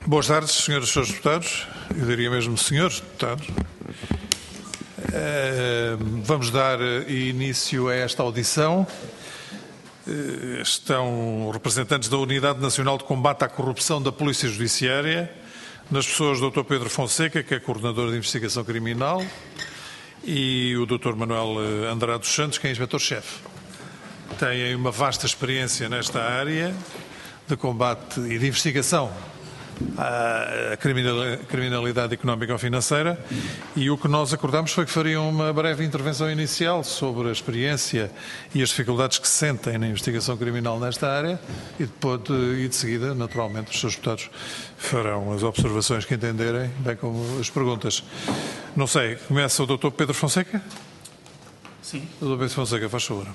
Boas tardes, senhoras e senhores deputados, eu diria mesmo senhores deputados. Vamos dar início a esta audição. Estão representantes da Unidade Nacional de Combate à Corrupção da Polícia Judiciária, nas pessoas do Dr. Pedro Fonseca, que é coordenador de investigação criminal, e o Dr. Manuel Andrade dos Santos, que é inspetor-chefe. Têm uma vasta experiência nesta área de combate e de investigação à criminalidade económica ou financeira, e o que nós acordámos foi que fariam uma breve intervenção inicial sobre a experiência e as dificuldades que se sentem na investigação criminal nesta área e de seguida, naturalmente, os seus deputados farão as observações que entenderem, bem como as perguntas. Não sei, começa o Dr. Pedro Fonseca? Sim. Dr. Pedro Fonseca, faz favor.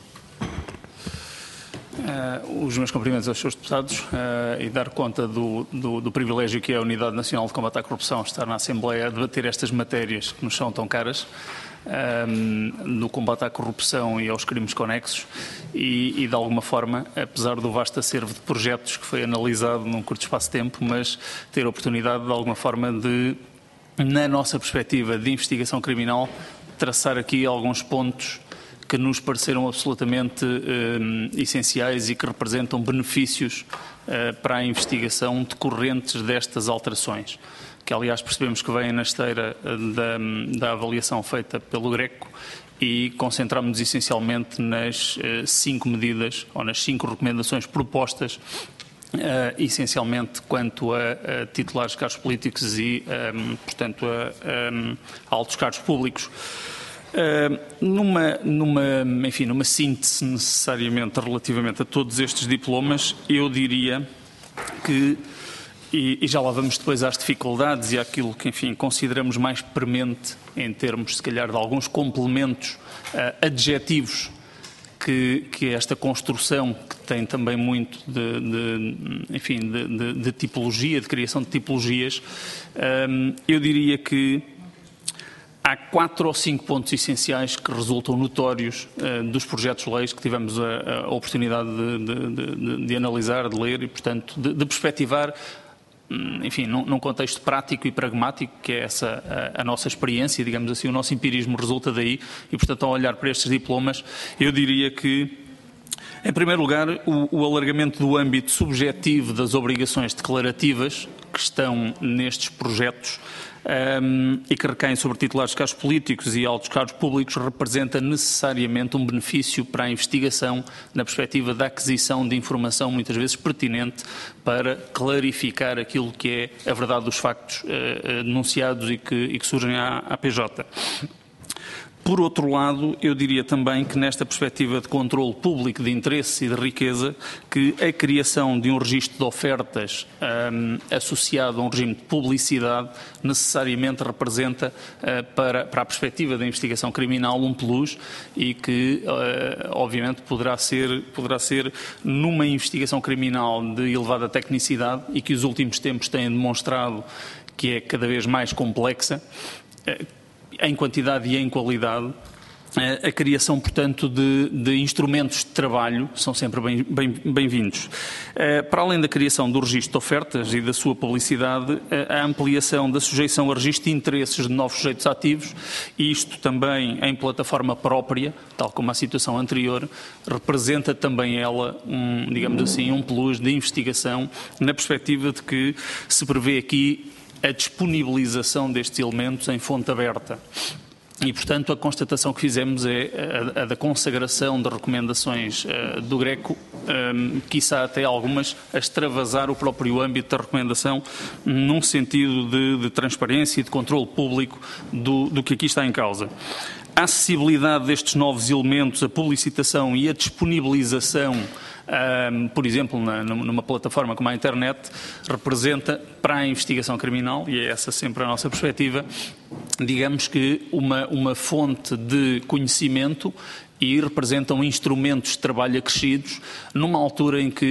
Os meus cumprimentos aos seus deputados e dar conta do privilégio que é a Unidade Nacional de Combate à Corrupção estar na Assembleia a debater estas matérias que nos são tão caras, no combate à corrupção e aos crimes conexos e de alguma forma, apesar do vasto acervo de projetos que foi analisado num curto espaço de tempo, mas ter a oportunidade de alguma forma de, na nossa perspectiva de investigação criminal, traçar aqui alguns pontos que nos pareceram absolutamente essenciais e que representam benefícios para a investigação decorrentes destas alterações, que aliás percebemos que vêm na esteira da avaliação feita pelo GRECO, e concentramos-nos essencialmente nas 5 medidas ou nas 5 recomendações propostas, essencialmente quanto a titulares de cargos políticos e, portanto, a altos cargos públicos. Numa síntese necessariamente relativamente a todos estes diplomas, eu diria que, e já lá vamos depois às dificuldades e àquilo que, enfim, consideramos mais premente em termos, se calhar, de alguns complementos adjetivos que esta construção, que tem também muito de tipologia, de criação de tipologias, eu diria que há 4 ou 5 pontos essenciais que resultam notórios dos projetos de leis que tivemos a oportunidade de analisar, de ler e, portanto, de perspectivar, enfim, num contexto prático e pragmático, que é essa a nossa experiência, digamos assim, o nosso empirismo resulta daí e, portanto, ao olhar para estes diplomas, eu diria que, em primeiro lugar, o alargamento do âmbito subjetivo das obrigações declarativas que estão nestes projetos e que recaem sobre titulares de cargos políticos e altos cargos públicos representa necessariamente um benefício para a investigação na perspectiva da aquisição de informação muitas vezes pertinente para clarificar aquilo que é a verdade dos factos denunciados e que surgem à PJ. Por outro lado, eu diria também que nesta perspectiva de controle público de interesse e de riqueza, que a criação de um registro de ofertas associado a um regime de publicidade necessariamente representa para a perspectiva da investigação criminal um plus e que obviamente poderá ser numa investigação criminal de elevada tecnicidade e que os últimos tempos têm demonstrado que é cada vez mais complexa, em quantidade e em qualidade, a criação, portanto, de instrumentos de trabalho são sempre bem-vindos. Para além da criação do registro de ofertas e da sua publicidade, a ampliação da sujeição a registro de interesses de novos sujeitos ativos, e isto também em plataforma própria, tal como a situação anterior, representa também ela, digamos assim, um plus de investigação na perspectiva de que se prevê aqui a disponibilização destes elementos em fonte aberta. E, portanto, a constatação que fizemos é a da consagração de recomendações do GRECO, quiçá até algumas a extravasar o próprio âmbito da recomendação num sentido de transparência e de controle público do que aqui está em causa. A acessibilidade destes novos elementos, a publicitação e a disponibilização, por exemplo, numa plataforma como a internet, representa para a investigação criminal, e é essa sempre a nossa perspectiva, digamos que uma fonte de conhecimento e representam instrumentos de trabalho acrescidos numa altura em que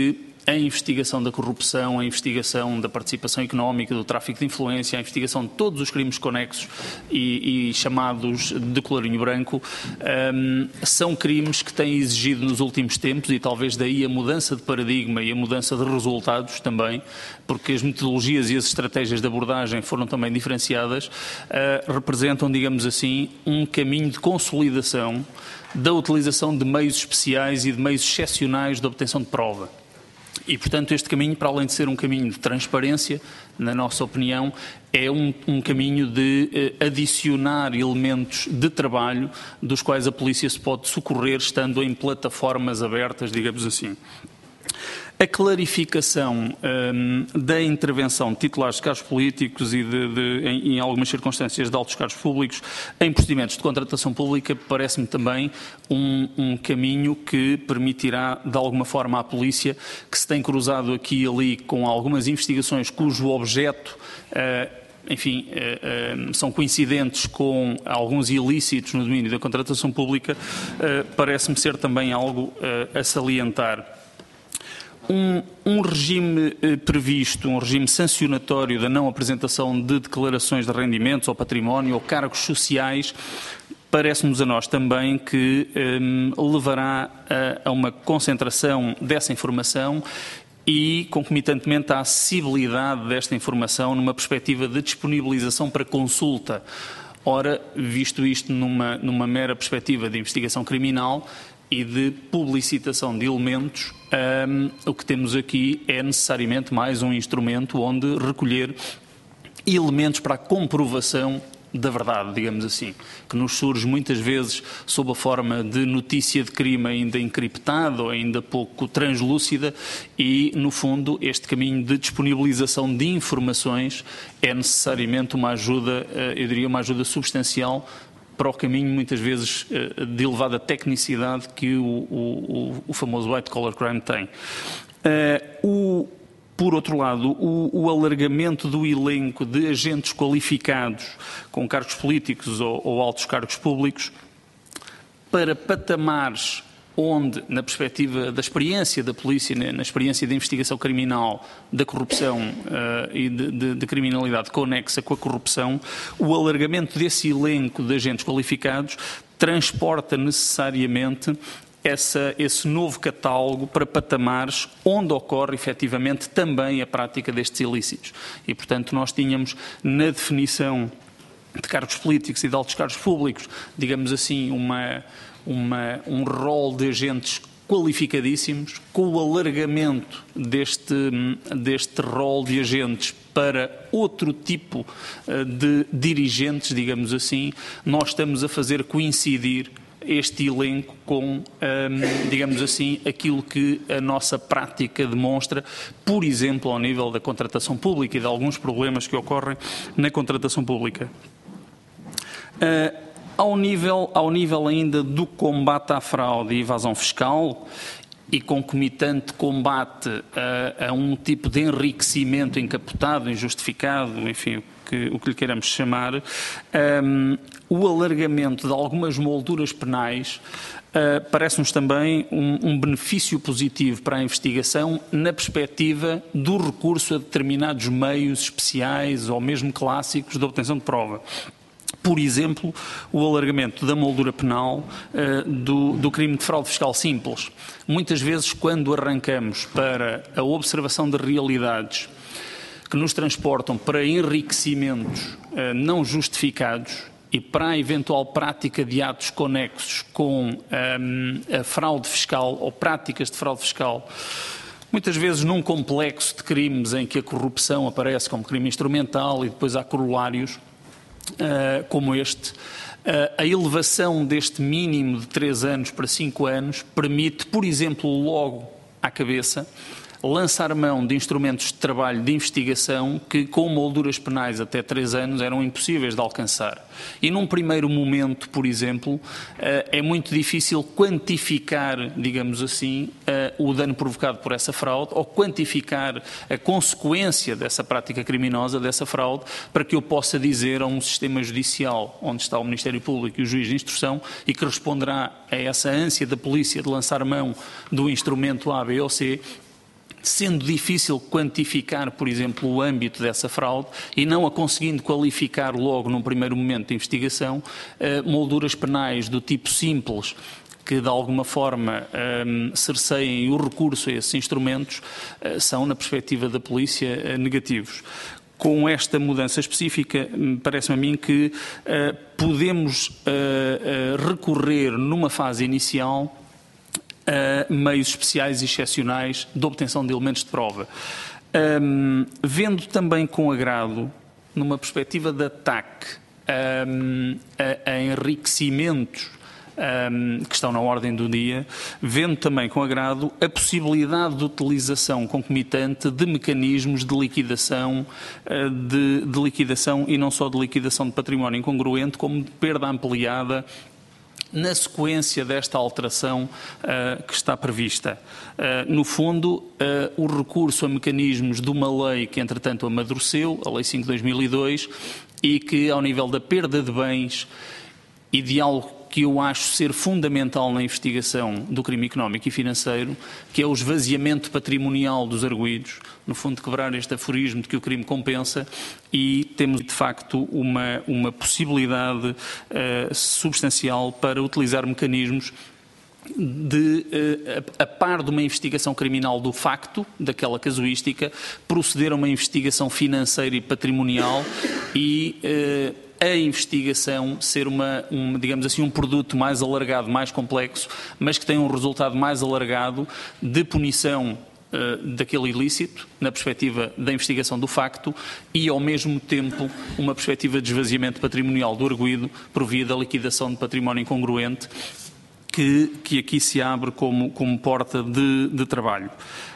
a investigação da corrupção, a investigação da participação económica, do tráfico de influência, a investigação de todos os crimes conexos e chamados de colarinho branco, são crimes que têm exigido nos últimos tempos, e talvez daí a mudança de paradigma e a mudança de resultados também, porque as metodologias e as estratégias de abordagem foram também diferenciadas, representam, digamos assim, um caminho de consolidação da utilização de meios especiais e de meios excepcionais de obtenção de prova. E, portanto, este caminho, para além de ser um caminho de transparência, na nossa opinião, é um caminho de adicionar elementos de trabalho dos quais a polícia se pode socorrer estando em plataformas abertas, digamos assim. A clarificação da intervenção de titulares de cargos políticos e em algumas circunstâncias de altos cargos públicos em procedimentos de contratação pública parece-me também um caminho que permitirá de alguma forma à polícia, que se tem cruzado aqui e ali com algumas investigações cujo objeto enfim, são coincidentes com alguns ilícitos no domínio da contratação pública, parece-me ser também algo a salientar. Um regime previsto, um regime sancionatório da não apresentação de declarações de rendimentos ou património ou cargos sociais, parece-nos a nós também que levará a uma concentração dessa informação e, concomitantemente, à acessibilidade desta informação numa perspectiva de disponibilização para consulta. Ora, visto isto numa mera perspectiva de investigação criminal e de publicitação de elementos, o que temos aqui é necessariamente mais um instrumento onde recolher elementos para a comprovação da verdade, digamos assim, que nos surge muitas vezes sob a forma de notícia de crime ainda encriptada ou ainda pouco translúcida e, no fundo, este caminho de disponibilização de informações é necessariamente uma ajuda, eu diria, uma ajuda substancial para o caminho, muitas vezes, de elevada tecnicidade que o famoso white collar crime tem. Por outro lado, o alargamento do elenco de agentes qualificados com cargos políticos ou altos cargos públicos para patamares onde, na perspectiva da experiência da polícia, na experiência da investigação criminal, da corrupção e de criminalidade conexa com a corrupção, o alargamento desse elenco de agentes qualificados transporta necessariamente esse novo catálogo para patamares onde ocorre efetivamente também a prática destes ilícitos. E, portanto, nós tínhamos na definição de cargos políticos e de altos cargos públicos, digamos assim, um rol de agentes qualificadíssimos, com o alargamento deste rol de agentes para outro tipo de dirigentes, digamos assim, nós estamos a fazer coincidir este elenco com, digamos assim, aquilo que a nossa prática demonstra, por exemplo, ao nível da contratação pública e de alguns problemas que ocorrem na contratação pública. Ao nível ainda do combate à fraude e evasão fiscal e concomitante combate a um tipo de enriquecimento encapotado, injustificado, enfim, o que lhe queiramos chamar, o alargamento de algumas molduras penais parece-nos também um benefício positivo para a investigação na perspectiva do recurso a determinados meios especiais ou mesmo clássicos de obtenção de prova. Por exemplo, o alargamento da moldura penal do crime de fraude fiscal simples. Muitas vezes, quando arrancamos para a observação de realidades que nos transportam para enriquecimentos não justificados e para a eventual prática de atos conexos com a fraude fiscal ou práticas de fraude fiscal, muitas vezes num complexo de crimes em que a corrupção aparece como crime instrumental e depois há corolários como este, a elevação deste mínimo de 3 anos para 5 anos permite, por exemplo, logo à cabeça, lançar mão de instrumentos de trabalho de investigação que, com molduras penais até 3 anos, eram impossíveis de alcançar. E num primeiro momento, por exemplo, é muito difícil quantificar, digamos assim, o dano provocado por essa fraude ou quantificar a consequência dessa prática criminosa, dessa fraude, para que eu possa dizer a um sistema judicial onde está o Ministério Público e o juiz de instrução e que responderá a essa ânsia da polícia de lançar mão do instrumento A, B ou C, de sendo difícil quantificar, por exemplo, o âmbito dessa fraude e não a conseguindo qualificar logo num primeiro momento de investigação, molduras penais do tipo simples, que de alguma forma cerceiem o recurso a esses instrumentos, são, na perspectiva da polícia, negativos. Com esta mudança específica, parece-me a mim que podemos recorrer numa fase inicial a meios especiais e excepcionais de obtenção de elementos de prova. Vendo também com agrado, numa perspectiva de ataque a enriquecimentos que estão na ordem do dia, vendo também com agrado a possibilidade de utilização concomitante de mecanismos de liquidação, de liquidação e não só de liquidação de património incongruente, como de perda ampliada na sequência desta alteração que está prevista. No fundo, o recurso a mecanismos de uma lei que, entretanto, amadureceu, a Lei 5/2002, e que, ao nível da perda de bens e de algo que eu acho ser fundamental na investigação do crime económico e financeiro, que é o esvaziamento patrimonial dos arguidos, no fundo quebrar este aforismo de que o crime compensa, e temos de facto uma possibilidade substancial para utilizar mecanismos de, a par de uma investigação criminal do facto, daquela casuística, proceder a uma investigação financeira e patrimonial e a investigação ser digamos assim, um produto mais alargado, mais complexo, mas que tem um resultado mais alargado de punição daquele ilícito, na perspectiva da investigação do facto, e ao mesmo tempo uma perspectiva de esvaziamento patrimonial do arguido por via da liquidação de património incongruente, que aqui se abre como porta de trabalho.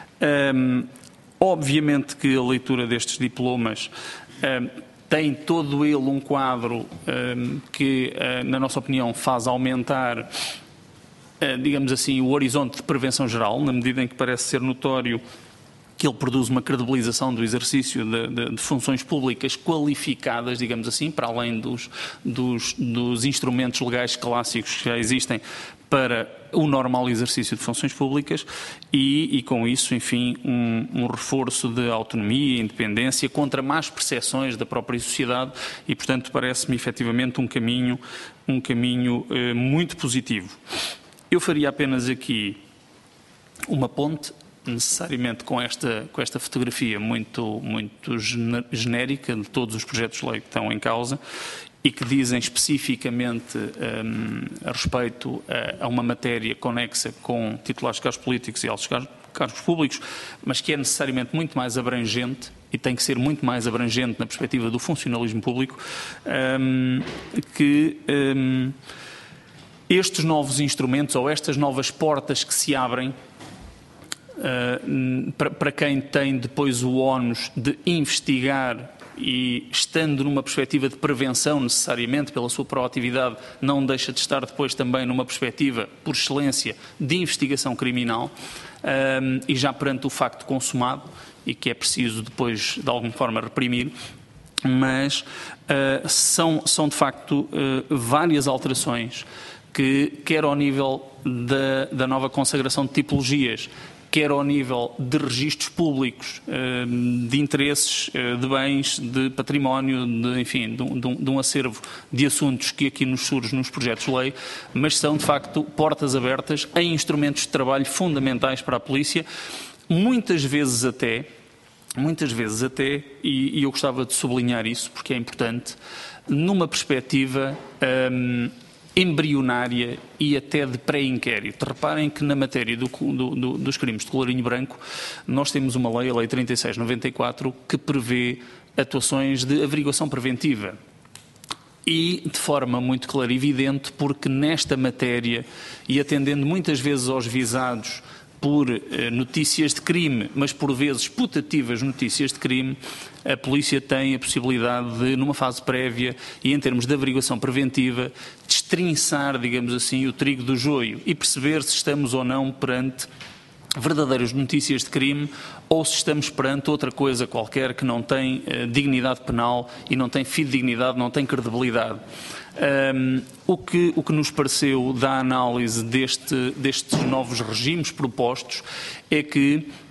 Obviamente que a leitura destes diplomas tem todo ele um quadro que, na nossa opinião, faz aumentar, digamos assim, o horizonte de prevenção geral, na medida em que parece ser notório que ele produz uma credibilização do exercício de funções públicas qualificadas, digamos assim, para além dos instrumentos legais clássicos que já existem para o normal exercício de funções públicas e com isso, enfim, um reforço de autonomia e independência contra más percepções da própria sociedade e, portanto, parece-me efetivamente um caminho muito positivo. Eu faria apenas aqui uma ponte, necessariamente com esta fotografia muito genérica de todos os projetos de lei que estão em causa e que dizem especificamente a respeito a uma matéria conexa com titulares de cargos políticos e altos cargos públicos, mas que é necessariamente muito mais abrangente e tem que ser muito mais abrangente na perspectiva do funcionalismo público, que estes novos instrumentos ou estas novas portas que se abrem para quem tem depois o ónus de investigar e, estando numa perspectiva de prevenção necessariamente pela sua proatividade, não deixa de estar depois também numa perspectiva, por excelência, de investigação criminal e já perante o facto consumado e que é preciso depois de alguma forma reprimir, mas são de facto várias alterações que, quer ao nível da nova consagração de tipologias, quer ao nível de registros públicos, de interesses, de bens, de património, enfim, de um acervo de assuntos que aqui nos surge nos projetos de lei, mas são, de facto, portas abertas a instrumentos de trabalho fundamentais para a polícia, muitas vezes até, e eu gostava de sublinhar isso, porque é importante, numa perspectiva embrionária e até de pré-inquérito. Reparem que na matéria dos crimes de colarinho branco nós temos uma lei, a Lei 36/94, que prevê atuações de averiguação preventiva. E de forma muito clara e evidente, porque nesta matéria, e atendendo muitas vezes aos visados por notícias de crime, mas por vezes putativas notícias de crime, a polícia tem a possibilidade de, numa fase prévia e em termos de averiguação preventiva, destrinçar, digamos assim, o trigo do joio e perceber se estamos ou não perante verdadeiras notícias de crime ou se estamos perante outra coisa qualquer que não tem dignidade penal e não tem fidedignidade, não tem credibilidade. O que nos pareceu da análise destes novos regimes propostos é que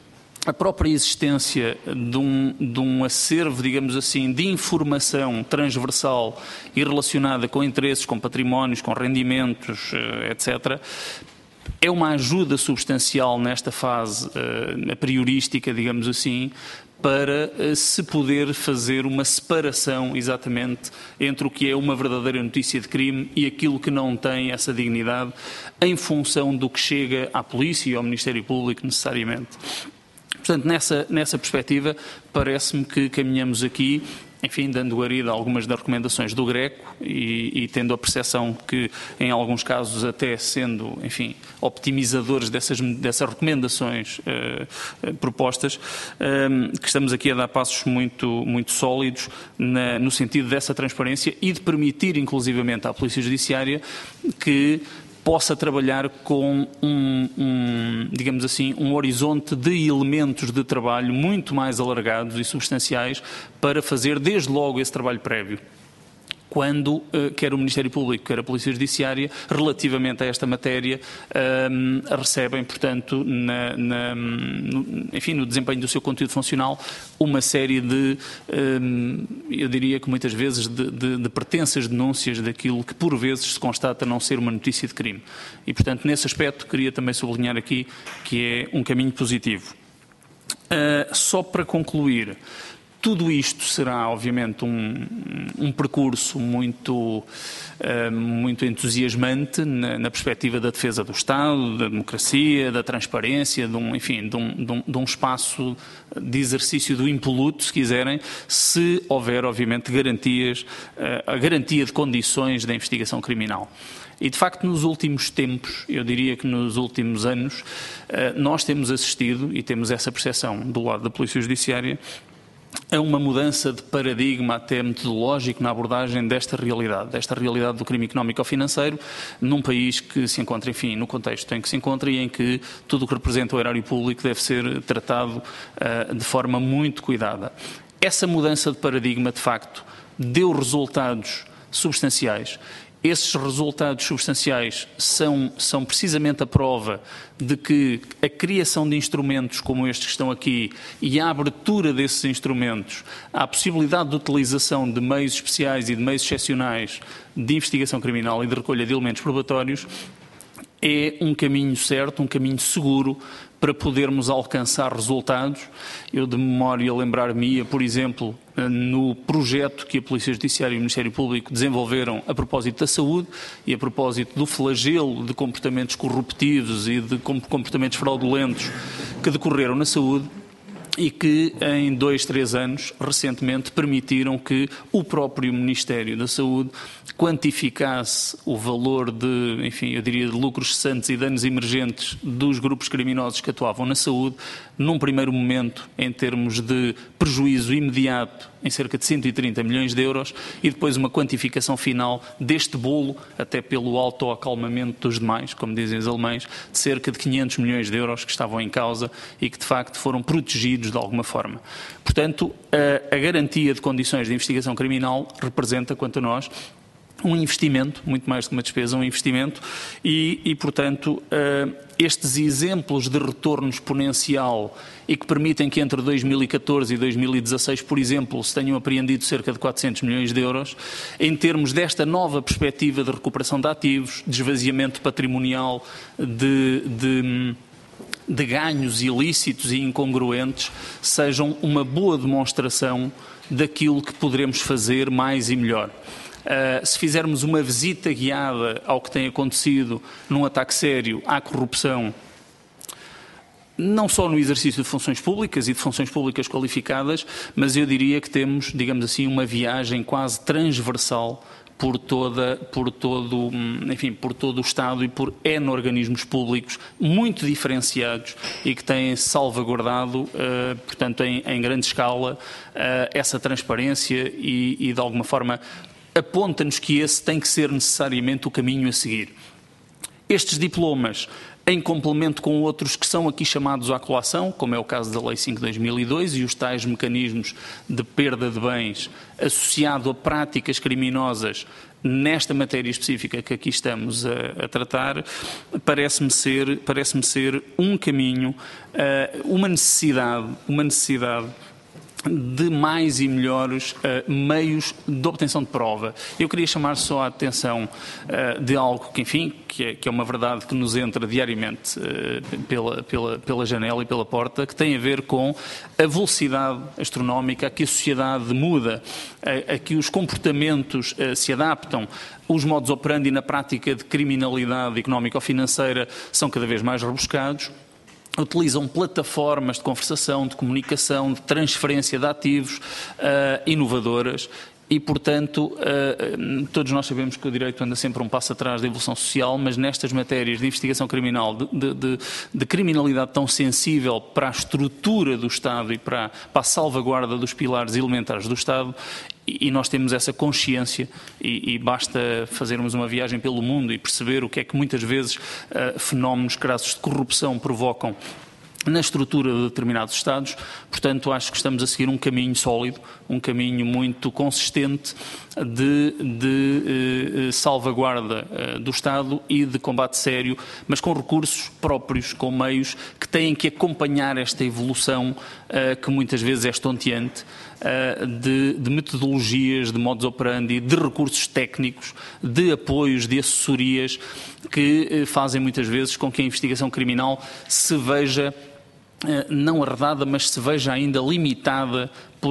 a própria existência de um acervo, digamos assim, de informação transversal e relacionada com interesses, com patrimónios, com rendimentos, etc., é uma ajuda substancial nesta fase priorística, digamos assim, para se poder fazer uma separação exatamente entre o que é uma verdadeira notícia de crime e aquilo que não tem essa dignidade em função do que chega à polícia e ao Ministério Público necessariamente. Portanto, nessa perspectiva, parece-me que caminhamos aqui, enfim, dando guarida a algumas das recomendações do GRECO e tendo a percepção que, em alguns casos, até sendo, enfim, optimizadores dessas recomendações propostas, que estamos aqui a dar passos muito sólidos no sentido dessa transparência e de permitir, inclusivamente, à Polícia Judiciária que possa trabalhar com digamos assim, um horizonte de elementos de trabalho muito mais alargados e substanciais para fazer desde logo esse trabalho prévio, quando quer o Ministério Público, quer a Polícia Judiciária, relativamente a esta matéria, recebem, portanto, enfim, no desempenho do seu conteúdo funcional, uma série de, eu diria que muitas vezes, de pretensas denúncias daquilo que por vezes se constata não ser uma notícia de crime. E, portanto, nesse aspecto, queria também sublinhar aqui que é um caminho positivo. Só para concluir, tudo isto será, obviamente, um percurso muito entusiasmante na perspectiva da defesa do Estado, da democracia, da transparência, de um espaço de exercício do impoluto, se quiserem, se houver, obviamente, a garantia de condições da investigação criminal. E, de facto, nos últimos tempos, eu diria que nos últimos anos, nós temos assistido, e temos essa percepção do lado da Polícia Judiciária, a uma mudança de paradigma até metodológico na abordagem desta realidade do crime económico ou financeiro, num país que se encontra, enfim, no contexto em que se encontra e em que tudo o que representa o erário público deve ser tratado de forma muito cuidada. Essa mudança de paradigma, de facto, deu resultados substanciais. Esses resultados substanciais são precisamente a prova de que a criação de instrumentos como estes que estão aqui e a abertura desses instrumentos à possibilidade de utilização de meios especiais e de meios excepcionais de investigação criminal e de recolha de elementos probatórios é um caminho certo, um caminho seguro para podermos alcançar resultados. Eu de memória lembrar-me-ia, por exemplo, no projeto que a Polícia Judiciária e o Ministério Público desenvolveram a propósito da saúde e a propósito do flagelo de comportamentos corruptivos e de comportamentos fraudulentos que decorreram na saúde e que em 2, 3 anos, recentemente, permitiram que o próprio Ministério da Saúde quantificasse o valor de, enfim, eu diria de lucros cessantes e danos emergentes dos grupos criminosos que atuavam na saúde, num primeiro momento em termos de prejuízo imediato em cerca de 130 milhões de euros e depois uma quantificação final deste bolo, até pelo autoacalmamento dos demais, como dizem os alemães, de cerca de 500 milhões de euros que estavam em causa e que de facto foram protegidos de alguma forma. Portanto, a garantia de condições de investigação criminal representa, quanto a nós, um investimento, muito mais do que uma despesa, um investimento e portanto, estes exemplos de retorno exponencial e que permitem que entre 2014 e 2016, por exemplo, se tenham apreendido cerca de 400 milhões de euros, em termos desta nova perspectiva de recuperação de ativos, de esvaziamento patrimonial, de ganhos ilícitos e incongruentes, sejam uma boa demonstração daquilo que poderemos fazer mais e melhor. Se fizermos uma visita guiada ao que tem acontecido num ataque sério à corrupção, não só no exercício de funções públicas e de funções públicas qualificadas, mas eu diria que temos, digamos assim, uma viagem quase transversal por todo o Estado e por N organismos públicos muito diferenciados e que têm salvaguardado, portanto, em grande escala, essa transparência e de alguma forma, aponta-nos que esse tem que ser necessariamente o caminho a seguir. Estes diplomas, em complemento com outros que são aqui chamados à colação, como é o caso da Lei 5/2002 e os tais mecanismos de perda de bens associado a práticas criminosas nesta matéria específica que aqui estamos a tratar, parece-me ser um caminho, uma necessidade de mais e melhores meios de obtenção de prova. Eu queria chamar só a atenção de algo que, enfim, que é uma verdade que nos entra diariamente pela janela e pela porta, que tem a ver com a velocidade astronómica a que a sociedade muda, a que os comportamentos se adaptam. Os modus operandi na prática de criminalidade económica ou financeira são cada vez mais rebuscados. Utilizam plataformas de conversação, de comunicação, de transferência de ativos inovadoras e, portanto, todos nós sabemos que o direito anda sempre um passo atrás da evolução social, mas nestas matérias de investigação criminal, de criminalidade tão sensível para a estrutura do Estado e para a salvaguarda dos pilares elementares do Estado, e nós temos essa consciência e basta fazermos uma viagem pelo mundo e perceber o que é que muitas vezes fenómenos crassos de corrupção provocam na estrutura de determinados Estados. Portanto, acho que estamos a seguir um caminho sólido, um caminho muito consistente de salvaguarda do Estado e de combate sério, mas com recursos próprios, com meios que têm que acompanhar esta evolução que muitas vezes é estonteante, de metodologias, de modus operandi, de recursos técnicos, de apoios, de assessorias que fazem muitas vezes com que a investigação criminal se veja não arredada, mas se veja ainda limitada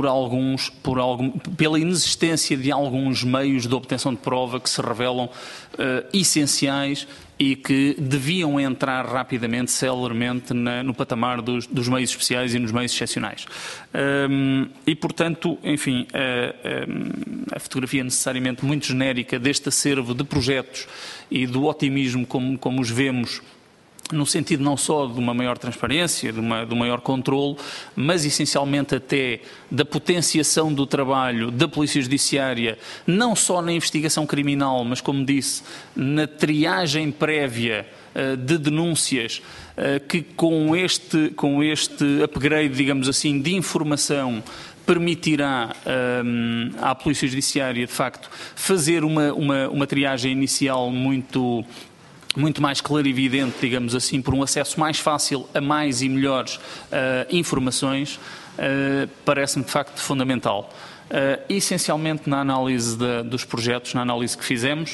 pela inexistência de alguns meios de obtenção de prova que se revelam essenciais e que deviam entrar rapidamente, celermente, no patamar dos meios especiais e nos meios excepcionais. E, portanto, enfim, a fotografia é necessariamente muito genérica deste acervo de projetos e do otimismo como os vemos, no sentido não só de uma maior transparência, de um maior controle, mas essencialmente até da potenciação do trabalho da Polícia Judiciária, não só na investigação criminal, mas, como disse, na triagem prévia de denúncias, que com este upgrade, digamos assim, de informação, permitirá à Polícia Judiciária, de facto, fazer uma triagem inicial muito mais clarividente, digamos assim, por um acesso mais fácil a mais e melhores informações, parece-me de facto fundamental. Essencialmente na análise dos projetos, na análise que fizemos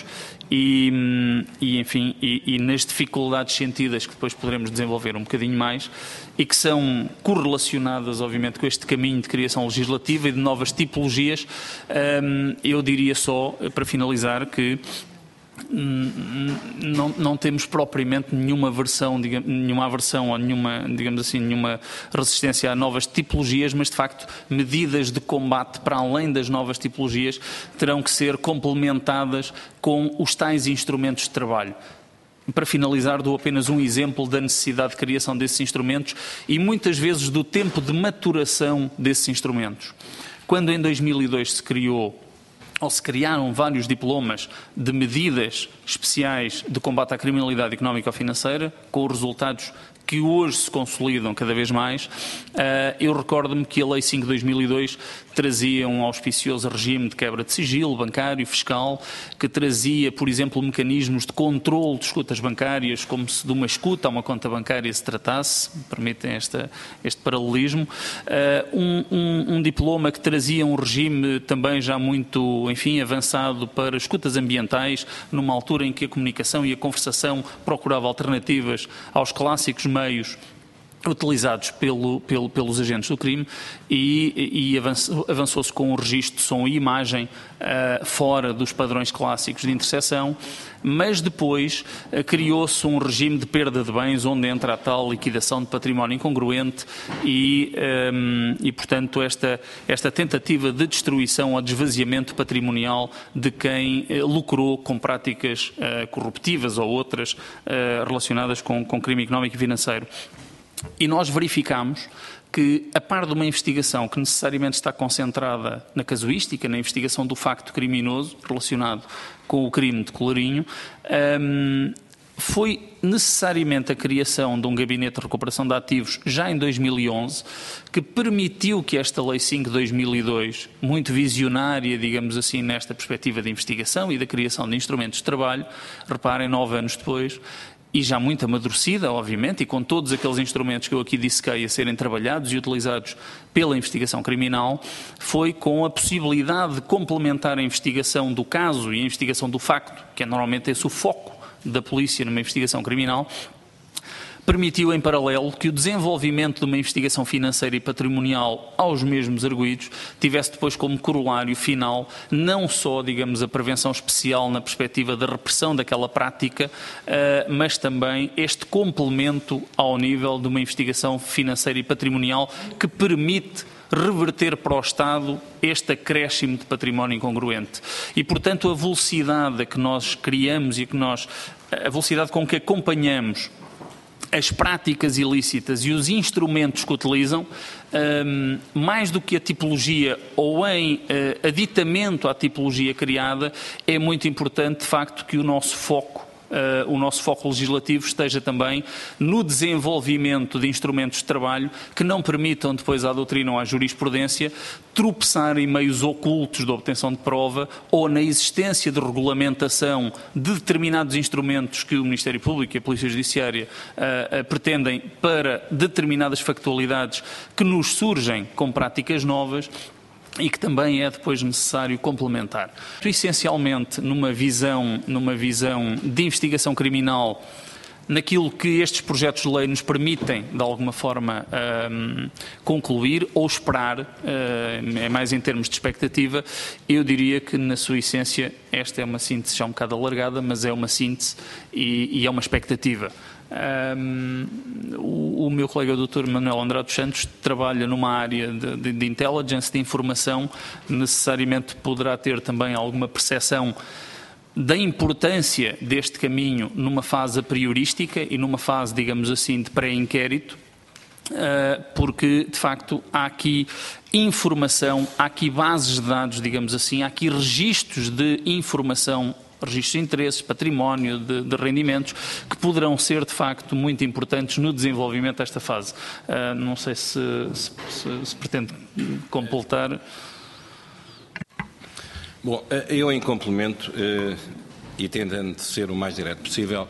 e nas dificuldades sentidas que depois poderemos desenvolver um bocadinho mais e que são correlacionadas, obviamente, com este caminho de criação legislativa e de novas tipologias, eu diria só, para finalizar, que não temos propriamente nenhuma aversão ou nenhuma resistência a novas tipologias, mas de facto medidas de combate para além das novas tipologias terão que ser complementadas com os tais instrumentos de trabalho. Para finalizar, dou apenas um exemplo da necessidade de criação desses instrumentos e muitas vezes do tempo de maturação desses instrumentos. Quando em 2002 se criaram vários diplomas de medidas especiais de combate à criminalidade económica ou financeira, com resultados que hoje se consolidam cada vez mais, eu recordo-me que a Lei 5/2002 trazia um auspicioso regime de quebra de sigilo bancário, fiscal, que trazia, por exemplo, mecanismos de controle de escutas bancárias, como se de uma escuta a uma conta bancária se tratasse, permitem este paralelismo, um diploma que trazia um regime também já muito, enfim, avançado para escutas ambientais, numa altura em que a comunicação e a conversação procurava alternativas aos clássicos meios utilizados pelos agentes do crime e avançou-se com um registro de som e imagem fora dos padrões clássicos de interseção, mas depois criou-se um regime de perda de bens onde entra a tal liquidação de património incongruente e portanto, esta tentativa de destruição ou de esvaziamento patrimonial de quem lucrou com práticas corruptivas ou outras relacionadas com crime económico e financeiro. E nós verificamos que, a par de uma investigação que necessariamente está concentrada na casuística, na investigação do facto criminoso relacionado com o crime de colarinho, foi necessariamente a criação de um gabinete de recuperação de ativos já em 2011, que permitiu que esta Lei 5 de 2002, muito visionária, digamos assim, nesta perspectiva de investigação e da criação de instrumentos de trabalho, reparem, 9 anos depois, e já muito amadurecida, obviamente, e com todos aqueles instrumentos que eu aqui dissequei a serem trabalhados e utilizados pela investigação criminal, foi com a possibilidade de complementar a investigação do caso e a investigação do facto, que é normalmente esse o foco da polícia numa investigação criminal, permitiu em paralelo que o desenvolvimento de uma investigação financeira e patrimonial aos mesmos arguidos tivesse depois como corolário final não só, digamos, a prevenção especial na perspectiva da repressão daquela prática, mas também este complemento ao nível de uma investigação financeira e patrimonial que permite reverter para o Estado este acréscimo de património incongruente. E, portanto, a velocidade que nós criamos e a velocidade com que acompanhamos as práticas ilícitas e os instrumentos que utilizam, mais do que a tipologia ou em aditamento à tipologia criada, é muito importante, de facto, que o nosso foco legislativo esteja também no desenvolvimento de instrumentos de trabalho que não permitam depois à doutrina ou à jurisprudência tropeçar em meios ocultos de obtenção de prova ou na existência de regulamentação de determinados instrumentos que o Ministério Público e a Polícia Judiciária pretendem para determinadas factualidades que nos surgem com práticas novas e que também é depois necessário complementar. Essencialmente, numa visão de investigação criminal, naquilo que estes projetos de lei nos permitem, de alguma forma, concluir ou esperar, é mais em termos de expectativa, eu diria que, na sua essência, esta é uma síntese já um bocado alargada, mas é uma síntese e é uma expectativa. O meu colega o Dr. Manuel Andrade dos Santos trabalha numa área de intelligence, de informação, necessariamente poderá ter também alguma percepção da importância deste caminho numa fase a priorística e numa fase, digamos assim, de pré-inquérito, porque, de facto, há aqui informação, há aqui bases de dados, digamos assim, há aqui registros de informação, registros de interesses, património, de rendimentos, que poderão ser, de facto, muito importantes no desenvolvimento desta fase. Não sei se pretende completar. Bom, eu em complemento, e tentando ser o mais direto possível,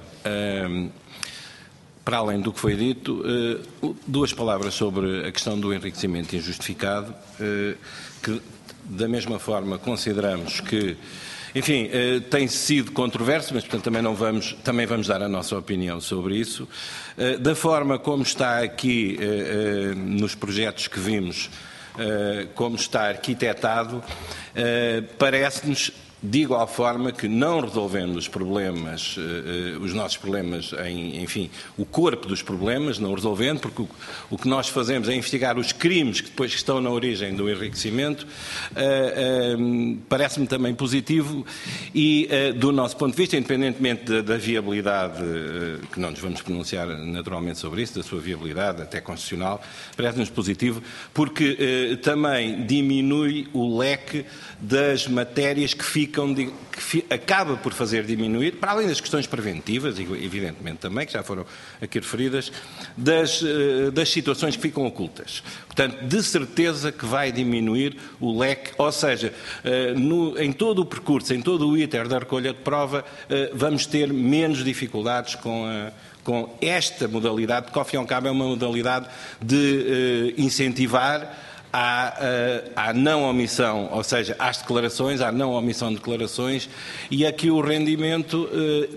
para além do que foi dito, duas palavras sobre a questão do enriquecimento injustificado, que da mesma forma consideramos que, enfim, tem sido controverso, mas portanto também vamos dar a nossa opinião sobre isso. Da forma como está aqui nos projetos que vimos, como está arquitetado, parece-nos de igual forma que não resolvendo os problemas, os nossos problemas, enfim, o corpo dos problemas, não resolvendo, porque o que nós fazemos é investigar os crimes que depois estão na origem do enriquecimento, parece-me também positivo e, do nosso ponto de vista, independentemente da viabilidade, que não nos vamos pronunciar naturalmente sobre isso, da sua viabilidade até constitucional, parece-nos positivo, porque também diminui o leque das matérias que acaba por fazer diminuir, para além das questões preventivas, evidentemente também, que já foram aqui referidas, das situações que ficam ocultas. Portanto, de certeza que vai diminuir o leque, ou seja, em todo o percurso, em todo o íter da recolha de prova, vamos ter menos dificuldades com esta modalidade, que ao fim e ao cabo é uma modalidade de incentivar à não omissão, ou seja, às declarações, à não omissão de declarações e a que o rendimento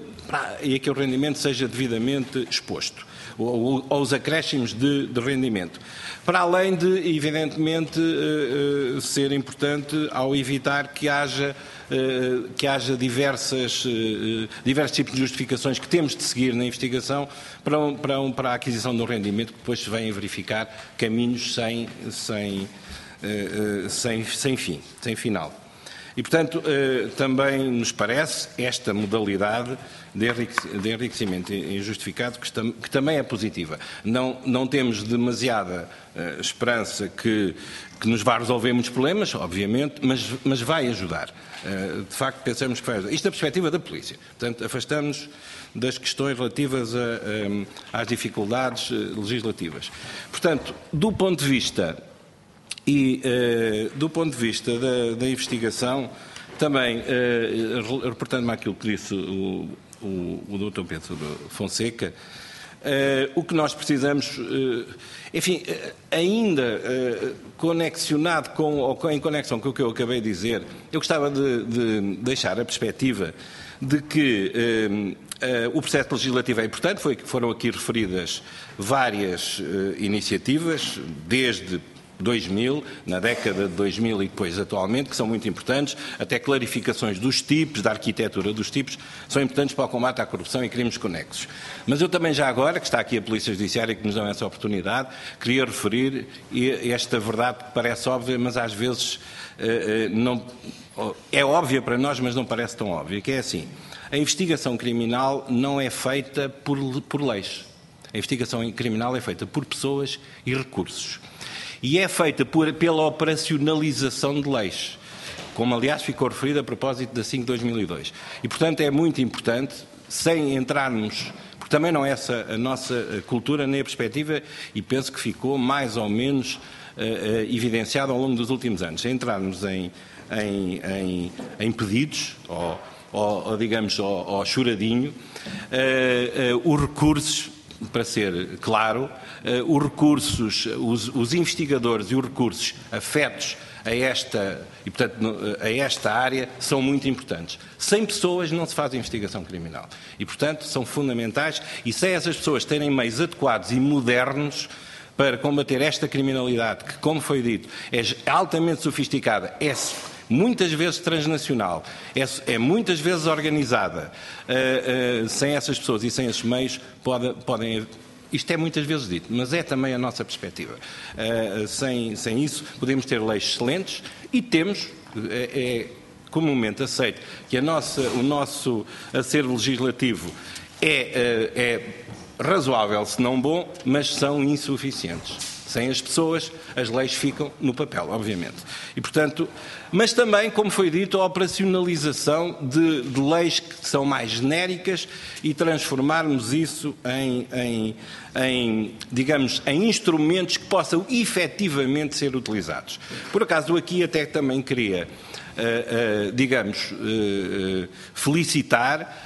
seja devidamente exposto, ou aos acréscimos de rendimento. Para além de, evidentemente, ser importante ao evitar que haja diversos tipos de justificações que temos de seguir na investigação para a aquisição de um rendimento que depois se vem a verificar caminhos sem fim, sem final. E, portanto, também nos parece esta modalidade de enriquecimento injustificado que também é positiva. Não temos demasiada esperança que nos vá resolver muitos problemas, obviamente, mas vai ajudar. De facto, pensamos que vai ajudar. Isto da perspectiva da polícia. Portanto, afastamos das questões relativas às dificuldades legislativas. Portanto, do ponto de vista da investigação, também, reportando-me àquilo que disse o Dr. Pedro Fonseca, o que nós precisamos, enfim, ainda conexionado em conexão com o que eu acabei de dizer, eu gostava de deixar a perspectiva de que o processo legislativo é importante, foram aqui referidas várias iniciativas, desde 2000, na década de 2000 e depois atualmente, que são muito importantes, até clarificações dos tipos, da arquitetura dos tipos, são importantes para o combate à corrupção e crimes conexos. Mas eu também já agora, que está aqui a Polícia Judiciária que nos dá essa oportunidade, queria referir esta verdade que parece óbvia, mas às vezes não é óbvia para nós, mas não parece tão óbvia, que é assim: a investigação criminal não é feita por leis. A investigação criminal é feita por pessoas e recursos. E é feita pela operacionalização de leis, como aliás ficou referido a propósito da 5 de 2002. E, portanto, é muito importante, sem entrarmos, porque também não é essa a nossa cultura nem a perspectiva, e penso que ficou mais ou menos evidenciado ao longo dos últimos anos, sem entrarmos em pedidos, ou digamos, ao choradinho, os recursos, para ser claro, os investigadores e os recursos afetos a esta área são muito importantes. Sem pessoas não se faz investigação criminal e, portanto, são fundamentais, e sem essas pessoas terem meios adequados e modernos para combater esta criminalidade que, como foi dito, é altamente sofisticada, é muitas vezes transnacional, é muitas vezes organizada, sem essas pessoas e sem esses meios podem. Isto é muitas vezes dito, mas é também a nossa perspectiva. Sem isso, podemos ter leis excelentes e temos, comumente aceito, que o nosso acervo legislativo é razoável, se não bom, mas são insuficientes. Sem as pessoas, as leis ficam no papel, obviamente. E, portanto, mas também, como foi dito, a operacionalização de leis que são mais genéricas e transformarmos isso digamos, em instrumentos que possam efetivamente ser utilizados. Por acaso, aqui até também queria, digamos, felicitar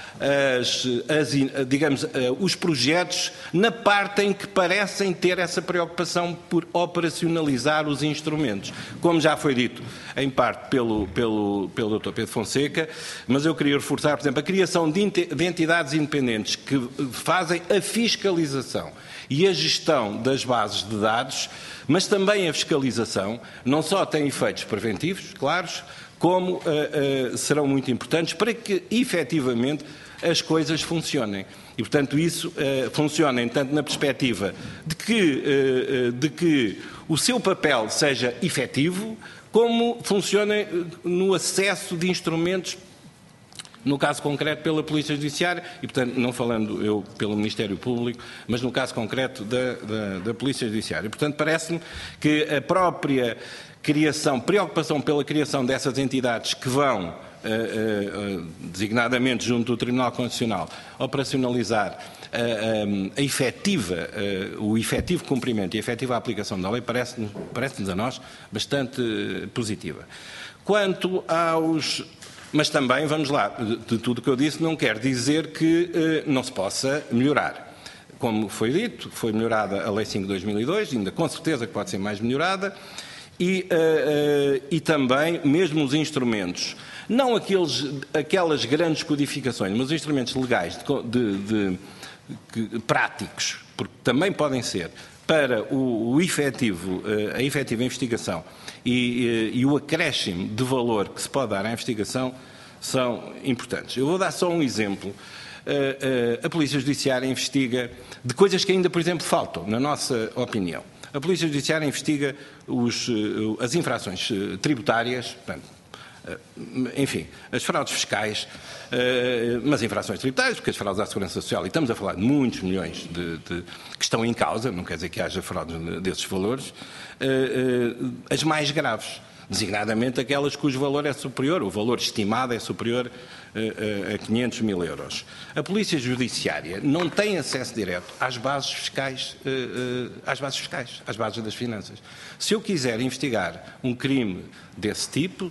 os projetos na parte em que parecem ter essa preocupação por operacionalizar os instrumentos. Como já foi dito, em parte pelo Dr. Pedro Fonseca, mas eu queria reforçar, por exemplo, a criação de entidades independentes que fazem a fiscalização e a gestão das bases de dados, mas também a fiscalização, não só tem efeitos preventivos, claros, como serão muito importantes para que, efetivamente, as coisas funcionem. E, portanto, isso funciona tanto na perspectiva de que o seu papel seja efetivo, como funciona no acesso de instrumentos, no caso concreto pela Polícia Judiciária, e, portanto, não falando eu pelo Ministério Público, mas no caso concreto da Polícia Judiciária. Portanto, parece-me que a própria preocupação pela criação dessas entidades que vão, designadamente junto do Tribunal Constitucional, operacionalizar o efetivo cumprimento e a efetiva aplicação da lei, parece-nos a nós bastante positiva. Quanto aos... Mas também, vamos lá, de tudo o que eu disse, não quer dizer que não se possa melhorar. Como foi dito, foi melhorada a Lei 5 de 2002, ainda com certeza que pode ser mais melhorada, e também, mesmo os instrumentos, não aquelas grandes codificações, mas os instrumentos legais práticos, porque também podem ser, para a efetiva investigação e o acréscimo de valor que se pode dar à investigação, são importantes. Eu vou dar só um exemplo. A Polícia Judiciária investiga de coisas que ainda, por exemplo, faltam, na nossa opinião. A Polícia Judiciária investiga as infrações tributárias, portanto, enfim, as fraudes fiscais, mas infrações tributárias, porque as fraudes à Segurança Social, e estamos a falar de muitos milhões que estão em causa, não quer dizer que haja fraudes desses valores, as mais graves, designadamente aquelas cujo valor é superior, o valor estimado é superior a 500 mil euros. A Polícia Judiciária não tem acesso direto às bases fiscais, às bases das finanças. Se eu quiser investigar um crime desse tipo,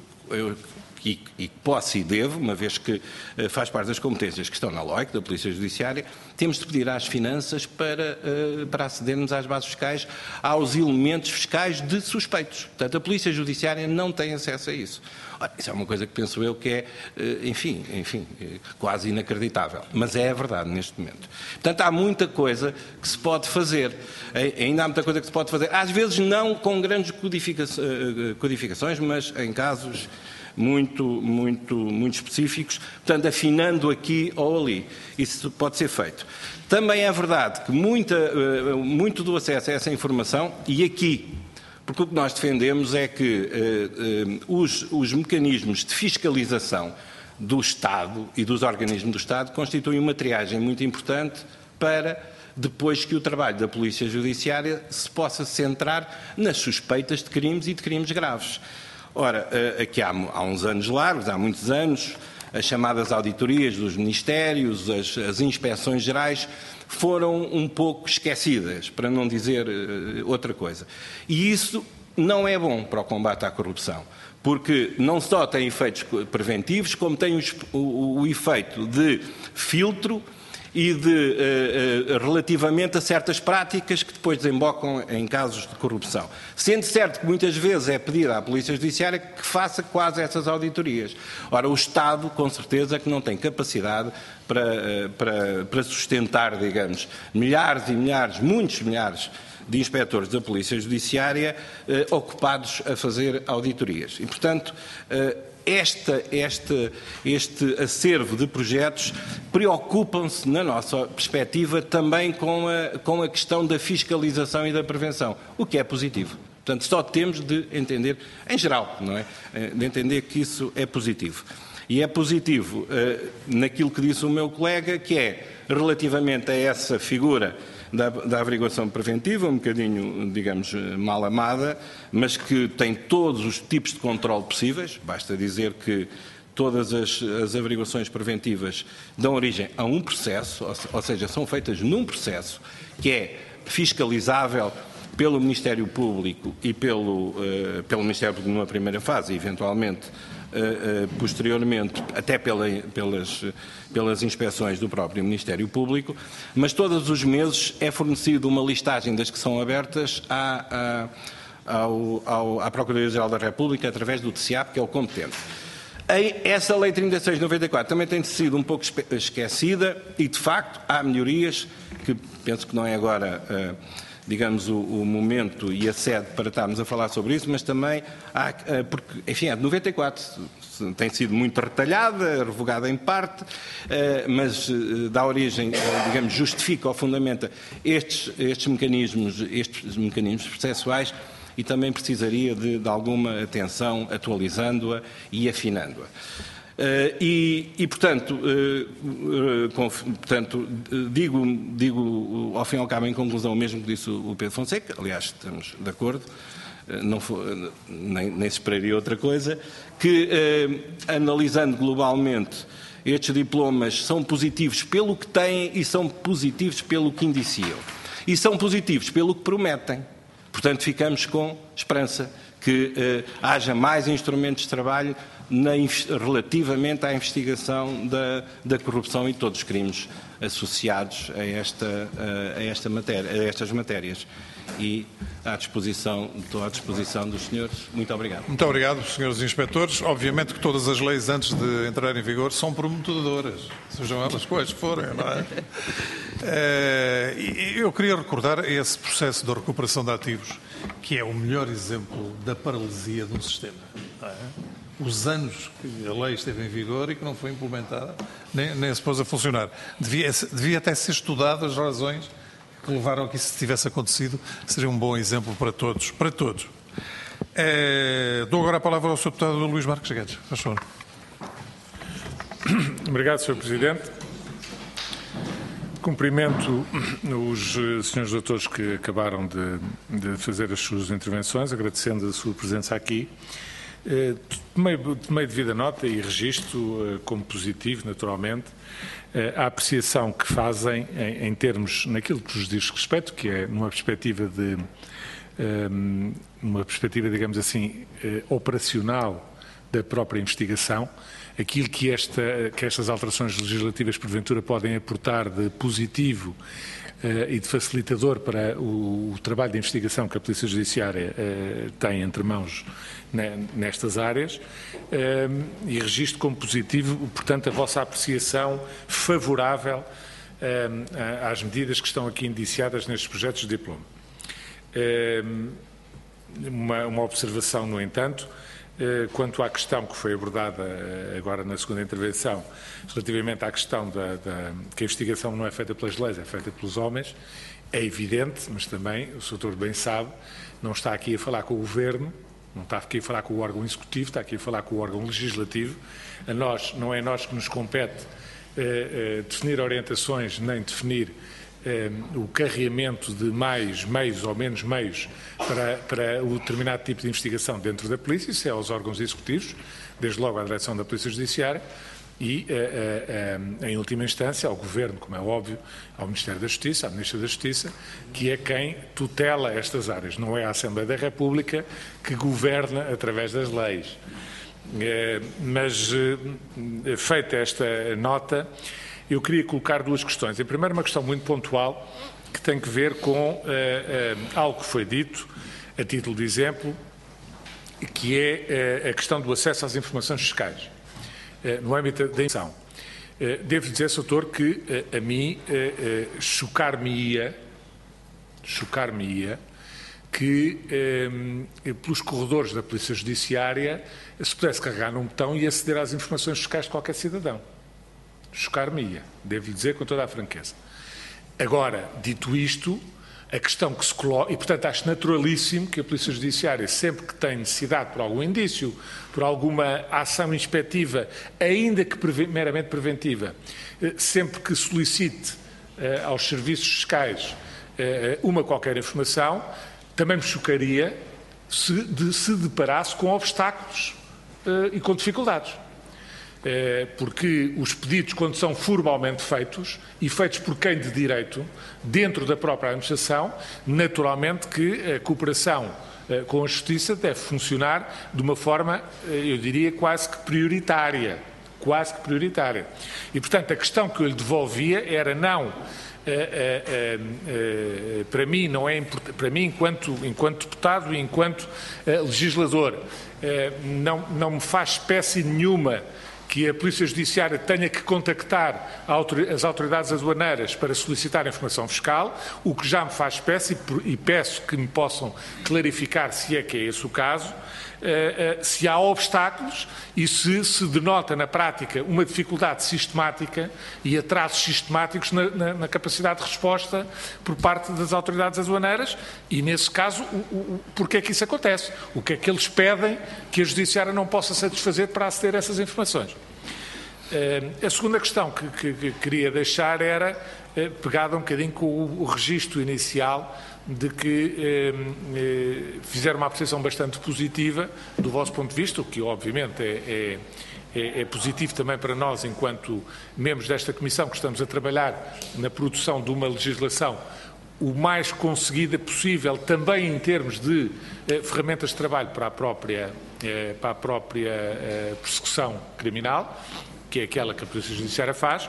e posso e devo, uma vez que faz parte das competências que estão na LOIC, da Polícia Judiciária, temos de pedir às finanças para acedermos às bases fiscais, aos elementos fiscais de suspeitos. Portanto, a Polícia Judiciária não tem acesso a isso. Ora, isso é uma coisa que penso eu que é, enfim, quase inacreditável. Mas é a verdade neste momento. Portanto, há muita coisa que se pode fazer. Ainda há muita coisa que se pode fazer. Às vezes não com grandes codificações, mas em casos muito específicos, portanto, afinando aqui ou ali. Isso pode ser feito. Também é verdade que muito do acesso a essa informação, e aqui, porque o que nós defendemos é que os mecanismos de fiscalização do Estado e dos organismos do Estado constituem uma triagem muito importante para depois que o trabalho da Polícia Judiciária se possa centrar nas suspeitas de crimes e de crimes graves. Ora, aqui há uns anos largos, há muitos anos, as chamadas auditorias dos ministérios, as inspeções gerais, foram um pouco esquecidas, para não dizer outra coisa. E isso não é bom para o combate à corrupção, porque não só tem efeitos preventivos, como tem o efeito de filtro e relativamente a certas práticas que depois desembocam em casos de corrupção. Sendo certo que muitas vezes é pedido à Polícia Judiciária que faça quase essas auditorias. Ora, o Estado, com certeza, que não tem capacidade para sustentar, digamos, milhares e milhares, muitos milhares de inspectores da Polícia Judiciária ocupados a fazer auditorias. E, portanto, este acervo de projetos preocupam-se, na nossa perspectiva, também com a questão da fiscalização e da prevenção, o que é positivo. Portanto, só temos de entender, em geral, não é? De entender que isso é positivo. E é positivo naquilo que disse o meu colega, que é relativamente a essa figura da averiguação preventiva, um bocadinho, digamos, mal amada, mas que tem todos os tipos de controle possíveis. Basta dizer que todas as averiguações preventivas dão origem a um processo, ou seja, são feitas num processo que é fiscalizável pelo Ministério Público e pelo Ministério Público numa primeira fase, e eventualmente posteriormente, até pelas inspeções do próprio Ministério Público, mas todos os meses é fornecido uma listagem das que são abertas à Procuradoria-Geral da República através do TCAP, que é o competente. Essa Lei 36/94 também tem sido um pouco esquecida e, de facto, há melhorias que penso que não é agora digamos, o momento e a sede para estarmos a falar sobre isso, mas também há, porque, enfim, é de 94, tem sido muito retalhada, revogada em parte, mas dá origem, digamos, justifica ou fundamenta estes mecanismos processuais e também precisaria de alguma atenção atualizando-a e afinando-a. Portanto, digo ao fim e ao cabo em conclusão o mesmo que disse o Pedro Fonseca, aliás estamos de acordo, nem se esperaria outra coisa, que analisando globalmente estes diplomas são positivos pelo que têm e são positivos pelo que indiciam. E são positivos pelo que prometem. Portanto, ficamos com esperança que haja mais instrumentos de trabalho relativamente à investigação da corrupção e todos os crimes associados a estas matérias. E estou à disposição dos senhores. Muito obrigado. Muito obrigado, senhores inspectores. Obviamente que todas as leis, antes de entrar em vigor, são prometedoras, sejam elas quais forem, não é? Eu queria recordar esse processo de recuperação de ativos, que é o melhor exemplo da paralisia de um sistema. Não é? Os anos que a lei esteve em vigor e que não foi implementada, nem se pôs a funcionar. Devia até ser estudado as razões que levaram a que isso tivesse acontecido. Seria um bom exemplo para todos. Dou agora a palavra ao Sr. Deputado Luís Marques Guedes. Faz favor. Obrigado, Sr. Presidente. Cumprimento os senhores doutores que acabaram de fazer as suas intervenções, agradecendo a sua presença aqui. Tomei devida nota e registro como positivo, naturalmente, a apreciação que fazem em termos, naquilo que vos diz respeito, que é numa perspectiva digamos assim, operacional da própria investigação, aquilo que estas alterações legislativas, porventura, podem aportar de positivo e de facilitador para o trabalho de investigação que a Polícia Judiciária tem entre mãos nestas áreas, e registro como positivo, portanto, a vossa apreciação favorável às medidas que estão aqui indiciadas nestes projetos de diploma. Uma observação, no entanto, quanto à questão que foi abordada agora na segunda intervenção, relativamente à questão que a investigação não é feita pelas leis, é feita pelos homens, é evidente, mas também, o Sr. Doutor bem sabe, não está aqui a falar com o Governo, não está aqui a falar com o órgão executivo, está aqui a falar com o órgão legislativo. A nós, não é nós que nos compete definir orientações, nem definir o carreamento de mais meios ou menos meios para o determinado tipo de investigação dentro da Polícia, isso é aos órgãos executivos, desde logo à direção da Polícia Judiciária e, em última instância, ao Governo, como é óbvio, ao Ministério da Justiça, à Ministra da Justiça, que é quem tutela estas áreas. Não é a Assembleia da República que governa através das leis. Mas, feita esta nota, eu queria colocar duas questões. Em primeiro, uma questão muito pontual que tem que ver com algo que foi dito, a título de exemplo, que é a questão do acesso às informações fiscais, no âmbito da instituição. Devo dizer, Sr. Doutor, que a mim chocar-me-ia que pelos corredores da Polícia Judiciária se pudesse carregar num botão e aceder às informações fiscais de qualquer cidadão. Chocar-me-ia, devo-lhe dizer com toda a franqueza. Agora, dito isto, a questão que se coloca, e portanto acho naturalíssimo que a Polícia Judiciária, sempre que tem necessidade por algum indício, por alguma ação inspectiva, ainda que meramente preventiva, sempre que solicite aos serviços fiscais uma qualquer informação, também me chocaria se deparasse com obstáculos e com dificuldades. Porque os pedidos, quando são formalmente feitos, e feitos por quem de direito, dentro da própria administração, naturalmente que a cooperação com a Justiça deve funcionar de uma forma, eu diria, quase que prioritária. E, portanto, a questão que eu lhe devolvia era não... para mim não é para mim enquanto deputado e enquanto legislador não me faz espécie nenhuma que a Polícia Judiciária tenha que contactar as autoridades aduaneiras para solicitar informação fiscal, o que já me faz espécie, e peço que me possam clarificar se é que é esse o caso, se há obstáculos e se denota na prática uma dificuldade sistemática e atrasos sistemáticos na capacidade de resposta por parte das autoridades aduaneiras e, nesse caso, porque é que isso acontece? O que é que eles pedem que a Judiciária não possa satisfazer para aceder a essas informações? A segunda questão que queria deixar era pegada um bocadinho com o registro inicial de que fizeram uma apreciação bastante positiva do vosso ponto de vista, o que obviamente é positivo também para nós enquanto membros desta Comissão que estamos a trabalhar na produção de uma legislação o mais conseguida possível, também em termos de ferramentas de trabalho para a própria persecução criminal, que é aquela que a Polícia Judiciária faz.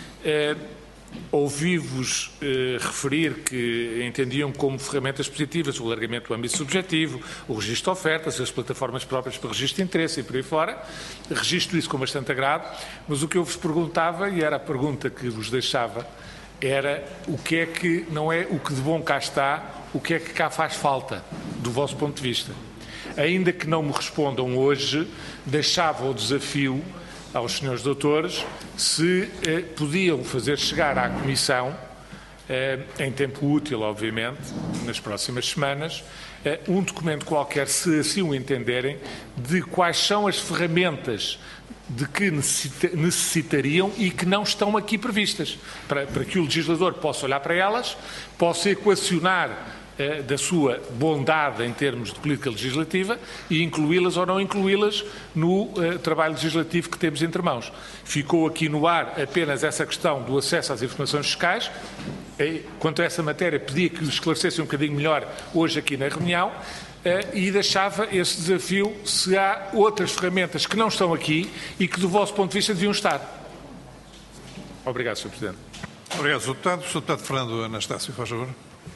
Ouvi-vos referir que entendiam como ferramentas positivas o alargamento do âmbito subjetivo, o registro de ofertas, as plataformas próprias para registro de interesse e por aí fora. Registro isso com bastante agrado, mas o que eu vos perguntava, e era a pergunta que vos deixava, era o que é que não é o que de bom cá está, o que é que cá faz falta, do vosso ponto de vista. Ainda que não me respondam hoje, deixava o desafio aos senhores doutores se podiam fazer chegar à Comissão, em tempo útil, obviamente, nas próximas semanas, um documento qualquer, se assim o entenderem, de quais são as ferramentas de que necessitariam e que não estão aqui previstas, para que o legislador possa olhar para elas, possa equacionar da sua bondade em termos de política legislativa e incluí-las ou não incluí-las no trabalho legislativo que temos entre mãos. Ficou aqui no ar apenas essa questão do acesso às informações fiscais. Quanto a essa matéria, pedia que esclarecessem um bocadinho melhor hoje aqui na reunião e deixava esse desafio se há outras ferramentas que não estão aqui e que, do vosso ponto de vista, deviam estar. Obrigado, Sr. Presidente. Obrigado, Sr. Deputado. Sr. Deputado Fernando Anastácio, faz favor.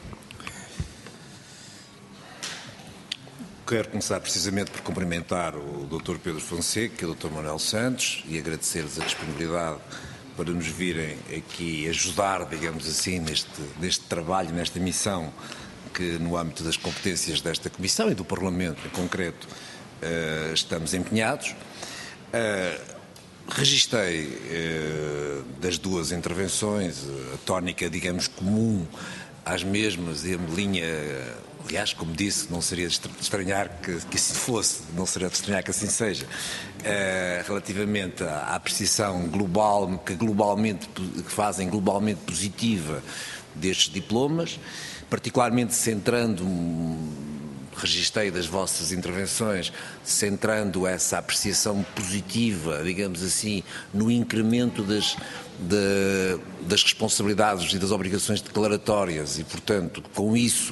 Quero começar precisamente por cumprimentar o Dr. Pedro Fonseca e o Dr. Manuel Santos e agradecer-lhes a disponibilidade para nos virem aqui ajudar, digamos assim, neste trabalho, nesta missão que no âmbito das competências desta Comissão e do Parlamento em concreto estamos empenhados. Registrei das duas intervenções a tónica, digamos, comum às mesmas e a linha. Aliás, como disse, não seria de estranhar que assim fosse, não seria de estranhar que assim seja, relativamente à apreciação global, que fazem globalmente positiva destes diplomas, particularmente registrei das vossas intervenções, centrando essa apreciação positiva, digamos assim, no incremento das responsabilidades e das obrigações declaratórias e, portanto, com isso,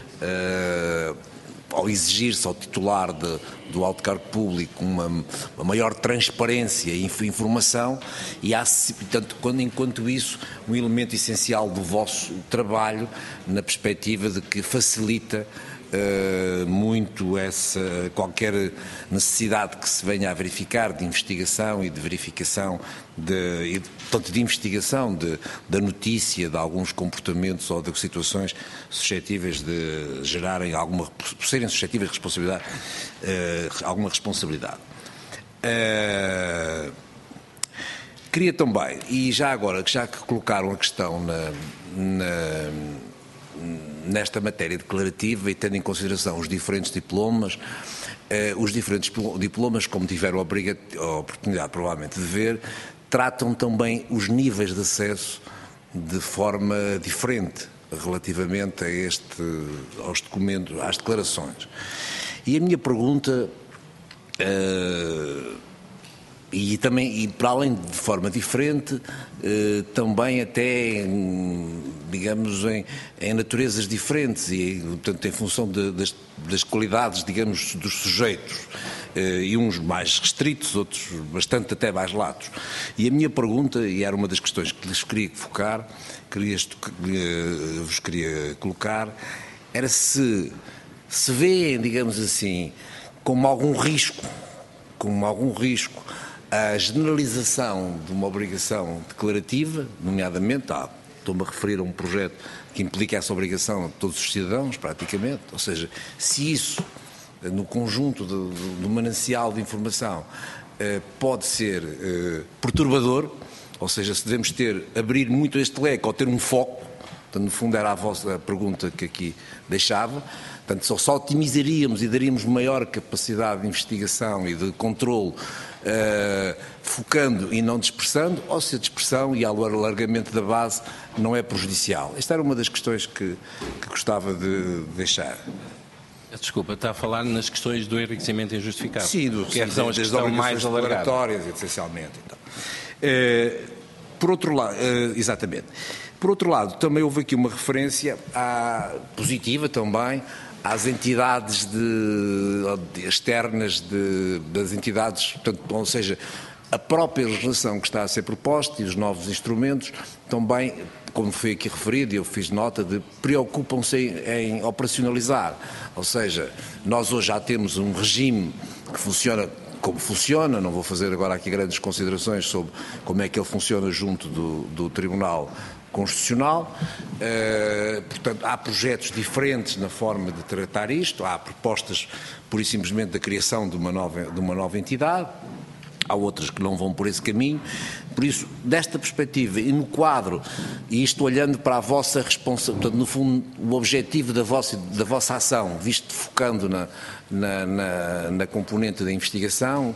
ao exigir-se ao titular do alto cargo público uma maior transparência e informação, e há, portanto, enquanto isso, um elemento essencial do vosso trabalho na perspectiva de que facilita muito qualquer necessidade que se venha a verificar de investigação e de verificação tanto de investigação da notícia de alguns comportamentos ou de situações suscetíveis de gerarem serem suscetíveis de responsabilidade, alguma responsabilidade. Queria também, e já agora, já que colocaram a questão nesta matéria declarativa e tendo em consideração os diferentes diplomas, como tiveram a oportunidade provavelmente de ver, tratam também os níveis de acesso de forma diferente relativamente aos documentos, às declarações. E a minha pergunta, e para além de forma diferente, também até, digamos, em naturezas diferentes e, portanto, em função das qualidades, digamos, dos sujeitos, e uns mais restritos, outros bastante até mais latos. E a minha pergunta, e era uma das questões que lhes queria focar, vos queria colocar, era se vêem, digamos assim, como algum risco a generalização de uma obrigação declarativa, nomeadamente, estou-me a referir a um projeto que implica essa obrigação a todos os cidadãos, praticamente, ou seja, se isso, no conjunto do manancial de informação, pode ser perturbador, ou seja, se devemos abrir muito este leque ou ter um foco, portanto, no fundo era a vossa pergunta que aqui deixava, portanto, só otimizaríamos e daríamos maior capacidade de investigação e de controle, focando e não dispersando, ou se a dispersão e o alargamento da base não é prejudicial. Esta era uma das questões que gostava de deixar. Desculpa, está a falar nas questões do enriquecimento injustificado. Sim, que são as questões mais declaratórias, essencialmente. Então. Por outro lado, exatamente. Por outro lado, também houve aqui uma referência positiva também às entidades externas das entidades, portanto, ou seja, a própria legislação que está a ser proposta e os novos instrumentos também, como foi aqui referido, e eu fiz nota preocupam-se em operacionalizar. Ou seja, nós hoje já temos um regime que funciona como funciona, não vou fazer agora aqui grandes considerações sobre como é que ele funciona junto do Tribunal Constitucional, portanto, há projetos diferentes na forma de tratar isto, há propostas, pura e simplesmente, da criação de uma nova entidade, há outras que não vão por esse caminho. Por isso, desta perspectiva e no quadro, e isto olhando para a vossa responsabilidade, no fundo, o objetivo da vossa ação, visto focando na componente da investigação,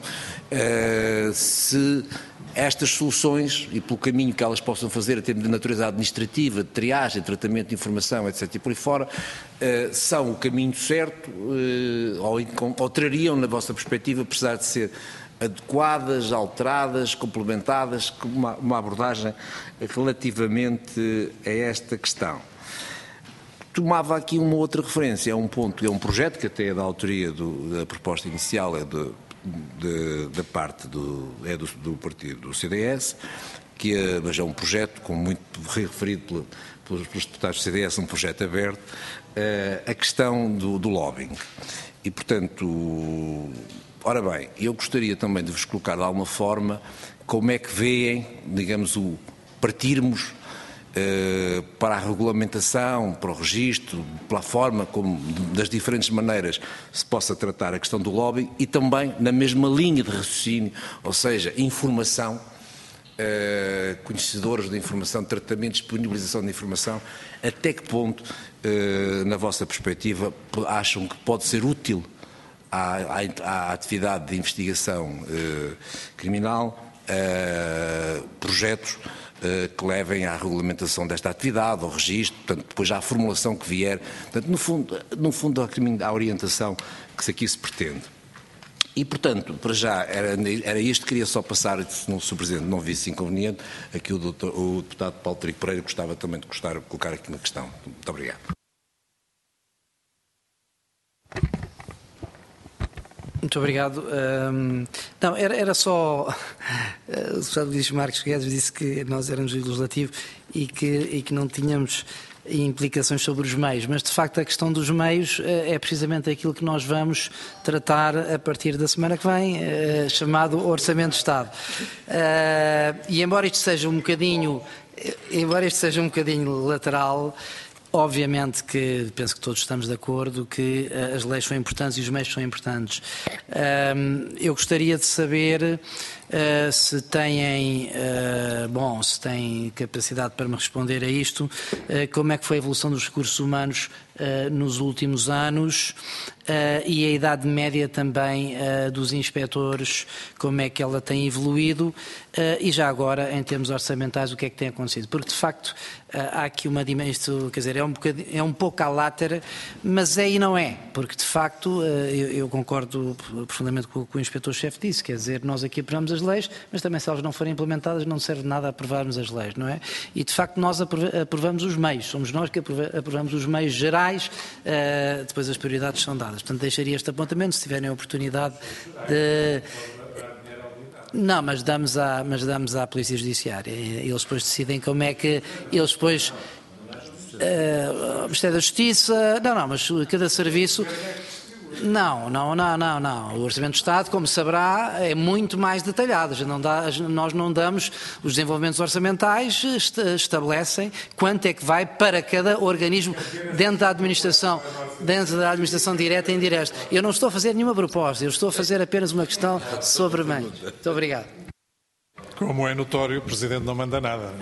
se estas soluções, e pelo caminho que elas possam fazer a termos de natureza administrativa, de triagem, tratamento de informação, etc., e por aí fora, são o caminho certo, ou trariam, na vossa perspectiva, precisar de ser adequadas, alteradas, complementadas, com uma abordagem relativamente a esta questão. Tomava aqui uma outra referência a um ponto, é um projeto que até é da autoria da proposta inicial, da parte do partido do CDS, mas é um projeto, como muito referido pelos deputados do CDS, um projeto aberto, a questão do lobbying. E, portanto, ora bem, eu gostaria também de vos colocar de alguma forma como é que veem, digamos, partirmos para a regulamentação, para o registro, pela forma como, das diferentes maneiras, se possa tratar a questão do lobbying e também na mesma linha de raciocínio, ou seja, informação, conhecedores da informação, tratamento, disponibilização de informação, até que ponto, na vossa perspectiva, acham que pode ser útil à atividade de investigação criminal, projetos que levem à regulamentação desta atividade, ao registro, portanto, depois à formulação que vier, portanto, no fundo à orientação que aqui se pretende. E, portanto, para já, era isto, queria só passar, se o Sr. Presidente não visse inconveniente, aqui o deputado Paulo Trigo Pereira gostava também de colocar aqui uma questão. Muito obrigado. Muito obrigado. Não, era só... O deputado Luís Marques Guedes disse que nós éramos o legislativo e que não tínhamos implicações sobre os meios, mas de facto a questão dos meios é precisamente aquilo que nós vamos tratar a partir da semana que vem, chamado Orçamento de Estado. E embora isto seja um bocadinho lateral, obviamente que penso que todos estamos de acordo que as leis são importantes e os meios são importantes. Eu gostaria de saber se têm capacidade para me responder a isto, como é que foi a evolução dos recursos humanos nos últimos anos e a idade média também dos inspectores, como é que ela tem evoluído e já agora, em termos orçamentais, o que é que tem acontecido? Porque, de facto, há aqui uma dimensão, quer dizer, é um pouco à látera, mas é e não é, porque, de facto, eu concordo profundamente com o que o inspetor-chefe disse, quer dizer, nós aqui aprovamos as leis, mas também se elas não forem implementadas não serve de nada aprovarmos as leis, não é? E, de facto, nós aprovamos os meios, somos nós que aprovamos os meios gerais, depois as prioridades são dadas. Portanto, deixaria este apontamento, se tiverem a oportunidade de... Não, mas damos à Polícia Judiciária. Eles depois decidem como é que... Eles depois... o Ministério da Justiça... Não, mas cada serviço... Não. O Orçamento de Estado, como saberá, é muito mais detalhado. Nós não damos... Os desenvolvimentos orçamentais estabelecem quanto é que vai para cada organismo dentro da administração direta e indireta. Eu não estou a fazer nenhuma proposta, eu estou a fazer apenas uma questão sobre meios. Muito obrigado. Como é notório, o Presidente não manda nada.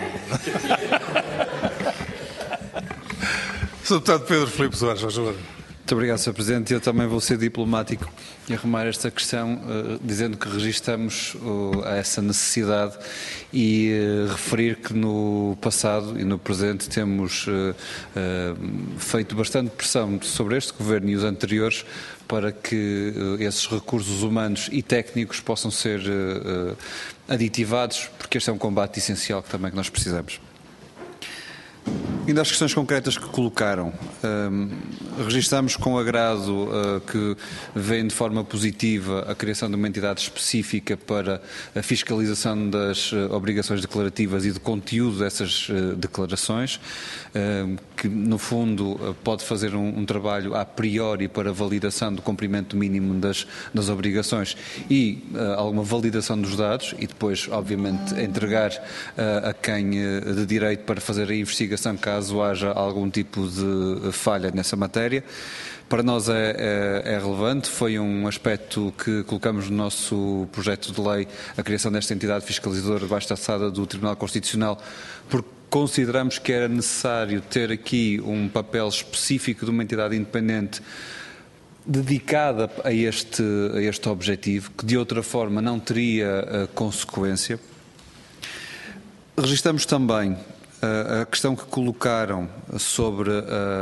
Sr. Deputado Pedro Filipe Soares, por favor. Muito obrigado, Sr. Presidente. Eu também vou ser diplomático e arrumar esta questão, dizendo que registamos essa necessidade e referir que no passado e no presente temos feito bastante pressão sobre este Governo e os anteriores para que esses recursos humanos e técnicos possam ser aditivados, porque este é um combate essencial que nós precisamos. Ainda as questões concretas que colocaram, registamos com agrado que vem de forma positiva a criação de uma entidade específica para a fiscalização das obrigações declarativas e do conteúdo dessas declarações, que no fundo pode fazer um trabalho a priori para validação do cumprimento mínimo das obrigações e alguma validação dos dados e depois, obviamente, entregar a quem de direito para fazer a investigação caso caso haja algum tipo de falha nessa matéria. Para nós é relevante, foi um aspecto que colocamos no nosso projeto de lei, a criação desta entidade fiscalizadora debaixo da alçada do Tribunal Constitucional, porque consideramos que era necessário ter aqui um papel específico de uma entidade independente dedicada a este objetivo, que de outra forma não teria consequência. Registramos também a questão que colocaram sobre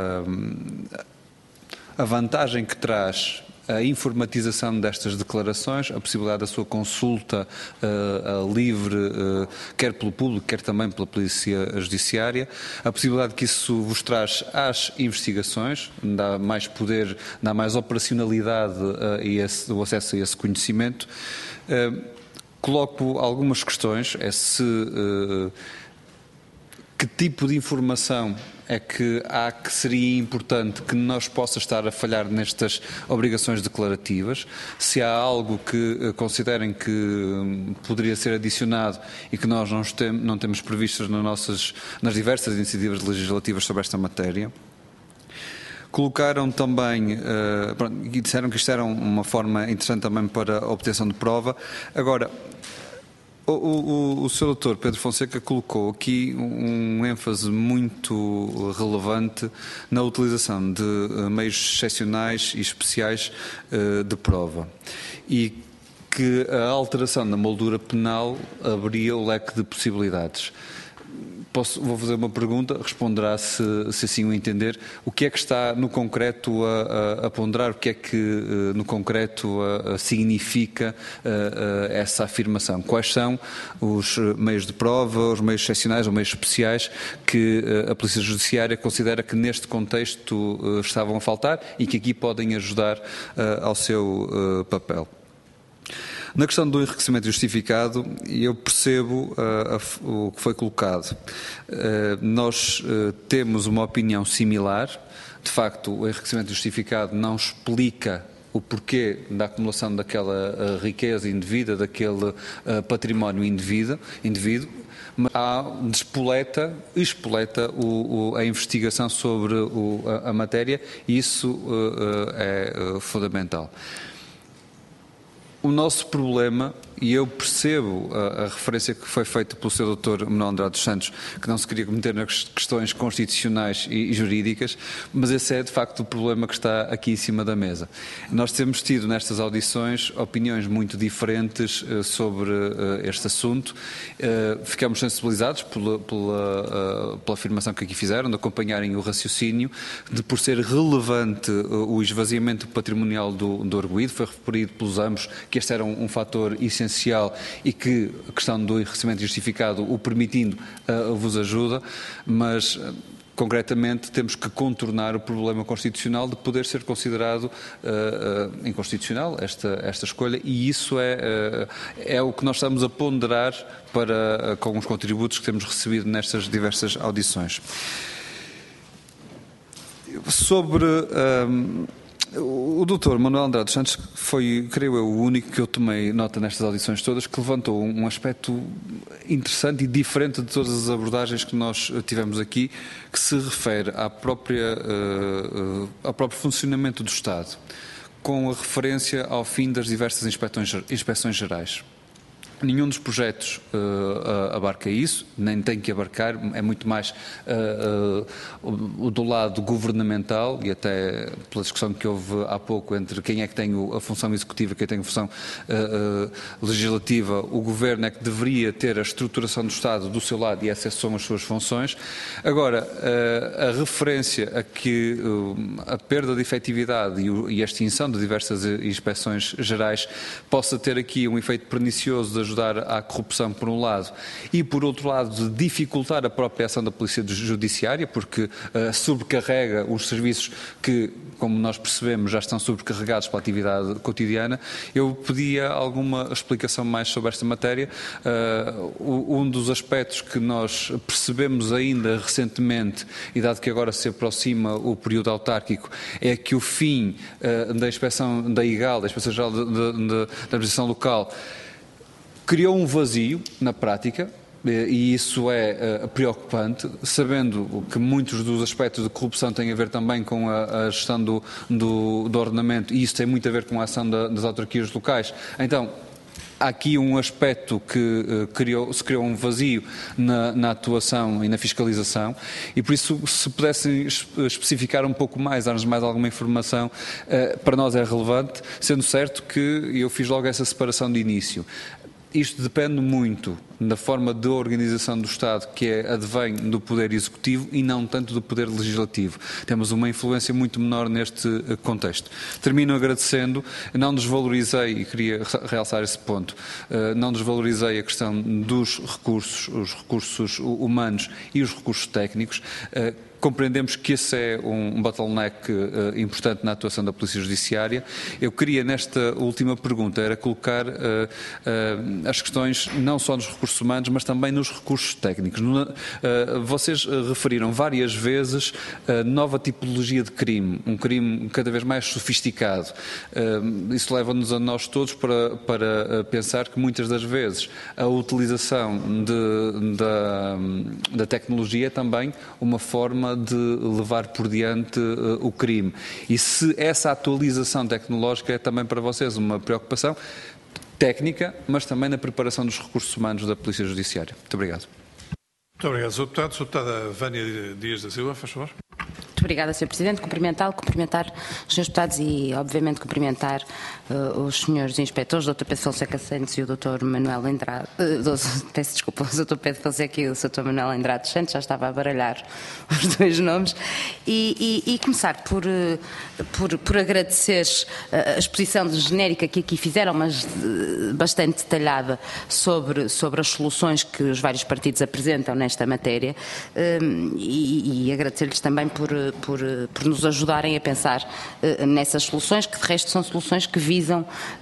a vantagem que traz a informatização destas declarações, a possibilidade da sua consulta livre, quer pelo público, quer também pela Polícia Judiciária, a possibilidade que isso vos traz às investigações, dá mais poder, dá mais operacionalidade o acesso a esse conhecimento. Coloco algumas questões, que tipo de informação é que seria importante que nós possa estar a falhar nestas obrigações declarativas, se há algo que considerem que poderia ser adicionado e que nós não temos previstas nas diversas iniciativas legislativas sobre esta matéria. Colocaram também, e disseram que isto era uma forma interessante também para a obtenção de prova. Agora, o Sr. Dr. Pedro Fonseca colocou aqui um ênfase muito relevante na utilização de meios excepcionais e especiais de prova e que a alteração da moldura penal abria o leque de possibilidades. Vou fazer uma pergunta, responderá se assim o entender. O que é que está no concreto a ponderar? O que é que no concreto significa essa afirmação? Quais são os meios de prova, os meios excepcionais ou meios especiais que a Polícia Judiciária considera que neste contexto estavam a faltar e que aqui podem ajudar ao seu papel? Na questão do enriquecimento justificado, eu percebo o que foi colocado. Nós temos uma opinião similar. De facto, o enriquecimento justificado não explica o porquê da acumulação daquela riqueza indevida, daquele património indivíduo, mas espoleta a investigação sobre a matéria e isso é fundamental. O nosso problema, e eu percebo a referência que foi feita pelo Sr. Dr. Manuel Andrade dos Santos, que não se queria meter nas questões constitucionais e jurídicas, mas esse é de facto o problema que está aqui em cima da mesa. Nós temos tido nestas audições opiniões muito diferentes sobre este assunto. Ficamos sensibilizados pela afirmação que aqui fizeram, de acompanharem o raciocínio, de por ser relevante o esvaziamento patrimonial do arguido, foi referido pelos ambos que este era um fator essencial e que a questão do enriquecimento justificado, o permitindo, vos ajuda, mas concretamente temos que contornar o problema constitucional de poder ser considerado inconstitucional esta escolha e isso é o que nós estamos a ponderar com os contributos que temos recebido nestas diversas audições. Sobre o Dr. Manuel Andrade dos Santos foi, creio eu, o único que eu tomei nota nestas audições todas que levantou um aspecto interessante e diferente de todas as abordagens que nós tivemos aqui, que se refere ao próprio funcionamento do Estado, com a referência ao fim das diversas inspeções gerais. Nenhum dos projetos abarca isso, nem tem que abarcar, é muito mais o do lado governamental e até pela discussão que houve há pouco entre quem é que tem a função executiva e quem tem a função legislativa, o Governo é que deveria ter a estruturação do Estado do seu lado e essas são as suas funções. Agora, a referência a que a perda de efetividade e a extinção de diversas inspeções gerais possa ter aqui um efeito pernicioso de ajudar à corrupção por um lado e por outro lado de dificultar a própria ação da Polícia Judiciária porque sobrecarrega os serviços que, como nós percebemos, já estão sobrecarregados pela atividade cotidiana. Eu pedia alguma explicação mais sobre esta matéria. Um dos aspectos que nós percebemos ainda recentemente e dado que agora se aproxima o período autárquico é que o fim da inspeção da IGAL, da Inspeção Geral da Administração Local, criou um vazio na prática, e isso é preocupante, sabendo que muitos dos aspectos de corrupção têm a ver também com a gestão do ordenamento, e isso tem muito a ver com a ação das autarquias locais. Então, há aqui um aspecto que se criou um vazio na atuação e na fiscalização, e por isso, se pudessem especificar um pouco mais, dar-nos mais alguma informação, para nós é relevante, sendo certo que eu fiz logo essa separação de início. Isto depende muito da forma de organização do Estado, que advém do poder executivo e não tanto do poder legislativo. Temos uma influência muito menor neste contexto. Termino agradecendo, não desvalorizei, e queria realçar esse ponto, não desvalorizei a questão dos recursos, os recursos humanos e os recursos técnicos. Compreendemos que esse é um bottleneck importante na atuação da Polícia Judiciária. Eu queria, nesta última pergunta, era colocar as questões não só nos recursos humanos, mas também nos recursos técnicos. Vocês referiram várias vezes a nova tipologia de crime, um crime cada vez mais sofisticado. Isso leva-nos a nós todos para pensar que muitas das vezes a utilização da tecnologia é também uma forma de levar por diante o crime. E se essa atualização tecnológica é também para vocês uma preocupação técnica, mas também na preparação dos recursos humanos da Polícia Judiciária. Muito obrigado. Muito obrigado, Sr. Deputado. Sra. Deputada Vânia Dias da Silva, faz favor. Muito obrigada, Sr. Presidente. Cumprimentar os Srs. Deputados e, obviamente, cumprimentar os Srs. Inspectores, o Dr. Pedro Fonseca Santos e o Dr. Manuel Andrade. Peço desculpa, o Dr. Pedro Fonseca e o Dr. Manuel Andrade Santos, já estava a baralhar os dois nomes. E começar por agradecer a exposição genérica que aqui fizeram, mas bastante detalhada, sobre as soluções que os vários partidos apresentam nesta matéria, e agradecer-lhes também por nos ajudarem a pensar nessas soluções, que de resto são soluções que visam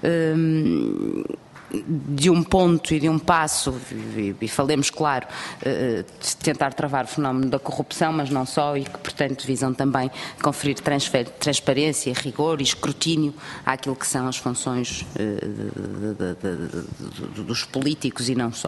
de um ponto e de um passo, e falemos, claro, tentar travar o fenómeno da corrupção, mas não só, e que, portanto, visam também conferir transparência, rigor e escrutínio àquilo que são as funções dos políticos e não só.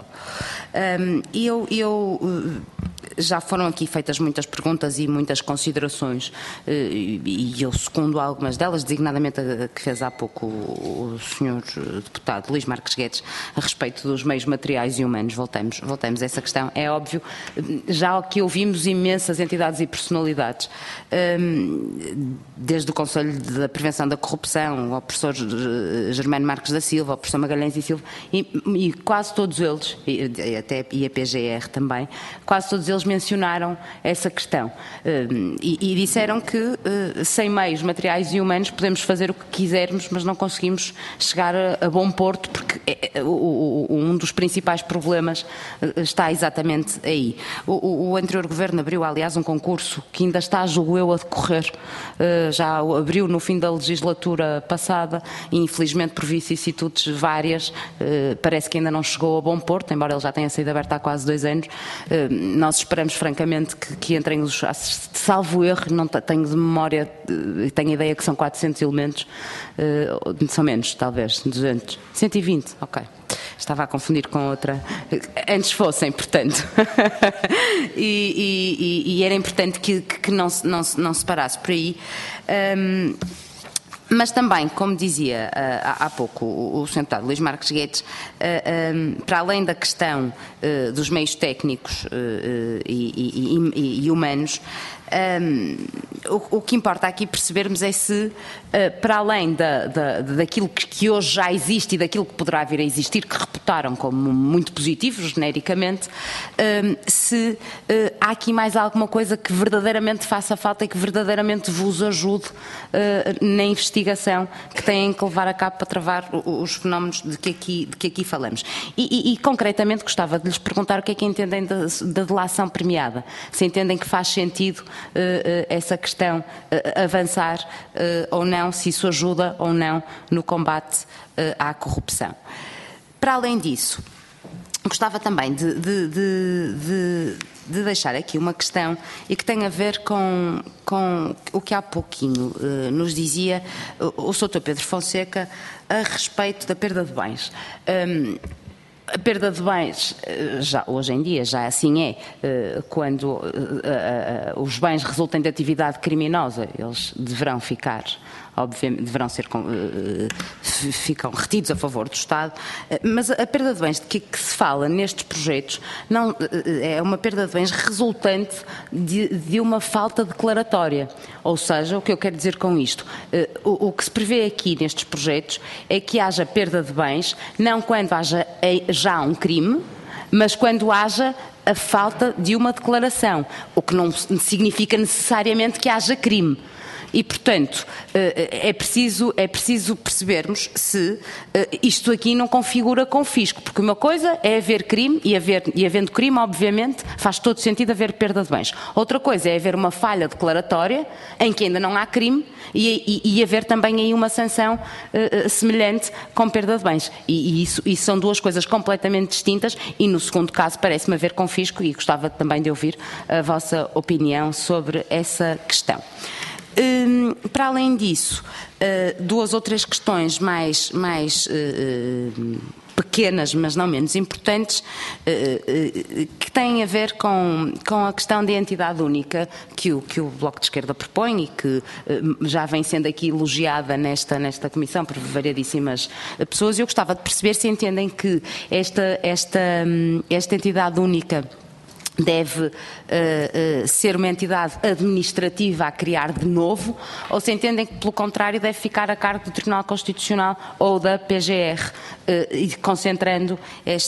Já foram aqui feitas muitas perguntas e muitas considerações, e eu secundo algumas delas, designadamente a que fez há pouco o Sr. Deputado Luís Marques Guedes, a respeito dos meios materiais e humanos. Voltamos a essa questão. É óbvio, já que ouvimos imensas entidades e personalidades, desde o Conselho da Prevenção da Corrupção, ao professor Germano Marques da Silva, ao professor Magalhães e Silva, e quase todos eles, e a PGR também, quase todos eles mencionaram essa questão, e disseram que sem meios materiais e humanos podemos fazer o que quisermos, mas não conseguimos chegar a bom porto, porque um dos principais problemas está exatamente aí. O anterior governo abriu, aliás, um concurso que ainda está, julgo eu, a decorrer, já abriu no fim da legislatura passada, e infelizmente por vicissitudes várias, parece que ainda não chegou a bom porto, embora ele já tenha sido aberto há quase 2 anos. Nós esperamos francamente que entrem os, salvo erro, não tenho de memória, tenho a ideia que são 400 elementos, são menos, talvez, 200, 120, ok. Estava a confundir com outra, antes fossem, portanto. e era importante que não se parasse por aí. Mas também, como dizia há pouco o Sr. Deputado Luís Marques Guedes, para além da questão dos meios técnicos e humanos, o que importa aqui percebermos é se, para além daquilo que hoje já existe e daquilo que poderá vir a existir, que reputaram como muito positivo, genericamente, se há aqui mais alguma coisa que verdadeiramente faça falta e que verdadeiramente vos ajude na investigação que têm que levar a cabo para travar os fenómenos de que aqui falamos. E concretamente gostava de lhes perguntar o que é que entendem da delação premiada, se entendem que faz sentido essa questão avançar ou não, se isso ajuda ou não no combate à corrupção. Para além disso, gostava também de deixar aqui uma questão e que tem a ver com o que há pouquinho nos dizia o Sr. Pedro Fonseca a respeito da perda de bens. A perda de bens, já, hoje em dia, já assim é, quando os bens resultem de atividade criminosa, eles deverão ficar, obviamente, ficam retidos a favor do Estado, mas a perda de bens de que se fala nestes projetos não, é uma perda de bens resultante de uma falta declaratória. Ou seja, o que eu quero dizer com isto, o que se prevê aqui nestes projetos é que haja perda de bens, não quando haja já um crime, mas quando haja a falta de uma declaração, o que não significa necessariamente que haja crime. E, portanto, é preciso percebermos se isto aqui não configura confisco, porque uma coisa é haver crime, e havendo crime, obviamente, faz todo sentido haver perda de bens. Outra coisa é haver uma falha declaratória em que ainda não há crime e haver também aí uma sanção semelhante com perda de bens. E isso são duas coisas completamente distintas e, no segundo caso, parece-me haver confisco e gostava também de ouvir a vossa opinião sobre essa questão. Para além disso, duas ou três questões mais pequenas, mas não menos importantes, que têm a ver com a questão da entidade única que o Bloco de Esquerda propõe e que já vem sendo aqui elogiada nesta comissão por variadíssimas pessoas. Eu gostava de perceber se entendem que esta entidade única deve ser uma entidade administrativa a criar de novo, ou se entendem que, pelo contrário, deve ficar a cargo do Tribunal Constitucional ou da PGR, e concentrando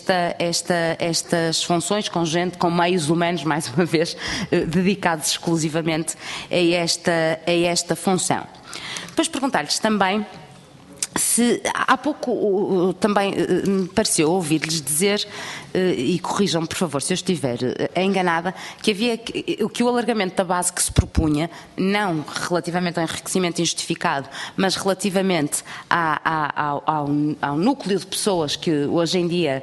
estas funções com meios humanos, mais uma vez, dedicados exclusivamente a esta função. Depois perguntar-lhes também se, há pouco também me pareceu ouvir-lhes dizer, e corrijam-me por favor se eu estiver enganada, que o alargamento da base que se propunha, não relativamente ao enriquecimento injustificado, mas relativamente ao núcleo de pessoas que hoje em dia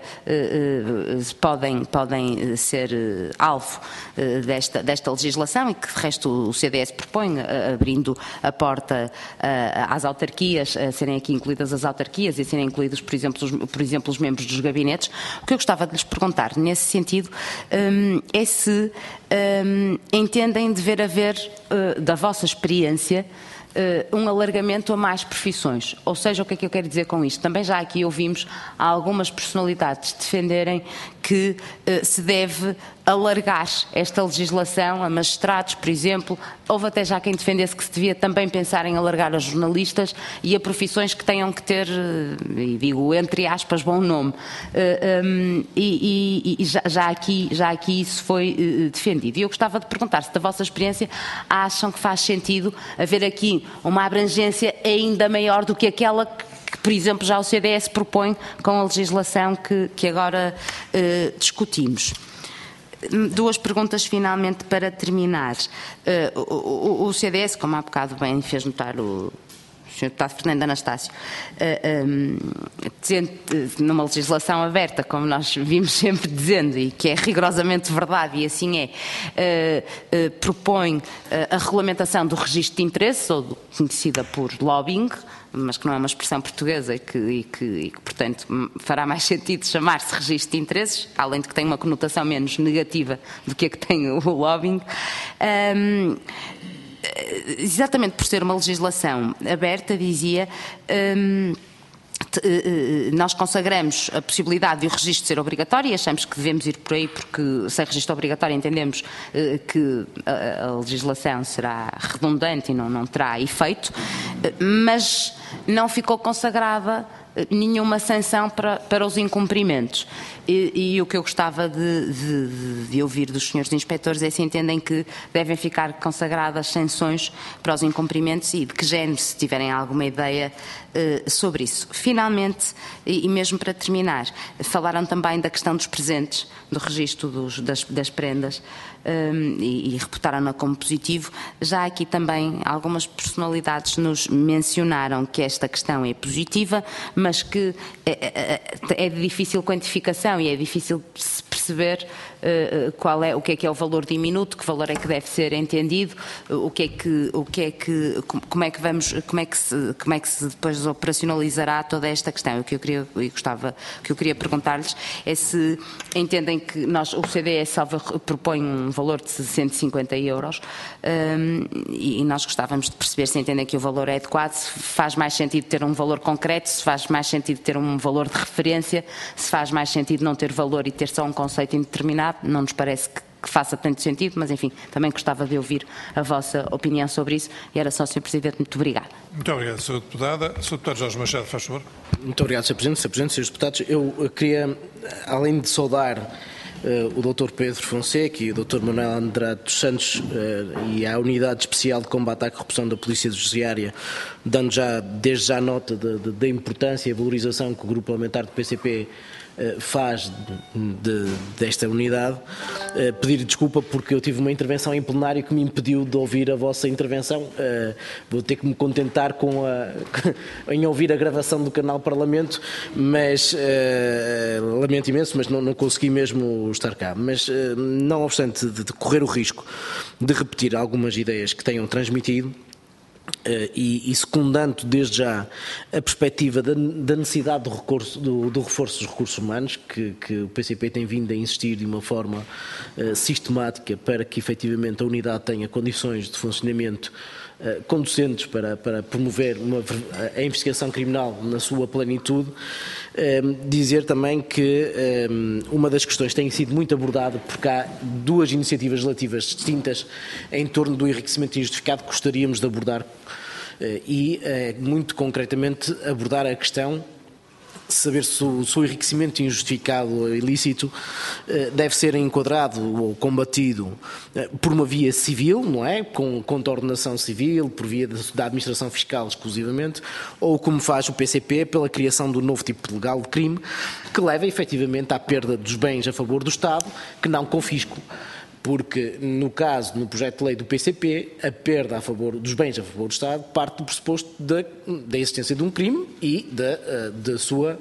podem ser alvo desta legislação e que de resto o CDS propõe, abrindo a porta às autarquias, a serem aqui incluídas as autarquias e a serem incluídos, por exemplo, os membros dos gabinetes. O que eu gostava de lhes perguntar nesse sentido é se entendem dever haver, da vossa experiência, um alargamento a mais profissões. Ou seja, o que é que eu quero dizer com isto? Também já aqui ouvimos algumas personalidades defenderem que se deve alargar esta legislação a magistrados, por exemplo. Houve até já quem defendesse que se devia também pensar em alargar a jornalistas e a profissões que tenham que ter, e digo entre aspas, bom nome. Já aqui isso foi defendido. E eu gostava de perguntar se, da vossa experiência, acham que faz sentido haver aqui uma abrangência ainda maior do que aquela que, por exemplo, já o CDS propõe com a legislação que agora discutimos. Duas perguntas finalmente para terminar. O CDS, como há bocado bem fez notar o Sr. Deputado Fernando Anastácio, numa legislação aberta, como nós vimos sempre dizendo, e que é rigorosamente verdade, e assim propõe a regulamentação do registro de interesses, ou conhecida por lobbying, mas que não é uma expressão portuguesa e que, portanto, fará mais sentido chamar-se registro de interesses, além de que tem uma conotação menos negativa do que a que tem o lobbying. Exatamente por ser uma legislação aberta, dizia, nós consagramos a possibilidade de o registro ser obrigatório e achamos que devemos ir por aí porque, sem registro obrigatório, entendemos que a legislação será redundante e não terá efeito, mas não ficou consagrada nenhuma sanção para os incumprimentos. E o que eu gostava de ouvir dos senhores inspectores é se entendem que devem ficar consagradas sanções para os incumprimentos e de que género, se tiverem alguma ideia sobre isso. Finalmente, e mesmo para terminar, falaram também da questão dos presentes, do registro das prendas, e reputaram-na como positivo. Já aqui também algumas personalidades nos mencionaram que esta questão é positiva, mas que é de difícil quantificação e é difícil perceber o que é o valor diminuto, que valor é que deve ser entendido, como é que se depois operacionalizará toda esta questão. O que eu queria perguntar-lhes é se entendem que o CDS propõe um valor de 150 euros e nós gostávamos de perceber se entendem que o valor é adequado, se faz mais sentido ter um valor concreto, se faz mais sentido ter um valor de referência, se faz mais sentido não ter valor e ter só um conceito indeterminado. Não nos parece que faça tanto sentido, mas enfim, também gostava de ouvir a vossa opinião sobre isso. E era só, Sr. Presidente, muito obrigada. Muito obrigado, Sra. Deputada. Sr. Deputado Jorge Machado, faz favor. Muito obrigado, Sr. Presidente. Sr. Presidente, Srs. Deputados, eu queria, além de saudar o Dr. Pedro Fonseca e o Dr. Manuel Andrade dos Santos e a Unidade Especial de Combate à Corrupção da Polícia Judiciária, dando desde já nota da importância e valorização que o Grupo Parlamentar do PCP faz desta unidade, pedir desculpa porque eu tive uma intervenção em plenário que me impediu de ouvir a vossa intervenção. Vou ter que me contentar em ouvir a gravação do canal Parlamento, mas lamento imenso, mas não consegui mesmo estar cá. Mas não obstante de correr o risco de repetir algumas ideias que tenham transmitido, e secundando desde já a perspectiva da necessidade do reforço dos recursos humanos, que o PCP tem vindo a insistir de uma forma sistemática para que efetivamente a unidade tenha condições de funcionamento conducentes para promover a investigação criminal na sua plenitude, dizer também que uma das questões que tem sido muito abordada, porque há duas iniciativas legislativas distintas em torno do enriquecimento injustificado que gostaríamos de abordar e, muito concretamente, abordar a questão saber se o enriquecimento injustificado ou ilícito deve ser enquadrado ou combatido por uma via civil, não é? Com ordenação civil, por via da administração fiscal exclusivamente, ou como faz o PCP, pela criação do novo tipo legal de crime, que leva efetivamente à perda dos bens a favor do Estado, que não confisco. Porque, no projeto de lei do PCP, a perda dos bens a favor do Estado parte do pressuposto da existência de um crime e da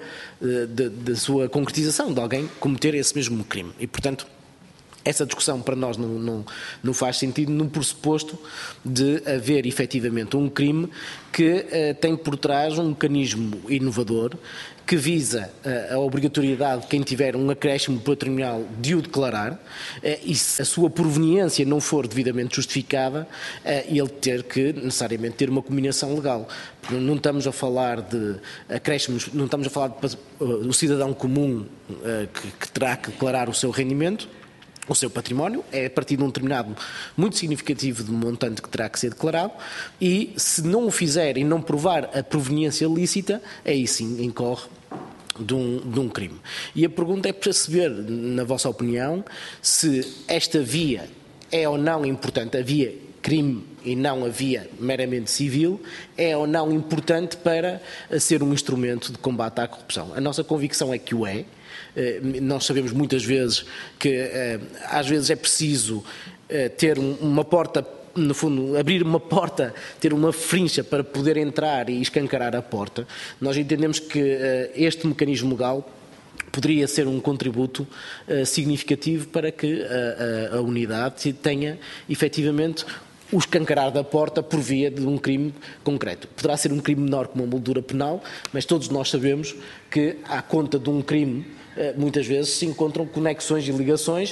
sua concretização, de alguém cometer esse mesmo crime. E, portanto, essa discussão para nós não faz sentido no pressuposto de haver efetivamente um crime que tem por trás um mecanismo inovador que visa a obrigatoriedade de quem tiver um acréscimo patrimonial de o declarar, e se a sua proveniência não for devidamente justificada, ele ter que necessariamente ter uma combinação legal. Não estamos a falar de acréscimos, não estamos a falar do cidadão comum que terá que declarar o seu rendimento, o seu património, é a partir de um determinado muito significativo de montante que terá que ser declarado, e se não o fizer e não provar a proveniência lícita, aí sim incorre de um crime. E a pergunta é para saber, na vossa opinião, se esta via é ou não importante, a via crime e não a via meramente civil, é ou não importante para ser um instrumento de combate à corrupção. A nossa convicção é que o é. Nós sabemos muitas vezes que às vezes é preciso ter uma porta, no fundo, abrir uma porta, ter uma frincha para poder entrar e escancarar a porta. Nós entendemos que este mecanismo legal poderia ser um contributo significativo para que a unidade tenha efetivamente o escancarar da porta por via de um crime concreto. Poderá ser um crime menor como uma moldura penal, mas todos nós sabemos que à conta de um crime muitas vezes se encontram conexões e ligações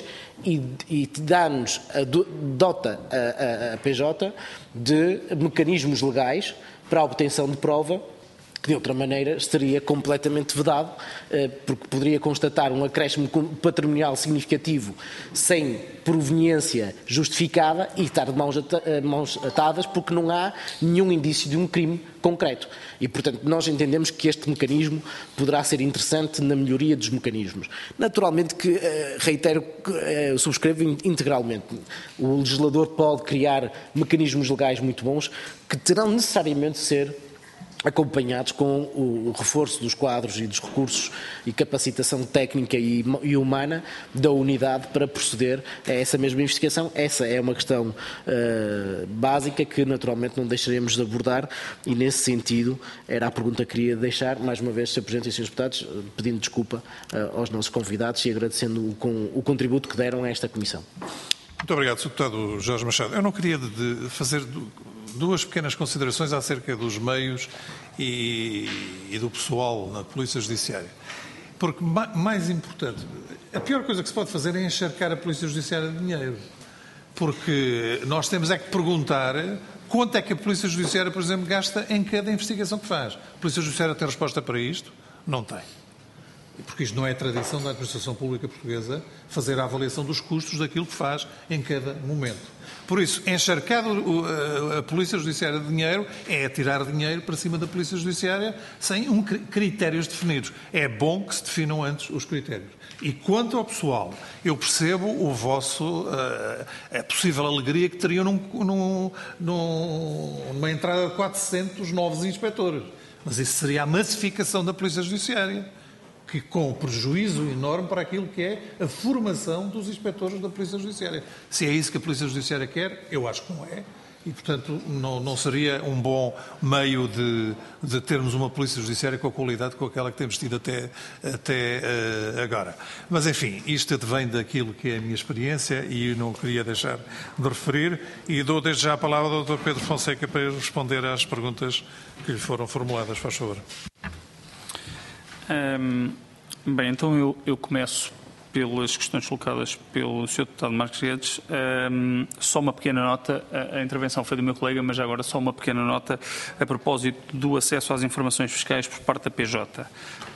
e dá-nos, dota a PJ de mecanismos legais para a obtenção de prova que de outra maneira seria completamente vedado, porque poderia constatar um acréscimo patrimonial significativo sem proveniência justificada e estar de mãos atadas porque não há nenhum indício de um crime concreto. E, portanto, nós entendemos que este mecanismo poderá ser interessante na melhoria dos mecanismos. Naturalmente que, reitero, subscrevo integralmente. O legislador pode criar mecanismos legais muito bons que terão necessariamente de ser acompanhados com o reforço dos quadros e dos recursos e capacitação técnica e humana da unidade para proceder a essa mesma investigação. Essa é uma questão básica que naturalmente não deixaremos de abordar e nesse sentido era a pergunta que queria deixar, mais uma vez, Sr. Presidente e Srs. Deputados, pedindo desculpa aos nossos convidados e agradecendo o contributo que deram a esta Comissão. Muito obrigado, Sr. Deputado Jorge Machado. Eu não queria fazer duas pequenas considerações acerca dos meios e do pessoal na Polícia Judiciária. Porque, mais importante, a pior coisa que se pode fazer é encharcar a Polícia Judiciária de dinheiro. Porque nós temos é que perguntar quanto é que a Polícia Judiciária, por exemplo, gasta em cada investigação que faz. A Polícia Judiciária tem resposta para isto? Não tem. Porque isto não é tradição da administração pública portuguesa fazer a avaliação dos custos daquilo que faz em cada momento. Por isso, encharcar a Polícia Judiciária de dinheiro é tirar dinheiro para cima da Polícia Judiciária sem critérios definidos. É bom que se definam antes os critérios. E quanto ao pessoal, eu percebo a possível alegria que teriam numa entrada de 400 novos inspectores. Mas isso seria a massificação da Polícia Judiciária, que com prejuízo enorme para aquilo que é a formação dos inspectores da Polícia Judiciária. Se é isso que a Polícia Judiciária quer, eu acho que não é, e, portanto, não seria um bom meio de termos uma Polícia Judiciária com a qualidade com aquela que temos tido até agora. Mas, enfim, isto vem daquilo que é a minha experiência e eu não queria deixar de referir, e dou desde já a palavra ao Dr. Pedro Fonseca para responder às perguntas que lhe foram formuladas. Faz favor. Bem, então eu começo pelas questões colocadas pelo Sr. Deputado Marques Guedes. Só uma pequena nota, a intervenção foi do meu colega, mas agora só uma pequena nota a propósito do acesso às informações fiscais por parte da PJ.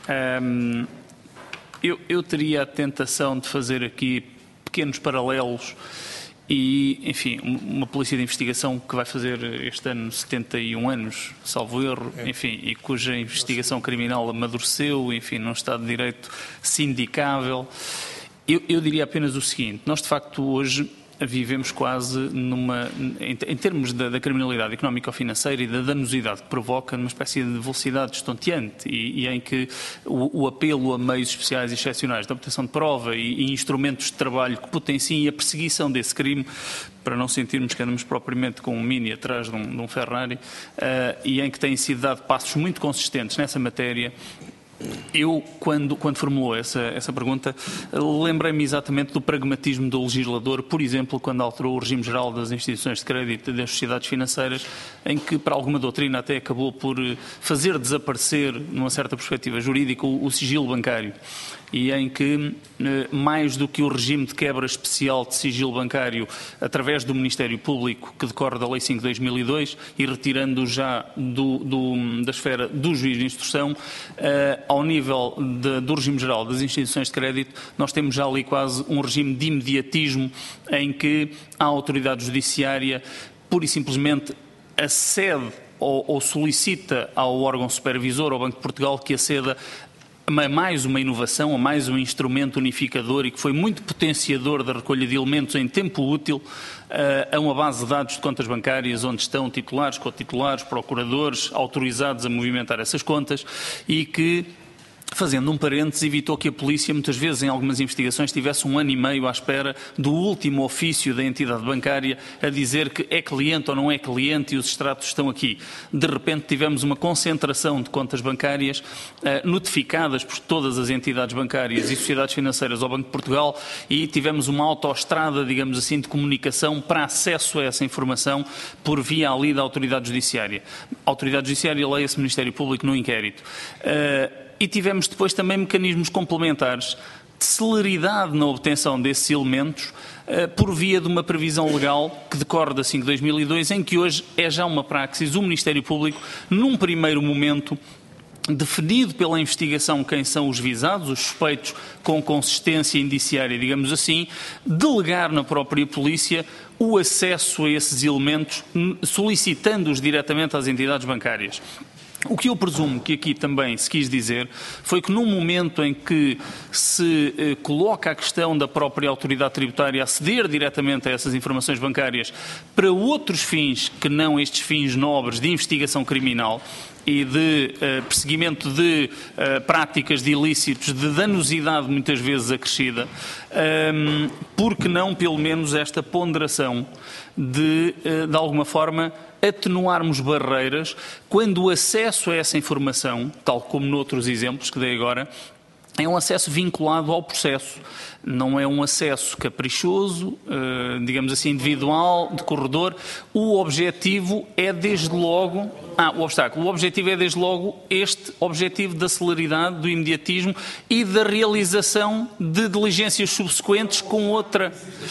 Eu teria a tentação de fazer aqui pequenos paralelos e, enfim, uma polícia de investigação que vai fazer este ano 71 anos, salvo erro, enfim, e cuja investigação criminal amadureceu, enfim, num Estado de Direito sindicável. Eu diria apenas o seguinte: nós, de facto, hoje vivemos quase em termos da criminalidade económico-financeira e da danosidade que provoca, numa espécie de velocidade estonteante e em que o apelo a meios especiais e excepcionais de obtenção de prova e instrumentos de trabalho que potenciem a perseguição desse crime, para não sentirmos que andamos propriamente com um Mini atrás de um Ferrari, e em que têm sido dados passos muito consistentes nessa matéria. Eu, quando formulou essa pergunta, lembrei-me exatamente do pragmatismo do legislador, por exemplo, quando alterou o regime geral das instituições de crédito e das sociedades financeiras, em que, para alguma doutrina, até acabou por fazer desaparecer, numa certa perspectiva jurídica, o sigilo bancário. E em que, mais do que o regime de quebra especial de sigilo bancário através do Ministério Público, que decorre da Lei 5 de 2002, e retirando já da esfera do juiz de instrução, ao nível do regime geral das instituições de crédito, nós temos já ali quase um regime de imediatismo em que a autoridade judiciária, pura e simplesmente, acede ou solicita ao órgão supervisor, ao Banco de Portugal, que aceda a mais uma inovação, a mais um instrumento unificador e que foi muito potenciador da recolha de elementos em tempo útil a uma base de dados de contas bancárias onde estão titulares, cotitulares, procuradores autorizados a movimentar essas contas e que, fazendo um parênteses, evitou que a polícia, muitas vezes em algumas investigações, tivesse 1 ano e meio à espera do último ofício da entidade bancária a dizer que é cliente ou não é cliente e os extratos estão aqui. De repente tivemos uma concentração de contas bancárias notificadas por todas as entidades bancárias e sociedades financeiras ao Banco de Portugal e tivemos uma autoestrada, digamos assim, de comunicação para acesso a essa informação por via ali da autoridade judiciária. A autoridade judiciária leia-se Ministério Público no inquérito. E tivemos depois também mecanismos complementares de celeridade na obtenção desses elementos por via de uma previsão legal que decorre da 5 de 2002, em que hoje é já uma praxis o Ministério Público, num primeiro momento, definido pela investigação quem são os visados, os suspeitos com consistência indiciária, digamos assim, delegar na própria polícia o acesso a esses elementos, solicitando-os diretamente às entidades bancárias. O que eu presumo que aqui também se quis dizer foi que num momento em que se coloca a questão da própria autoridade tributária aceder diretamente a essas informações bancárias para outros fins que não estes fins nobres de investigação criminal, e de perseguimento de práticas de ilícitos de danosidade muitas vezes acrescida, porque não pelo menos esta ponderação de alguma forma atenuarmos barreiras quando o acesso a essa informação, tal como noutros exemplos que dei agora, é um acesso vinculado ao processo, não é um acesso caprichoso, digamos assim, individual, de corredor. O objetivo é desde logo, o objetivo é desde logo este objetivo da celeridade, do imediatismo e da realização de diligências subsequentes com outra.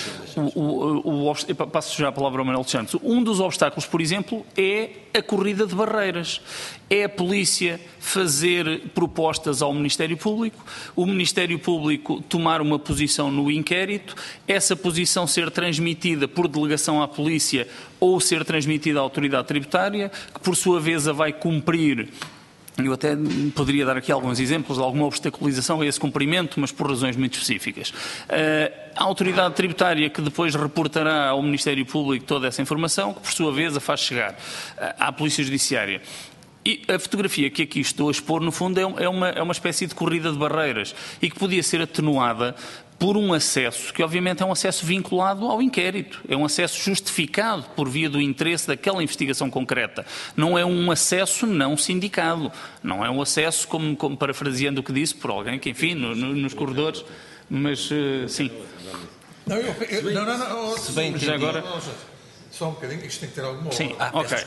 Passo já a palavra ao Manuel dos Santos. Um dos obstáculos, por exemplo, é a corrida de barreiras. É a polícia fazer propostas ao Ministério Público, o Ministério Público tomar uma posição no inquérito, essa posição ser transmitida por delegação à polícia ou ser transmitida à autoridade tributária, que por sua vez a vai cumprir. Eu até poderia dar aqui alguns exemplos de alguma obstaculização a esse cumprimento, mas por razões muito específicas. A autoridade tributária que depois reportará ao Ministério Público toda essa informação, que por sua vez a faz chegar à Polícia Judiciária. E a fotografia que aqui estou a expor, no fundo, é uma espécie de corrida de barreiras e que podia ser atenuada por um acesso, que obviamente é um acesso vinculado ao inquérito, é um acesso justificado por via do interesse daquela investigação concreta. Não é um acesso não sindicado, não é um acesso, como parafraseando o que disse, por alguém que, enfim, nos corredores, mas sim. Não, Se bem entendido. Já agora... Só um bocadinho, isto tem que ter alguma... Sim, ok.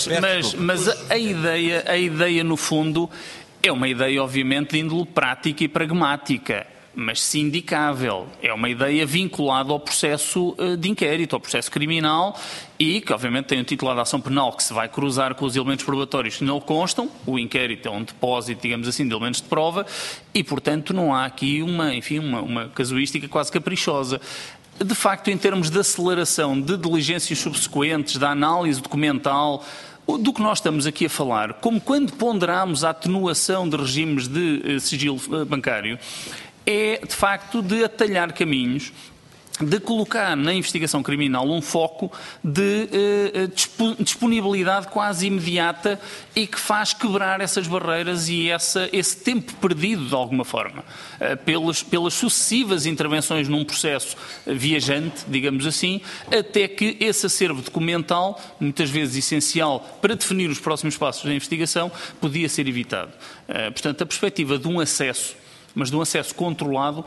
Mas a ideia, no fundo, é uma ideia, obviamente, de índole prática e pragmática, mas sindicável. É uma ideia vinculada ao processo de inquérito, ao processo criminal e que, obviamente, tem um titular de ação penal que se vai cruzar com os elementos probatórios que não constam. O inquérito é um depósito, digamos assim, de elementos de prova e, portanto, não há aqui uma casuística quase caprichosa. De facto, em termos de aceleração de diligências subsequentes, da análise documental, do que nós estamos aqui a falar, como quando ponderamos a atenuação de regimes de sigilo bancário, é, de facto, de atalhar caminhos, de colocar na investigação criminal um foco de disponibilidade quase imediata e que faz quebrar essas barreiras e esse tempo perdido, de alguma forma, pelas sucessivas intervenções num processo viajante, digamos assim, até que esse acervo documental, muitas vezes essencial para definir os próximos passos da investigação, podia ser evitado. Portanto, a perspectiva de um acesso, mas de um acesso controlado,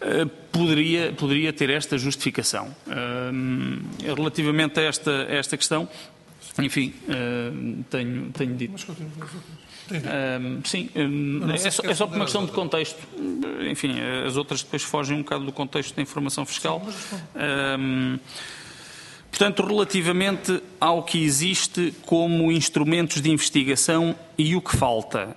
poderia ter esta justificação. Relativamente a esta questão, enfim, tenho dito. Sim, é só por uma questão de contexto. Enfim, as outras depois fogem um bocado do contexto da informação fiscal. Portanto, relativamente ao que existe como instrumentos de investigação e o que falta.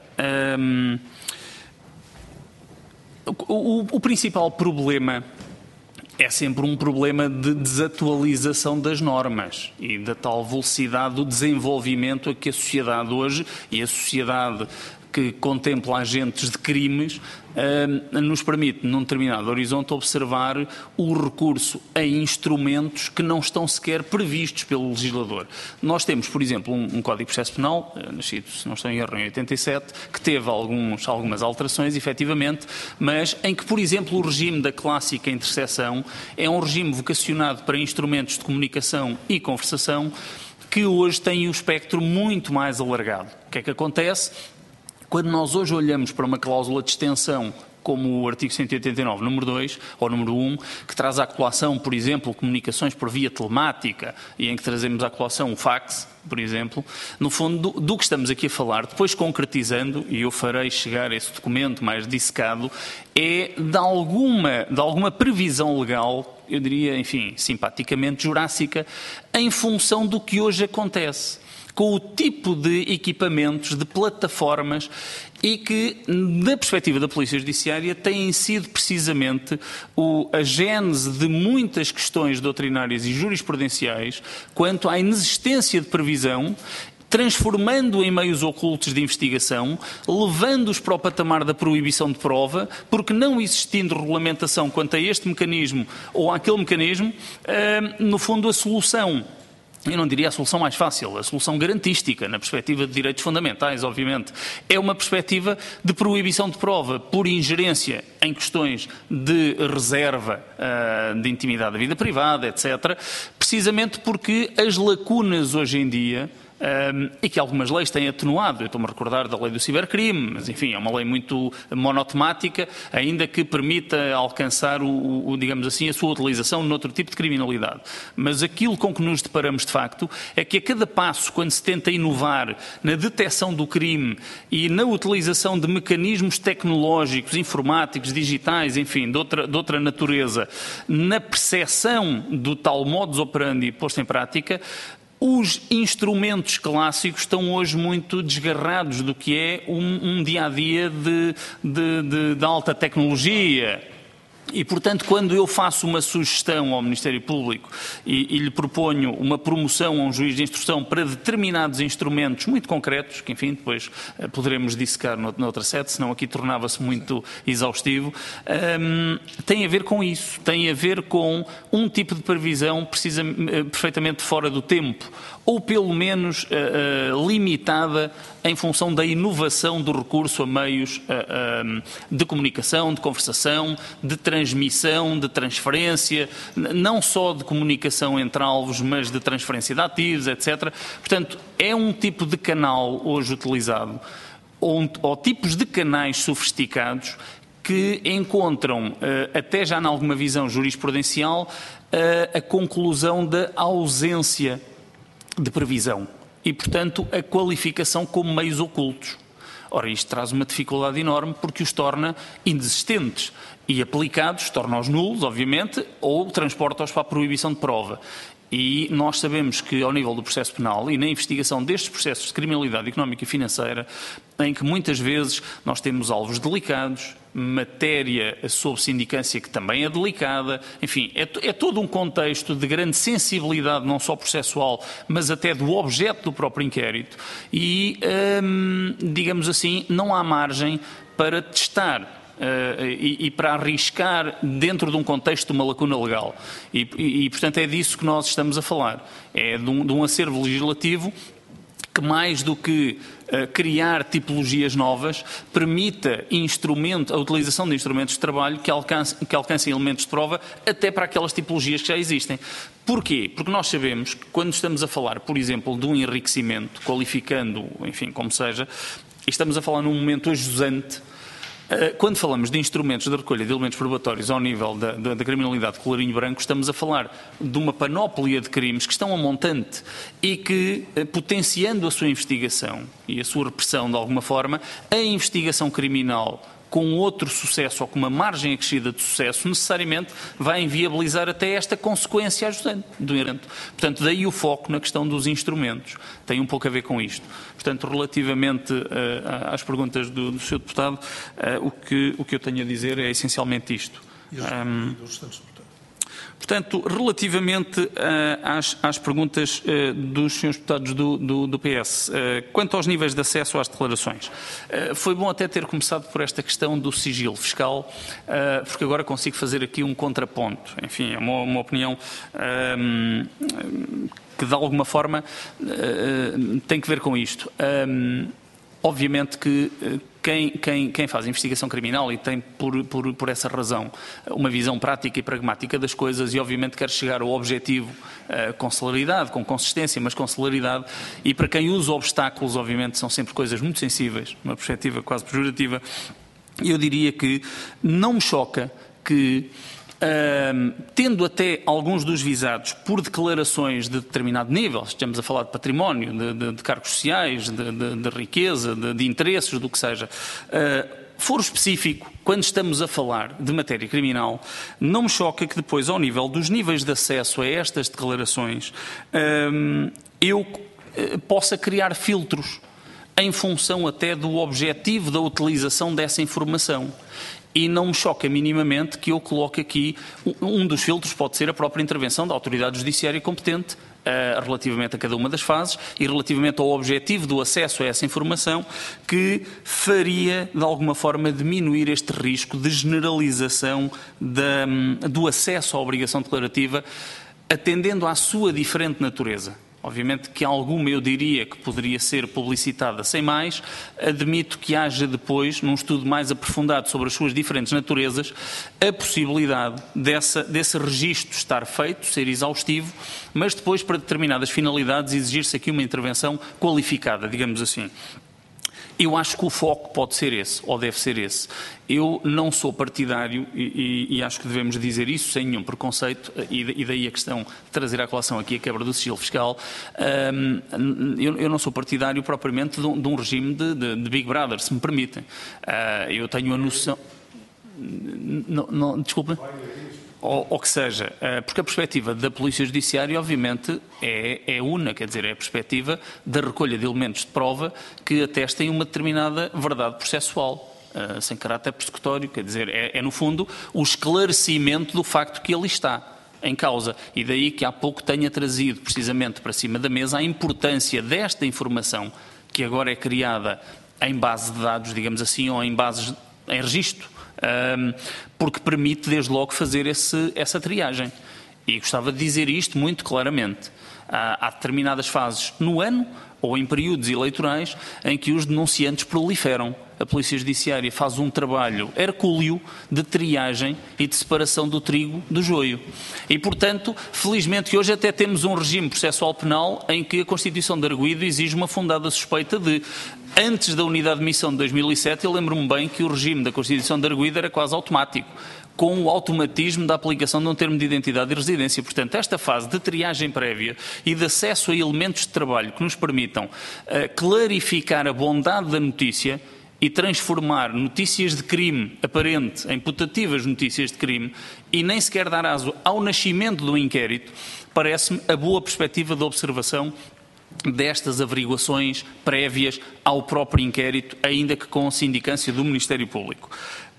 O principal problema é sempre um problema de desatualização das normas e da tal velocidade do desenvolvimento a que a sociedade hoje e a sociedade que contempla agentes de crimes nos permite, num determinado horizonte, observar o recurso a instrumentos que não estão sequer previstos pelo legislador. Nós temos, por exemplo, um Código de Processo Penal, nascido, se não estou em erro, em 87, que teve algumas alterações, efetivamente, mas em que, por exemplo, o regime da clássica interseção é um regime vocacionado para instrumentos de comunicação e conversação que hoje tem um espectro muito mais alargado. O que é que acontece? Quando nós hoje olhamos para uma cláusula de extensão como o artigo 189, número 2, ou número 1, que traz à colação, por exemplo, comunicações por via telemática e em que trazemos à colação o fax, por exemplo, no fundo do que estamos aqui a falar, depois concretizando, e eu farei chegar esse documento mais dissecado, é de alguma previsão legal, eu diria, enfim, simpaticamente jurássica, em função do que hoje acontece, com o tipo de equipamentos, de plataformas e que, da perspectiva da Polícia Judiciária, têm sido precisamente a gênese de muitas questões doutrinárias e jurisprudenciais quanto à inexistência de previsão, transformando em meios ocultos de investigação, levando-os para o patamar da proibição de prova, porque não existindo regulamentação quanto a este mecanismo ou àquele mecanismo, no fundo a solução eu não diria a solução mais fácil, a solução garantística, na perspectiva de direitos fundamentais, obviamente, é uma perspectiva de proibição de prova por ingerência em questões de reserva de intimidade da vida privada, etc., precisamente porque as lacunas hoje em dia, e que algumas leis têm atenuado. Eu estou-me a recordar da lei do cibercrime, mas enfim, é uma lei muito monotemática, ainda que permita alcançar, digamos assim, a sua utilização noutro tipo de criminalidade. Mas aquilo com que nos deparamos de facto é que a cada passo, quando se tenta inovar na detecção do crime e na utilização de mecanismos tecnológicos, informáticos, digitais, enfim, de outra natureza, na percepção do tal modus operandi posto em prática, os instrumentos clássicos estão hoje muito desgarrados do que é um dia-a-dia de alta tecnologia. E, portanto, quando eu faço uma sugestão ao Ministério Público e lhe proponho uma promoção a um juiz de instrução para determinados instrumentos muito concretos, que, enfim, depois poderemos dissecar noutra sede, senão aqui tornava-se muito exaustivo, tem a ver com isso, tem a ver com um tipo de previsão perfeitamente fora do tempo, ou pelo menos limitada em função da inovação do recurso a meios de comunicação, de conversação, de transmissão, de transferência, não só de comunicação entre alvos, mas de transferência de ativos, etc. Portanto, é um tipo de canal hoje utilizado, ou tipos de canais sofisticados que encontram, até já em alguma visão jurisprudencial, a conclusão da ausência de previsão e, portanto, a qualificação como meios ocultos. Ora, isto traz uma dificuldade enorme porque os torna inexistentes e aplicados, torna-os nulos, obviamente, ou transporta-os para a proibição de prova. E nós sabemos que, ao nível do processo penal e na investigação destes processos de criminalidade económica e financeira, em que muitas vezes nós temos alvos delicados, matéria sob sindicância que também é delicada, enfim, é todo um contexto de grande sensibilidade, não só processual, mas até do objeto do próprio inquérito e, digamos assim, não há margem para testar e para arriscar dentro de um contexto de uma lacuna legal. E, portanto, é disso que nós estamos a falar. É de um acervo legislativo que, mais do que criar tipologias novas, permita a utilização de instrumentos de trabalho que alcancem elementos de prova até para aquelas tipologias que já existem. Porquê? Porque nós sabemos que quando estamos a falar, por exemplo, de um enriquecimento, qualificando, enfim, como seja, e estamos a falar num momento ajusante. Quando falamos de instrumentos de recolha de elementos probatórios ao nível da criminalidade de colarinho branco, estamos a falar de uma panóplia de crimes que estão a montante e que, potenciando a sua investigação e a sua repressão de alguma forma, a investigação criminal com outro sucesso ou com uma margem acrescida de sucesso, necessariamente vai inviabilizar até esta consequência ajustante do evento. Portanto, daí o foco na questão dos instrumentos. Tem um pouco a ver com isto. Portanto, relativamente às perguntas do Sr. Deputado, o que eu tenho a dizer é essencialmente isto. Portanto, relativamente às perguntas dos senhores deputados do PS, quanto aos níveis de acesso às declarações, foi bom até ter começado por esta questão do sigilo fiscal, porque agora consigo fazer aqui um contraponto. Enfim, é uma opinião que, de alguma forma, tem que ver com isto. Obviamente que quem faz investigação criminal e tem, por essa razão, uma visão prática e pragmática das coisas e, obviamente, quer chegar ao objetivo com celeridade, com consistência, mas com celeridade, e para quem usa obstáculos, obviamente, são sempre coisas muito sensíveis, numa perspectiva quase pejorativa, eu diria que não me choca que, tendo até alguns dos visados por declarações de determinado nível, estamos a falar de património, de cargos sociais, de riqueza, de interesses, do que seja, foro específico, quando estamos a falar de matéria criminal, não me choca que depois, ao nível dos níveis de acesso a estas declarações, eu possa criar filtros em função até do objetivo da utilização dessa informação. E não me choca minimamente que eu coloque aqui, um dos filtros pode ser a própria intervenção da autoridade judiciária competente relativamente a cada uma das fases e relativamente ao objetivo do acesso a essa informação, que faria, de alguma forma, diminuir este risco de generalização do acesso à obrigação declarativa, atendendo à sua diferente natureza. Obviamente que alguma eu diria que poderia ser publicitada sem mais. Admito que haja depois, num estudo mais aprofundado sobre as suas diferentes naturezas, a possibilidade desse registro estar feito, ser exaustivo, mas depois, para determinadas finalidades, exigir-se aqui uma intervenção qualificada, digamos assim. Eu acho que o foco pode ser esse, ou deve ser esse. Eu não sou partidário, e acho que devemos dizer isso sem nenhum preconceito, e daí a questão de trazer à colação aqui a quebra do sigilo fiscal. Eu não sou partidário propriamente de um regime de Big Brother, se me permitem. Eu tenho a noção... Desculpe. Ou que seja, porque a perspectiva da Polícia Judiciária, obviamente, é una, quer dizer, é a perspectiva da recolha de elementos de prova que atestem uma determinada verdade processual, sem caráter persecutório, quer dizer, é no fundo o esclarecimento do facto que ali está em causa. E daí que há pouco tenha trazido precisamente para cima da mesa a importância desta informação que agora é criada em base de dados, digamos assim, ou em registro, porque permite desde logo fazer essa triagem. E gostava de dizer isto muito claramente. Há determinadas fases no ano ou em períodos eleitorais em que os denunciantes proliferam. A Polícia Judiciária faz um trabalho hercúleo de triagem e de separação do trigo do joio. E, portanto, felizmente que hoje até temos um regime processual penal em que a Constituição de Arguido exige uma fundada suspeita de... Antes da unidade de missão de 2007, eu lembro-me bem que o regime da Constituição de Arguido era quase automático, com o automatismo da aplicação de um termo de identidade e residência. Portanto, esta fase de triagem prévia e de acesso a elementos de trabalho que nos permitam clarificar a bondade da notícia e transformar notícias de crime aparente em putativas notícias de crime e nem sequer dar aso ao nascimento do inquérito, parece-me a boa perspectiva de observação destas averiguações prévias ao próprio inquérito, ainda que com sindicância do Ministério Público.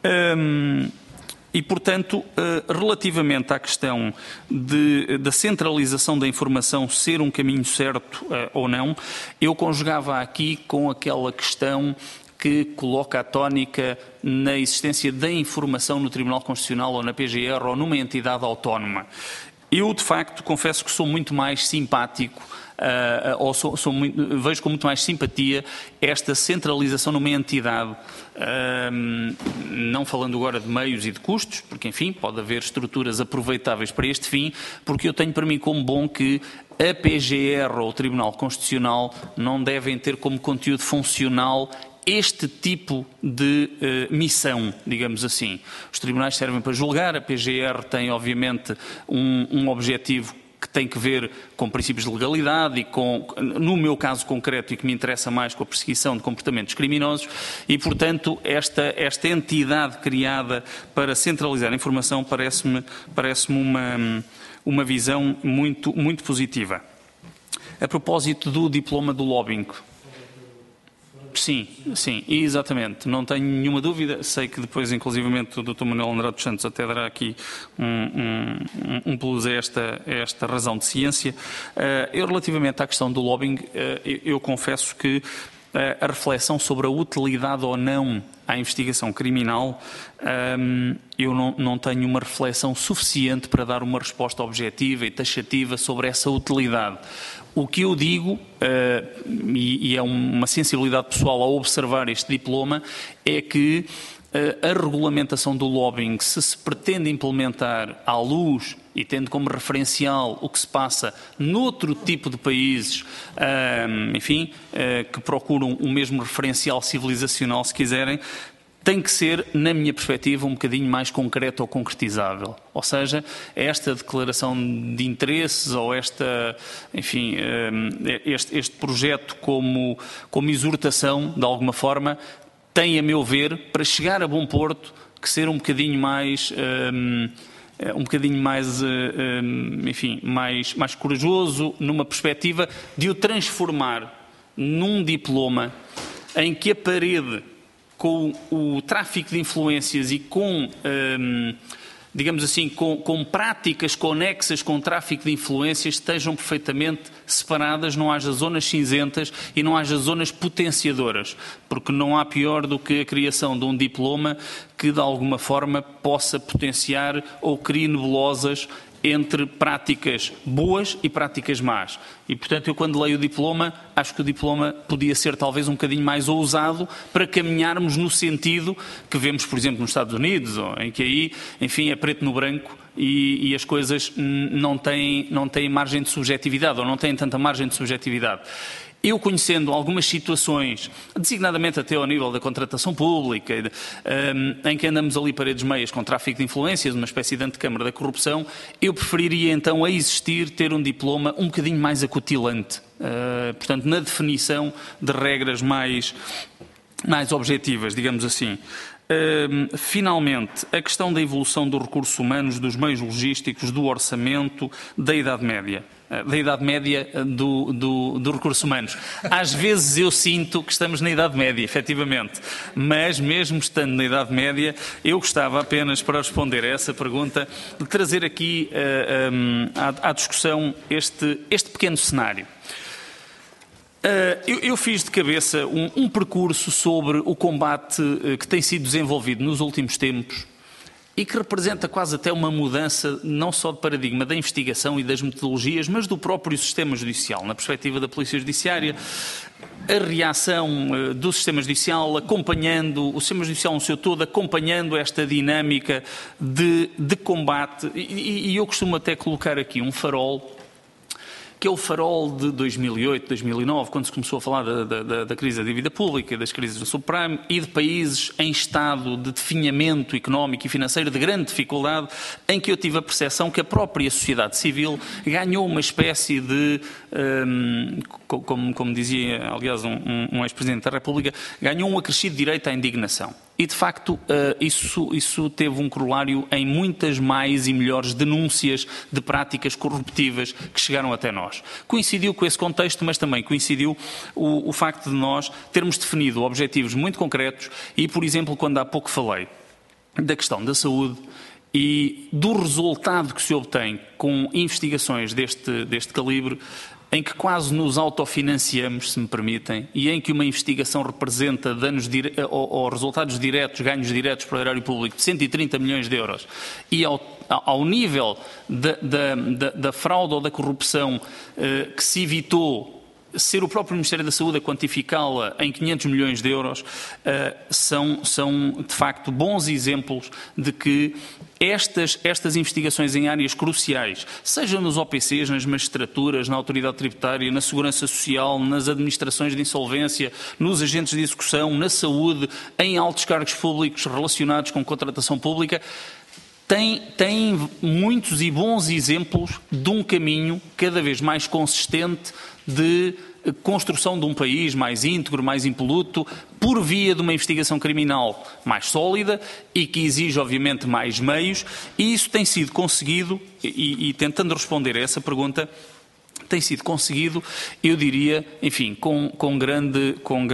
E, portanto, relativamente à questão da centralização da informação ser um caminho certo ou não, eu conjugava aqui com aquela questão que coloca a tónica na existência da informação no Tribunal Constitucional ou na PGR ou numa entidade autónoma. Eu, de facto, confesso que sou muito mais simpático vejo com muito mais simpatia esta centralização numa entidade, não falando agora de meios e de custos, porque, enfim, pode haver estruturas aproveitáveis para este fim, porque eu tenho para mim como bom que a PGR ou o Tribunal Constitucional não devem ter como conteúdo funcional este tipo de missão, digamos assim. Os tribunais servem para julgar, a PGR tem, obviamente, um objetivo que tem que ver com princípios de legalidade e com, no meu caso concreto, e que me interessa mais, com a perseguição de comportamentos criminosos, e, portanto, esta entidade criada para centralizar a informação parece-me uma visão muito, muito positiva. A propósito do diploma do lobbying. Sim, exatamente. Não tenho nenhuma dúvida. Sei que depois, inclusivamente, o Dr. Manuel Andrade dos Santos até dará aqui um plus a esta razão de ciência. Eu, relativamente à questão do lobbying, eu confesso que a reflexão sobre a utilidade ou não à investigação criminal, eu não tenho uma reflexão suficiente para dar uma resposta objetiva e taxativa sobre essa utilidade. O que eu digo, e é uma sensibilidade pessoal ao observar este diploma, é que a regulamentação do lobbying, se pretende implementar à luz e tendo como referencial o que se passa noutro tipo de países, enfim, que procuram o mesmo referencial civilizacional, se quiserem, tem que ser, na minha perspectiva, um bocadinho mais concreto ou concretizável. Ou seja, esta declaração de interesses ou este projeto como exortação, de alguma forma, tem, a meu ver, para chegar a bom porto, que ser um bocadinho mais mais corajoso, numa perspectiva de o transformar num diploma em que a parede, com o tráfico de influências e com, digamos assim, com práticas conexas com o tráfico de influências, estejam perfeitamente separadas, não haja zonas cinzentas e não haja zonas potenciadoras, porque não há pior do que a criação de um diploma que de alguma forma possa potenciar ou crie nebulosas entre práticas boas e práticas más. E, portanto, eu quando leio o diploma, acho que o diploma podia ser talvez um bocadinho mais ousado para caminharmos no sentido que vemos, por exemplo, nos Estados Unidos, em que aí, enfim, é preto no branco e as coisas não têm margem de subjetividade, ou não têm tanta margem de subjetividade. Eu, conhecendo algumas situações, designadamente até ao nível da contratação pública, em que andamos ali paredes meias com tráfico de influências, uma espécie de antecâmara da corrupção, eu preferiria então a existir ter um diploma um bocadinho mais acutilante, portanto, na definição de regras mais objetivas, digamos assim. Finalmente, a questão da evolução dos recursos humanos, dos meios logísticos, do orçamento, da Idade Média. Da Idade Média do recursos humanos. Às vezes eu sinto que estamos na Idade Média, efetivamente, mas mesmo estando na Idade Média, eu gostava apenas, para responder a essa pergunta, de trazer aqui à discussão este pequeno cenário. Eu fiz de cabeça um percurso sobre o combate que tem sido desenvolvido nos últimos tempos e que representa quase até uma mudança não só de paradigma da investigação e das metodologias, mas do próprio sistema judicial, na perspectiva da Polícia Judiciária, a reação do sistema judicial, acompanhando, o sistema judicial no seu todo, acompanhando esta dinâmica de combate, e eu costumo até colocar aqui um farol, que é o farol de 2008, 2009, quando se começou a falar da crise da dívida pública, das crises do subprime e de países em estado de definhamento económico e financeiro de grande dificuldade, em que eu tive a percepção que a própria sociedade civil ganhou uma espécie de, como dizia, aliás, um ex-presidente da República, ganhou um acrescido direito à indignação. E, de facto, isso teve um corolário em muitas mais e melhores denúncias de práticas corruptivas que chegaram até nós. Coincidiu com esse contexto, mas também coincidiu o facto de nós termos definido objetivos muito concretos e, por exemplo, quando há pouco falei da questão da saúde e do resultado que se obtém com investigações deste calibre, em que quase nos autofinanciamos, se me permitem, e em que uma investigação representa danos ou resultados diretos, ganhos diretos para o erário público de 130 milhões de euros, e ao nível da fraude ou da corrupção que se evitou, ser o próprio Ministério da Saúde a quantificá-la em 500 milhões de euros, são de facto bons exemplos de que estas investigações em áreas cruciais, seja nos OPCs, nas magistraturas, na autoridade tributária, na segurança social, nas administrações de insolvência, nos agentes de execução, na saúde, em altos cargos públicos relacionados com contratação pública, tem muitos e bons exemplos de um caminho cada vez mais consistente de construção de um país mais íntegro, mais impoluto, por via de uma investigação criminal mais sólida e que exige, obviamente, mais meios, e isso tem sido conseguido, e tentando responder a essa pergunta, tem sido conseguido, eu diria, enfim, com grande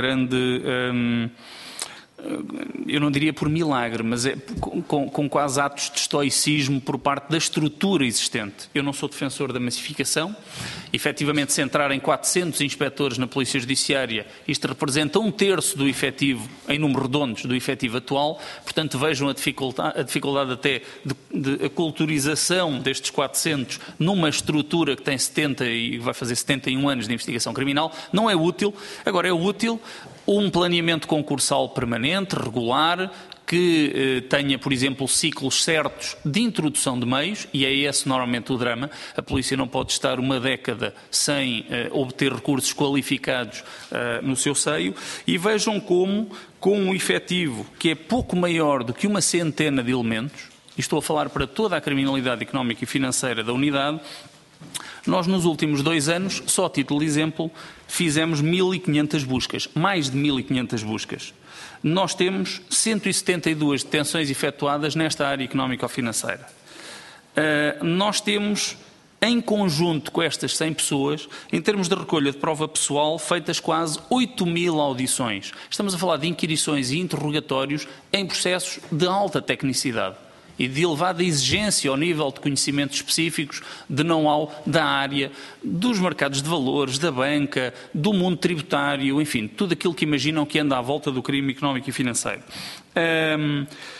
eu não diria por milagre, mas com quase atos de estoicismo por parte da estrutura existente. Eu não sou defensor da massificação. Efetivamente, se entrar em 400 inspectores na Polícia Judiciária, isto representa 1/3 do efetivo, em números redondos, do efetivo atual. Portanto, vejam a dificuldade até de aculturização destes 400 numa estrutura que tem 70 e vai fazer 71 anos de investigação criminal. Não é útil. Agora, é útil um planeamento concursal permanente, regular, que tenha, por exemplo, ciclos certos de introdução de meios, e é esse normalmente o drama. A polícia não pode estar uma década sem obter recursos qualificados no seu seio, e vejam como, com um efetivo que é pouco maior do que uma centena de elementos, e estou a falar para toda a criminalidade económica e financeira da unidade, nós nos últimos 2 anos, só a título de exemplo, fizemos 1.500 buscas, mais de 1.500 buscas. Nós temos 172 detenções efetuadas nesta área económico-financeira. Nós temos, em conjunto com estas 100 pessoas, em termos de recolha de prova pessoal, feitas quase 8.000 audições. Estamos a falar de inquirições e interrogatórios em processos de alta tecnicidade e de elevada exigência ao nível de conhecimentos específicos, de know-how da área, dos mercados de valores, da banca, do mundo tributário, enfim, tudo aquilo que imaginam que anda à volta do crime económico e financeiro.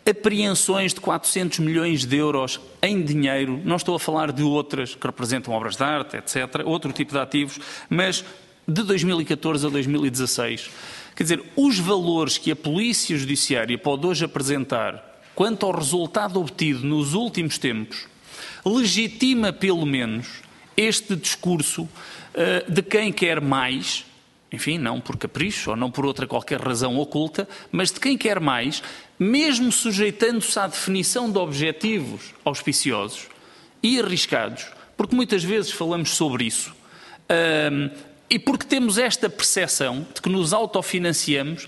apreensões de 400 milhões de euros em dinheiro, não estou a falar de outras que representam obras de arte, etc., outro tipo de ativos, mas de 2014 a 2016. Quer dizer, os valores que a Polícia Judiciária pode hoje apresentar quanto ao resultado obtido nos últimos tempos, legitima pelo menos este discurso de quem quer mais, enfim, não por capricho ou não por outra qualquer razão oculta, mas de quem quer mais, mesmo sujeitando-se à definição de objetivos auspiciosos e arriscados, porque muitas vezes falamos sobre isso, e porque temos esta percepção de que nos autofinanciamos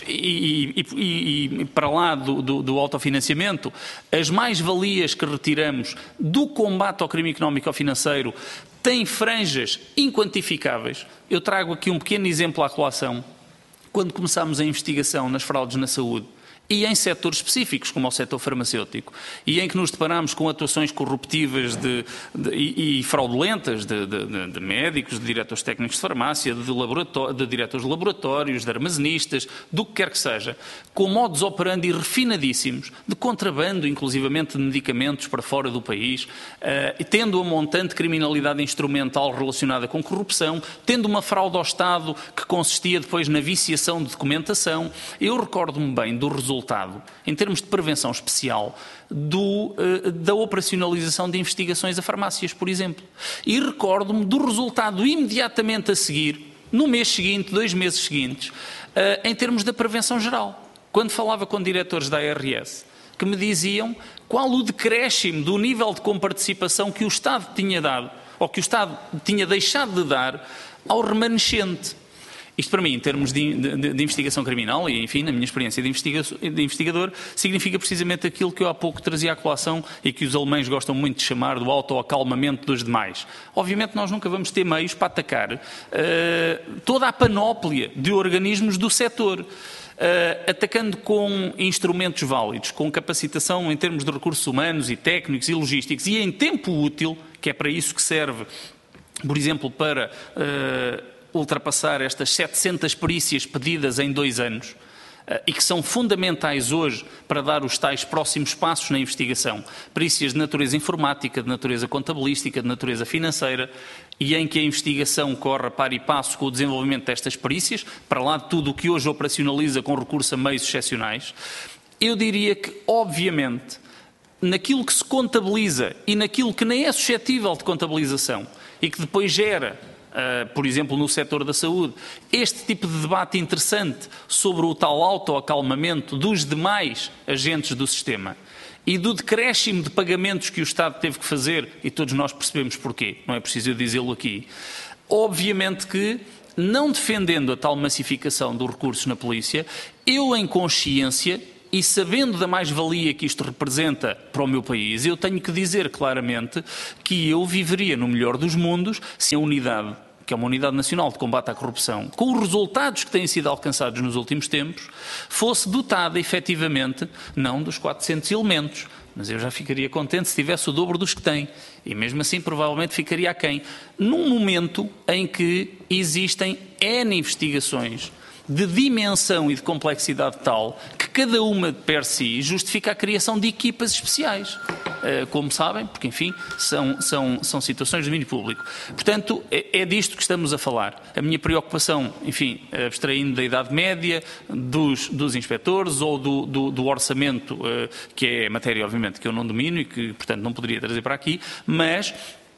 e para lá do autofinanciamento, as mais-valias que retiramos do combate ao crime económico ou financeiro têm franjas inquantificáveis. Eu trago aqui um pequeno exemplo à colação. Quando começámos a investigação nas fraudes na saúde, e em setores específicos, como o setor farmacêutico, e em que nos deparamos com atuações corruptivas e fraudulentas de médicos, de diretores técnicos de farmácia, de diretores de laboratórios, de armazenistas, do que quer que seja, com modus operandi refinadíssimos, de contrabando, inclusivamente de medicamentos para fora do país, tendo a montante criminalidade instrumental relacionada com corrupção, tendo uma fraude ao Estado que consistia depois na viciação de documentação. Eu recordo-me bem do resultado, em termos de prevenção especial, da operacionalização de investigações a farmácias, por exemplo. E recordo-me do resultado imediatamente a seguir, no mês seguinte, 2 meses seguintes, em termos da prevenção geral. Quando falava com diretores da ARS, que me diziam qual o decréscimo do nível de comparticipação que o Estado tinha dado, ou que o Estado tinha deixado de dar ao remanescente. Isto para mim, em termos de investigação criminal, e enfim, na minha experiência de investigador, significa precisamente aquilo que eu há pouco trazia à colação e que os alemães gostam muito de chamar do autoacalmamento dos demais. Obviamente nós nunca vamos ter meios para atacar toda a panóplia de organismos do setor. Atacando com instrumentos válidos, com capacitação em termos de recursos humanos e técnicos e logísticos e em tempo útil, que é para isso que serve, por exemplo, para ultrapassar estas 700 perícias pedidas em 2 anos e que são fundamentais hoje para dar os tais próximos passos na investigação. Perícias de natureza informática, de natureza contabilística, de natureza financeira, e em que a investigação corre a par e passo com o desenvolvimento destas perícias, para lá de tudo o que hoje operacionaliza com recurso a meios excepcionais. Eu diria que, obviamente, naquilo que se contabiliza e naquilo que nem é suscetível de contabilização e que depois gera, por exemplo, no setor da saúde, este tipo de debate interessante sobre o tal autoacalmamento dos demais agentes do sistema e do decréscimo de pagamentos que o Estado teve que fazer, e todos nós percebemos porquê, não é preciso eu dizê-lo aqui. Obviamente que, não defendendo a tal massificação dos recursos na polícia, eu em consciência e sabendo da mais-valia que isto representa para o meu país, eu tenho que dizer claramente que eu viveria no melhor dos mundos se a unidade, que é uma unidade nacional de combate à corrupção, com os resultados que têm sido alcançados nos últimos tempos, fosse dotada efetivamente, não dos 400 elementos, mas eu já ficaria contente se tivesse o dobro dos que tem. E mesmo assim provavelmente ficaria aquém. Num momento em que existem N investigações de dimensão e de complexidade tal que cada uma de per si justifica a criação de equipas especiais, como sabem, porque enfim são situações de domínio público. Portanto, é disto que estamos a falar. A minha preocupação, enfim, abstraindo da idade média, dos inspectores ou do orçamento, que é matéria obviamente que eu não domino e que portanto não poderia trazer para aqui, mas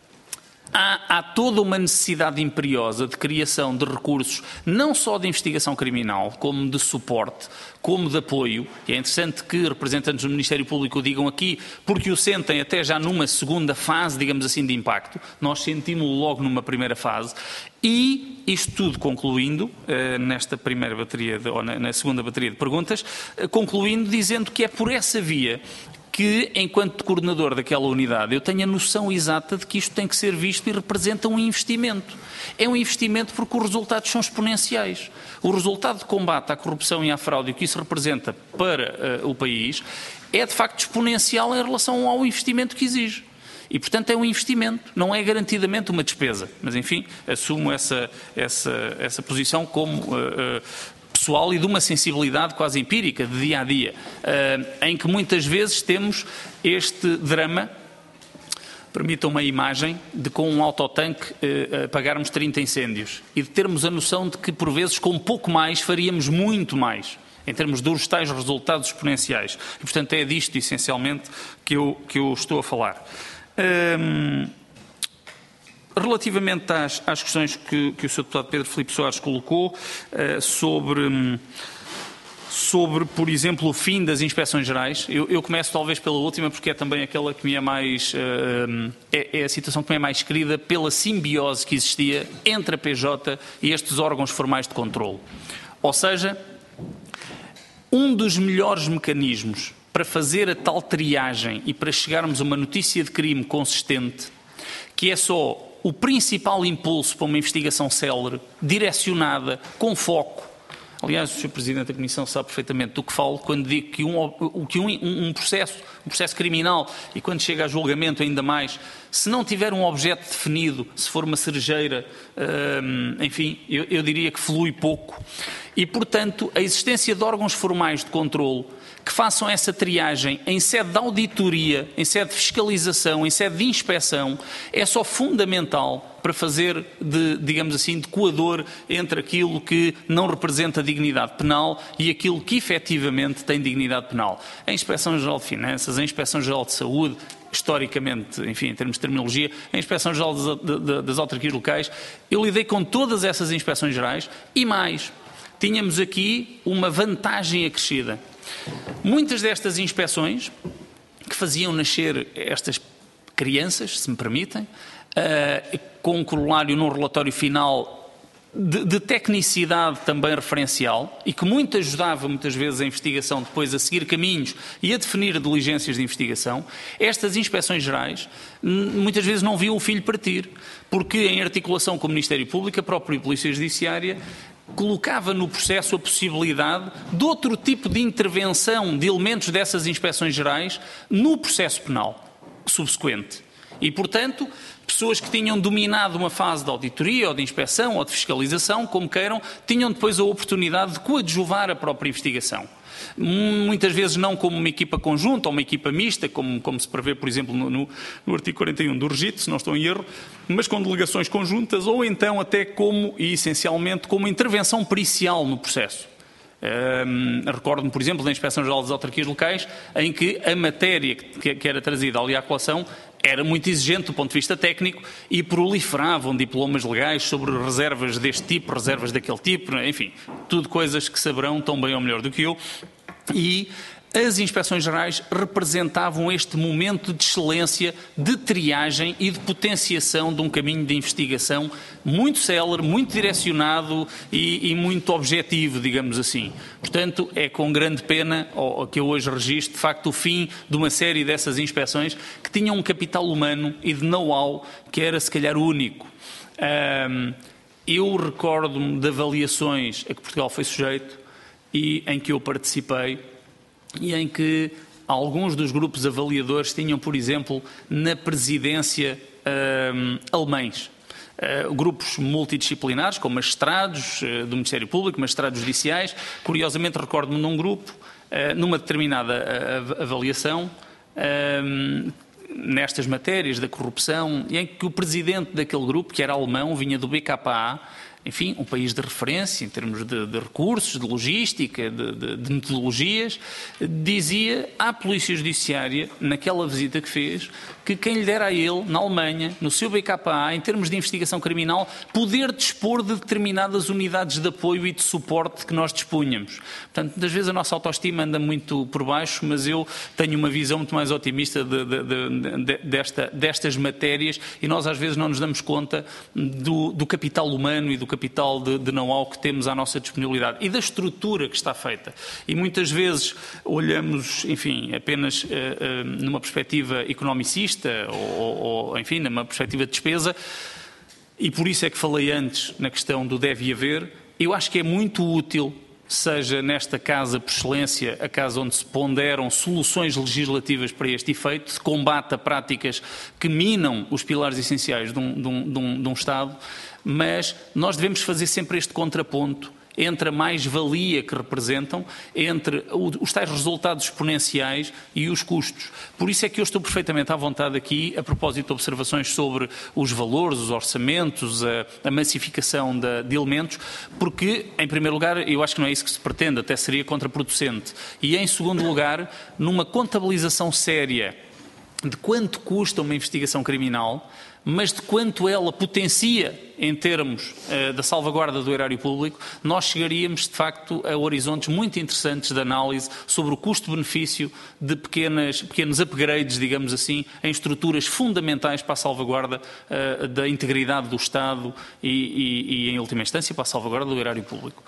há toda uma necessidade imperiosa de criação de recursos, não só de investigação criminal, como de suporte, como de apoio. E é interessante que representantes do Ministério Público o digam aqui, porque o sentem até já numa segunda fase, digamos assim, de impacto. Nós sentimos-lo logo numa primeira fase. E isto tudo concluindo, nesta primeira bateria, ou na segunda bateria de perguntas, concluindo dizendo que é por essa via que, enquanto coordenador daquela unidade, eu tenho a noção exata de que isto tem que ser visto e representa um investimento. É um investimento porque os resultados são exponenciais. O resultado de combate à corrupção e à fraude, e o que isso representa para o país, é de facto exponencial em relação ao investimento que exige. E, portanto, é um investimento, não é garantidamente uma despesa. Mas, enfim, assumo essa posição como pessoal e de uma sensibilidade quase empírica, de dia a dia, em que muitas vezes temos este drama. Permitam-me a imagem de com um autotanque apagarmos 30 incêndios e de termos a noção de que por vezes com pouco mais faríamos muito mais, em termos dos tais resultados exponenciais. E portanto é disto essencialmente que eu estou a falar. Relativamente às questões que o Sr. Deputado Pedro Filipe Soares colocou sobre, por exemplo, o fim das inspeções gerais. Eu começo talvez pela última, porque é também aquela que me é mais... é a situação que me é mais querida pela simbiose que existia entre a PJ e estes órgãos formais de controle. Ou seja, um dos melhores mecanismos para fazer a tal triagem e para chegarmos a uma notícia de crime consistente, que é só o principal impulso para uma investigação célere, direcionada, com foco. Aliás, o Sr. Presidente da Comissão sabe perfeitamente do que falo quando digo que um processo criminal, e quando chega a julgamento ainda mais, se não tiver um objeto definido, se for uma cerejeira, enfim, eu diria que flui pouco. E, portanto, a existência de órgãos formais de controle que façam essa triagem em sede de auditoria, em sede de fiscalização, em sede de inspeção, é só fundamental para fazer, digamos assim, de coador entre aquilo que não representa dignidade penal e aquilo que efetivamente tem dignidade penal. A Inspeção-Geral de Finanças, a Inspeção-Geral de Saúde, historicamente, enfim, em termos de terminologia, a Inspeção-Geral das Autarquias Locais, eu lidei com todas essas inspeções gerais e mais, tínhamos aqui uma vantagem acrescida. Muitas destas inspeções que faziam nascer estas crianças, se me permitem, com um corolário num relatório final de tecnicidade também referencial e que muito ajudava muitas vezes a investigação depois a seguir caminhos e a definir diligências de investigação, estas inspeções gerais muitas vezes não viam o filho partir, porque em articulação com o Ministério Público, a própria Polícia Judiciária colocava no processo a possibilidade de outro tipo de intervenção de elementos dessas inspeções gerais no processo penal subsequente. E, portanto, pessoas que tinham dominado uma fase de auditoria ou de inspeção ou de fiscalização, como queiram, tinham depois a oportunidade de coadjuvar a própria investigação. Muitas vezes não como uma equipa conjunta ou uma equipa mista, como se prevê, por exemplo, no artigo 41 do Regito, se não estou em erro, mas com delegações conjuntas ou então até como, e essencialmente, como intervenção pericial no processo. Recordo-me, por exemplo, da Inspeção-Geral das Autarquias Locais, em que a matéria que era trazida ali à colação era muito exigente do ponto de vista técnico e proliferavam diplomas legais sobre reservas deste tipo, reservas daquele tipo, enfim, tudo coisas que saberão tão bem ou melhor do que eu. E as inspeções gerais representavam este momento de excelência, de triagem e de potenciação de um caminho de investigação muito célere, muito direcionado e muito objetivo, digamos assim. Portanto, é com grande pena que eu hoje registro, de facto, o fim de uma série dessas inspeções que tinham um capital humano e de know-how que era, se calhar, único. Eu recordo-me de avaliações a que Portugal foi sujeito e em que eu participei, e em que alguns dos grupos avaliadores tinham, por exemplo, na presidência alemães. Grupos multidisciplinares, como magistrados do Ministério Público, magistrados judiciais. Curiosamente, recordo-me num grupo, numa determinada avaliação, nestas matérias da corrupção, e em que o presidente daquele grupo, que era alemão, vinha do BKA, enfim, um país de referência em termos de recursos, de logística, de metodologias, dizia à Polícia Judiciária, naquela visita que fez, que quem lhe dera a ele, na Alemanha, no seu BKA, em termos de investigação criminal, poder dispor de determinadas unidades de apoio e de suporte que nós dispunhamos. Portanto, muitas vezes a nossa autoestima anda muito por baixo, mas eu tenho uma visão muito mais otimista destas matérias e nós às vezes não nos damos conta do capital humano e do capital de know-how que temos à nossa disponibilidade e da estrutura que está feita. E muitas vezes olhamos, enfim, apenas numa perspectiva economicista ou, enfim, numa perspectiva de despesa, e por isso é que falei antes na questão do deve e haver. Eu acho que é muito útil, seja nesta casa por excelência, a casa onde se ponderam soluções legislativas para este efeito, de combate a práticas que minam os pilares essenciais de um Estado, mas nós devemos fazer sempre este contraponto entre a mais-valia que representam, entre os tais resultados exponenciais e os custos. Por isso é que eu estou perfeitamente à vontade aqui, a propósito de observações sobre os valores, os orçamentos, a massificação de elementos, porque, em primeiro lugar, eu acho que não é isso que se pretende, até seria contraproducente. E, em segundo lugar, numa contabilização séria de quanto custa uma investigação criminal, mas de quanto ela potencia em termos da salvaguarda do erário público, nós chegaríamos, de facto, a horizontes muito interessantes de análise sobre o custo-benefício de pequenos upgrades, digamos assim, em estruturas fundamentais para a salvaguarda da integridade do Estado e, em última instância, para a salvaguarda do erário público.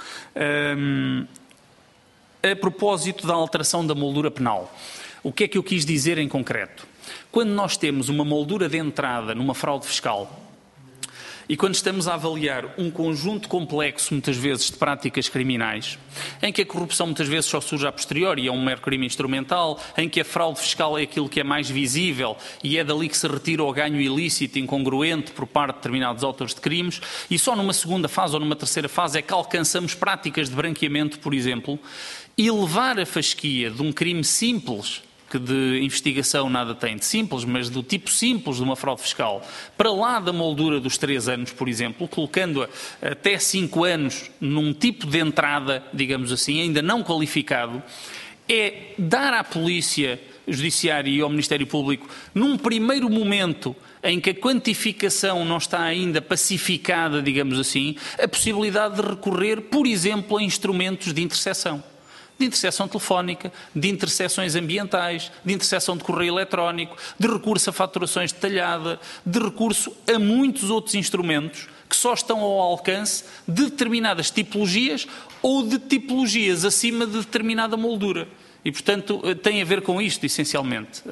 A propósito da alteração da moldura penal, o que é que eu quis dizer em concreto? Quando nós temos uma moldura de entrada numa fraude fiscal e quando estamos a avaliar um conjunto complexo, muitas vezes, de práticas criminais, em que a corrupção muitas vezes só surge a posteriori e é um mero crime instrumental, em que a fraude fiscal é aquilo que é mais visível e é dali que se retira o ganho ilícito incongruente por parte de determinados autores de crimes, e só numa segunda fase ou numa terceira fase é que alcançamos práticas de branqueamento, por exemplo, e levar a fasquia de um crime simples, que de investigação nada tem de simples, mas do tipo simples de uma fraude fiscal, para lá da moldura dos 3 anos, por exemplo, colocando-a até 5 anos num tipo de entrada, digamos assim, ainda não qualificado, é dar à Polícia Judiciária e ao Ministério Público, num primeiro momento em que a quantificação não está ainda pacificada, digamos assim, a possibilidade de recorrer, por exemplo, a instrumentos de interseção telefónica, de interseções ambientais, de interseção de correio eletrónico, de recurso a faturações detalhada, de recurso a muitos outros instrumentos que só estão ao alcance de determinadas tipologias ou de tipologias acima de determinada moldura. E, portanto, tem a ver com isto, essencialmente.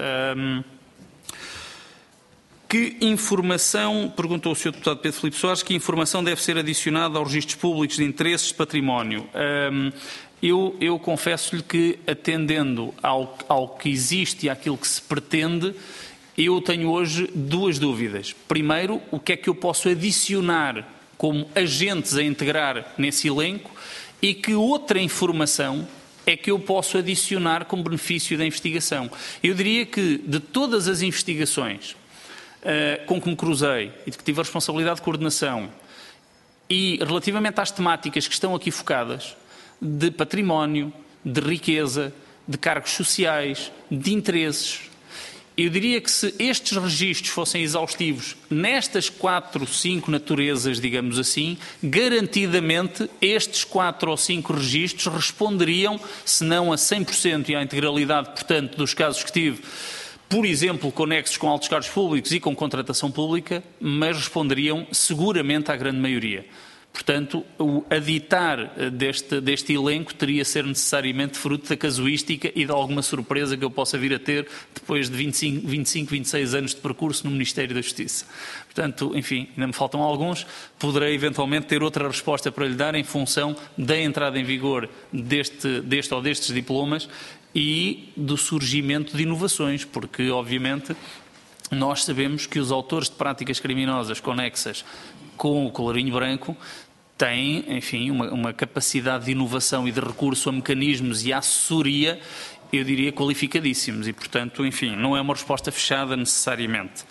Que informação, perguntou o Sr. Deputado Pedro Filipe Soares, que informação deve ser adicionada aos registros públicos de interesses de património? Eu confesso-lhe que, atendendo ao que existe e àquilo que se pretende, eu tenho hoje 2 dúvidas. Primeiro, o que é que eu posso adicionar como agentes a integrar nesse elenco e que outra informação é que eu posso adicionar como benefício da investigação. Eu diria que, de todas as investigações com que me cruzei e de que tive a responsabilidade de coordenação e relativamente às temáticas que estão aqui focadas, de património, de riqueza, de cargos sociais, de interesses. Eu diria que se estes registros fossem exaustivos nestas 4, 5 naturezas, digamos assim, garantidamente estes 4 ou 5 registros responderiam, se não a 100% e à integralidade, portanto, dos casos que tive, por exemplo, conexos com altos cargos públicos e com contratação pública, mas responderiam seguramente à grande maioria. Portanto, o aditar deste elenco teria de ser necessariamente fruto da casuística e de alguma surpresa que eu possa vir a ter depois de 25, 26 anos de percurso no Ministério da Justiça. Portanto, enfim, ainda me faltam alguns. Poderei eventualmente ter outra resposta para lhe dar em função da entrada em vigor deste ou destes diplomas e do surgimento de inovações, porque, obviamente, nós sabemos que os autores de práticas criminosas conexas com o colarinho branco têm, enfim, uma capacidade de inovação e de recurso a mecanismos e a assessoria, eu diria, qualificadíssimos. E, portanto, enfim, não é uma resposta fechada necessariamente.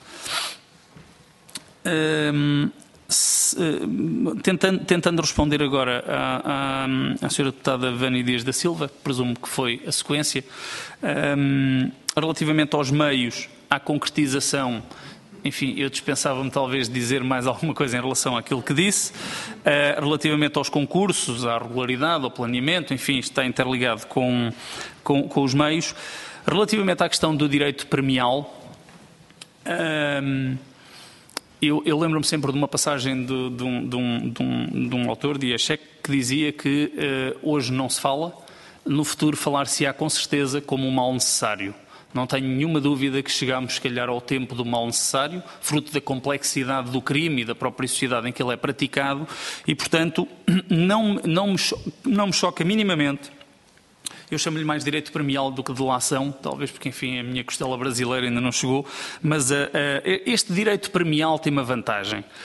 Tentando responder agora à Sra. Deputada Vânia Dias da Silva, presumo que foi a sequência, relativamente aos meios, à concretização. Enfim, eu dispensava-me talvez de dizer mais alguma coisa em relação àquilo que disse. Relativamente aos concursos, à regularidade, ao planeamento, enfim, isto está interligado com os meios. Relativamente à questão do direito premial, eu lembro-me sempre de uma passagem de um autor, de Eshek, que dizia que hoje não se fala, no futuro falar-se-á com certeza como um mal necessário. Não tenho nenhuma dúvida que chegamos, se calhar, ao tempo do mal necessário, fruto da complexidade do crime e da própria sociedade em que ele é praticado, e, portanto, não me choca minimamente. Eu chamo-lhe mais direito premial do que delação, talvez porque, enfim, a minha costela brasileira ainda não chegou, mas este direito premial tem uma vantagem.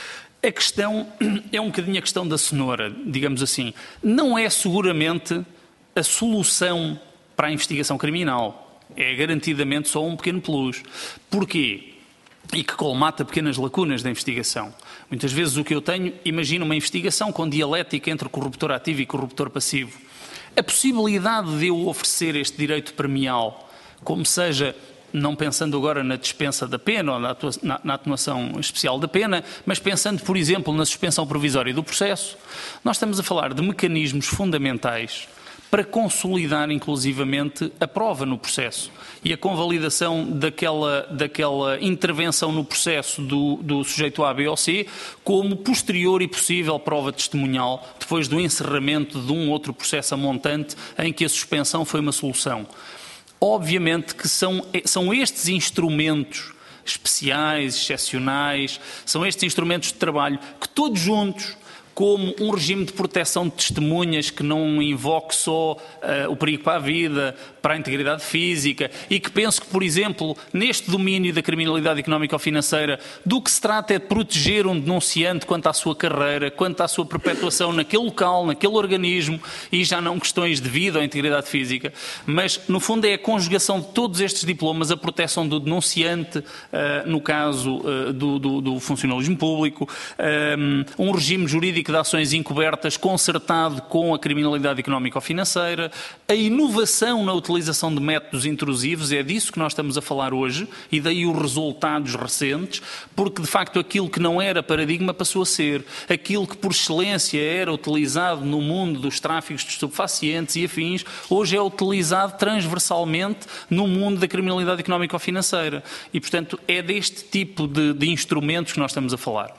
a questão é um bocadinho a questão da cenoura, digamos assim. Não é seguramente a solução para a investigação criminal. É garantidamente só um pequeno plus. Porquê? E que colmata pequenas lacunas da investigação. Muitas vezes o que eu tenho, imagino uma investigação com dialética entre corruptor ativo e corruptor passivo. A possibilidade de eu oferecer este direito premial, como seja, não pensando agora na dispensa da pena ou na atenuação especial da pena, mas pensando, por exemplo, na suspensão provisória do processo, nós estamos a falar de mecanismos fundamentais para consolidar, inclusivamente, a prova no processo e a convalidação daquela intervenção no processo do sujeito A, B ou C como posterior e possível prova testemunhal depois do encerramento de um outro processo a montante em que a suspensão foi uma solução. Obviamente que são estes instrumentos especiais, excepcionais, são estes instrumentos de trabalho que todos juntos, como um regime de proteção de testemunhas que não invoque só o perigo para a vida, para a integridade física e que penso que, por exemplo, neste domínio da criminalidade económica ou financeira, do que se trata é de proteger um denunciante quanto à sua carreira, quanto à sua perpetuação naquele local, naquele organismo e já não questões de vida ou integridade física, mas no fundo é a conjugação de todos estes diplomas, a proteção do denunciante, no caso do funcionalismo público, um regime jurídico de ações encobertas concertado com a criminalidade económica ou financeira, a inovação na utilização de métodos intrusivos, é disso que nós estamos a falar hoje, e daí os resultados recentes, porque de facto aquilo que não era paradigma passou a ser, aquilo que por excelência era utilizado no mundo dos tráficos de estupefacientes e afins, hoje é utilizado transversalmente no mundo da criminalidade económica ou financeira. E portanto é deste tipo de instrumentos que nós estamos a falar.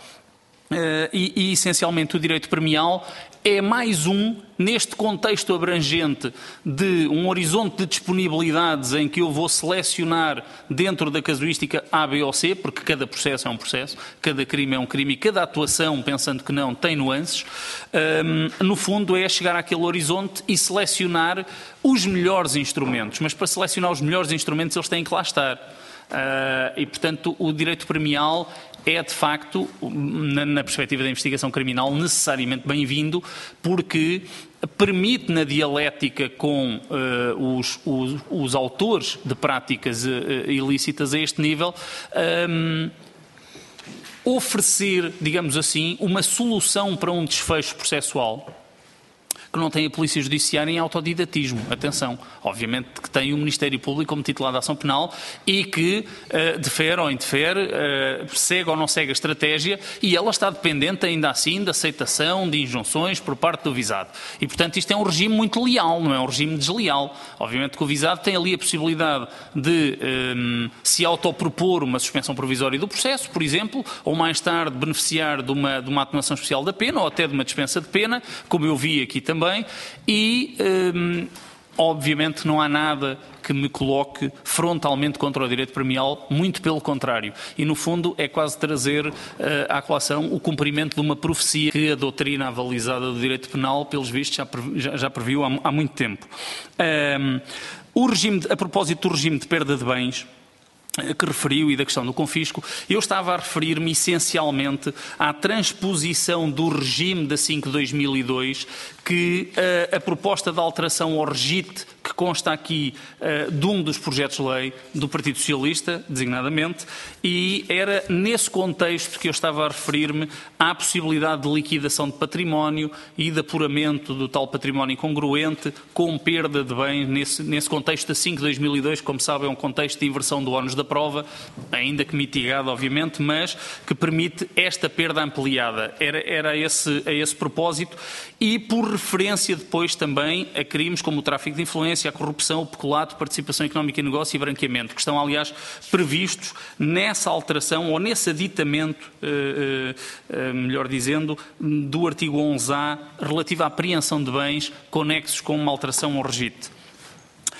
E essencialmente o direito premial é mais neste contexto abrangente de um horizonte de disponibilidades em que eu vou selecionar dentro da casuística A, B ou C, porque cada processo é um processo, cada crime é um crime e cada atuação, pensando que não, tem nuances. No fundo é chegar àquele horizonte e selecionar os melhores instrumentos, mas para selecionar os melhores instrumentos eles têm que lá estar. E portanto o direito premial é, de facto, na perspectiva da investigação criminal, necessariamente bem-vindo, porque permite, na dialética com os autores de práticas ilícitas a este nível, oferecer, digamos assim, uma solução para um desfecho processual que não tem a Polícia Judiciária em autodidatismo. Atenção, obviamente que tem o Ministério Público como titular da ação penal e que defere ou indefere, segue ou não segue a estratégia e ela está dependente ainda assim de aceitação, de injunções por parte do visado. E portanto isto é um regime muito leal, não é um regime desleal. Obviamente que o visado tem ali a possibilidade de se autopropor uma suspensão provisória do processo, por exemplo, ou mais tarde beneficiar de uma atenuação especial da pena ou até de uma dispensa de pena, como eu vi aqui também, e obviamente não há nada que me coloque frontalmente contra o direito premial, muito pelo contrário. E no fundo é quase trazer à colação o cumprimento de uma profecia que a doutrina avalizada do direito penal, pelos vistos, já previu há muito tempo. A propósito do regime de perda de bens, que referiu e da questão do confisco, eu estava a referir-me essencialmente à transposição do regime da 5/2002 que a proposta de alteração ao RGIT, que consta aqui de um dos projetos de lei do Partido Socialista, designadamente, e era nesse contexto que eu estava a referir-me à possibilidade de liquidação de património e de apuramento do tal património incongruente com perda de bens nesse contexto da 5/2002, como sabem, é um contexto de inversão do ónus da prova, ainda que mitigado, obviamente, mas que permite esta perda ampliada. Era a esse propósito e por referência depois também a crimes como o tráfico de influência, a corrupção, o peculato, participação económica em negócio e branqueamento, que estão, aliás, previstos nessa alteração ou nesse aditamento, melhor dizendo, do artigo 11A relativo à apreensão de bens conexos com uma alteração ao regite.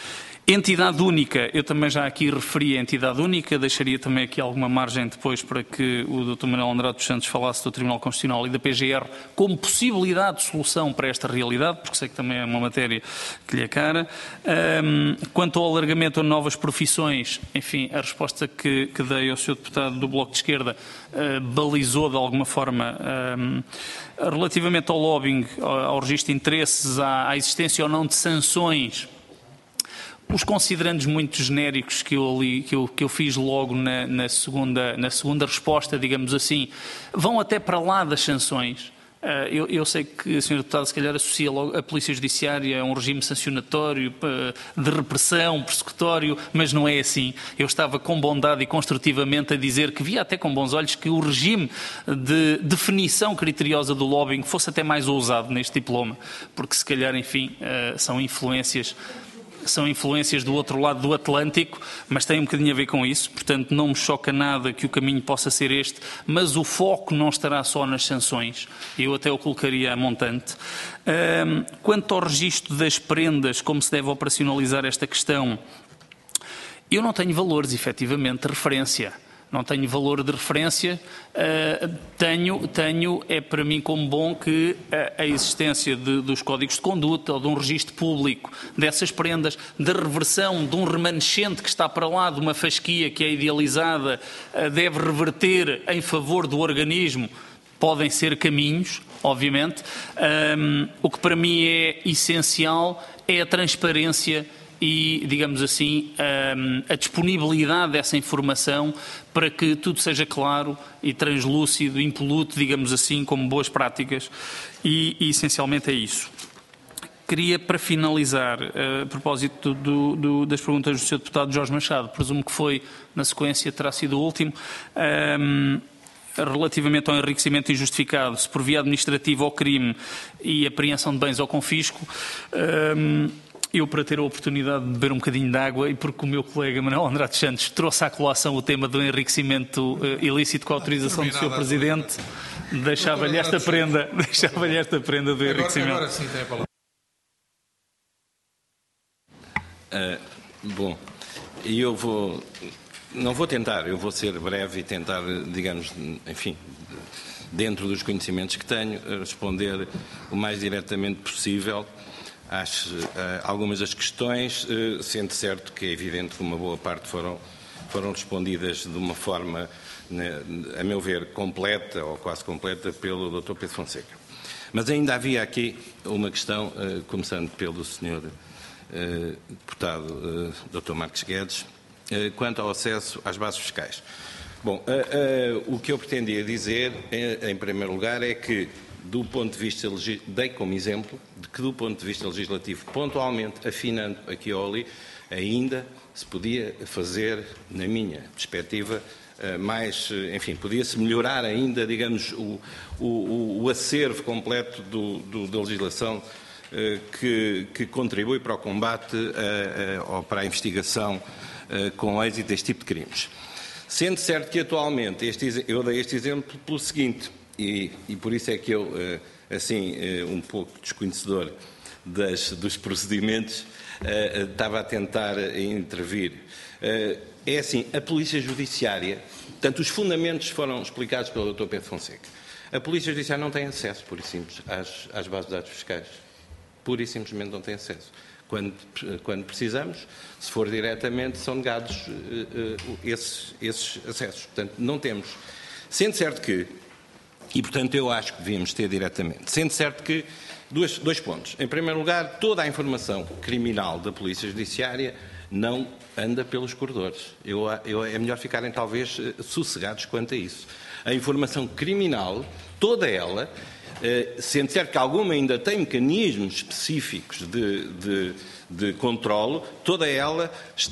Entidade única, eu também já aqui referi a entidade única, deixaria também aqui alguma margem depois para que o Dr. Manuel Andrade dos Santos falasse do Tribunal Constitucional e da PGR como possibilidade de solução para esta realidade, porque sei que também é uma matéria que lhe é cara. Quanto ao alargamento a novas profissões, enfim, a resposta que dei ao Sr. Deputado do Bloco de Esquerda balizou de alguma forma. Relativamente ao lobbying, ao registro de interesses, à existência ou não de sanções, os considerandos muito genéricos que eu fiz logo na segunda resposta, digamos assim, vão até para lá das sanções. Eu sei que a Sra. Deputada se calhar associa logo a Polícia Judiciária a um regime sancionatório, de repressão, persecutório, mas não é assim. Eu estava com bondade e construtivamente a dizer que via até com bons olhos que o regime de definição criteriosa do lobbying fosse até mais ousado neste diploma, porque se calhar, enfim, são influências do outro lado do Atlântico, mas tem um bocadinho a ver com isso, portanto não me choca nada que o caminho possa ser este, mas o foco não estará só nas sanções, eu até o colocaria a montante. Quanto ao registro das prendas, como se deve operacionalizar esta questão, eu não tenho valores, efetivamente, de referência. Não tenho valor de referência, é para mim como bom que a existência dos códigos de conduta ou de um registro público dessas prendas, da reversão de um remanescente que está para lá de uma fasquia que é idealizada, deve reverter em favor do organismo, podem ser caminhos, obviamente. O que para mim é essencial é a transparência e, digamos assim, a disponibilidade dessa informação para que tudo seja claro e translúcido, impoluto, digamos assim, como boas práticas, e essencialmente é isso. Queria, para finalizar, a propósito das perguntas do Sr. Deputado Jorge Machado, presumo que foi, na sequência, terá sido o último, relativamente ao enriquecimento injustificado, se por via administrativa ou crime e apreensão de bens ou confisco, eu, para ter a oportunidade de beber um bocadinho de água e porque o meu colega Manuel Andrade Santos trouxe à colação o tema do enriquecimento ilícito com a autorização do Sr. Presidente, deixava-lhe esta prenda do enriquecimento. Agora sim tem a palavra. Bom, não vou tentar, eu vou ser breve e tentar, digamos, enfim, dentro dos conhecimentos que tenho, responder o mais diretamente possível algumas das questões, sendo certo que é evidente que uma boa parte foram respondidas de uma forma, a meu ver, completa ou quase completa pelo Dr. Pedro Fonseca. Mas ainda havia aqui uma questão, começando pelo Sr. Deputado Dr. Marques Guedes, quanto ao acesso às bases fiscais. Bom, o que eu pretendia dizer, em primeiro lugar, é que do ponto de vista dei como exemplo de que do ponto de vista legislativo, pontualmente afinando aqui ou ali, ainda se podia fazer, na minha perspectiva, mais, enfim, podia-se melhorar ainda, digamos, o acervo completo da legislação que contribui para o combate ou para a investigação com êxito deste tipo de crimes. Sendo certo que atualmente, eu dei este exemplo pelo seguinte, e por isso é que eu, assim, um pouco desconhecedor dos procedimentos, estava a tentar intervir. É assim, a Polícia Judiciária, portanto, os fundamentos foram explicados pelo Dr. Pedro Fonseca. A Polícia Judiciária não tem acesso, pura e simples, às bases de dados fiscais. Pura e simplesmente não tem acesso. Quando precisamos, se for diretamente, são negados esses acessos. Portanto, não temos. Sendo certo que, e portanto eu acho que devíamos ter diretamente, sendo certo que, dois pontos. Em primeiro lugar, toda a informação criminal da Polícia Judiciária não anda pelos corredores. É melhor ficarem talvez sossegados quanto a isso. A informação criminal, toda ela, sendo certo que alguma ainda tem mecanismos específicos de controlo, toda ela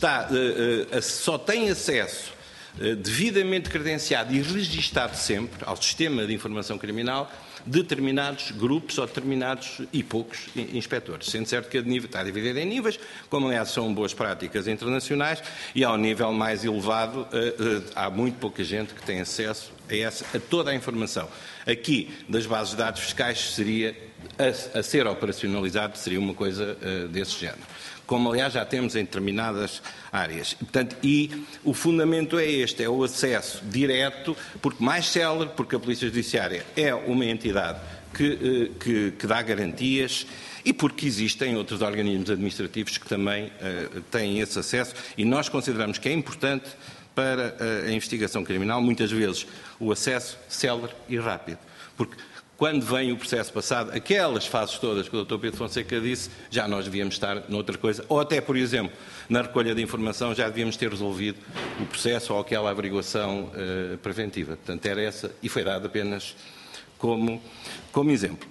só tem acesso devidamente credenciado e registado sempre ao sistema de informação criminal determinados grupos ou determinados e poucos inspectores. Sendo certo que está dividido em níveis, como aliás são boas práticas internacionais, e ao nível mais elevado há muito pouca gente que tem acesso a toda a informação. Aqui, das bases de dados fiscais, seria a ser operacionalizado, seria uma coisa desse género. como aliás já temos em determinadas áreas. Portanto, e o fundamento é este, é o acesso direto, porque mais célere, porque a Polícia Judiciária é uma entidade que dá garantias e porque existem outros organismos administrativos que também têm esse acesso e nós consideramos que é importante para a investigação criminal, muitas vezes, o acesso célere e rápido. Porque quando vem o processo passado, aquelas fases todas que o Dr. Pedro Fonseca disse, já nós devíamos estar noutra coisa. Ou até, por exemplo, na recolha de informação já devíamos ter resolvido o processo ou aquela averiguação preventiva. Portanto, era essa e foi dado apenas como exemplo.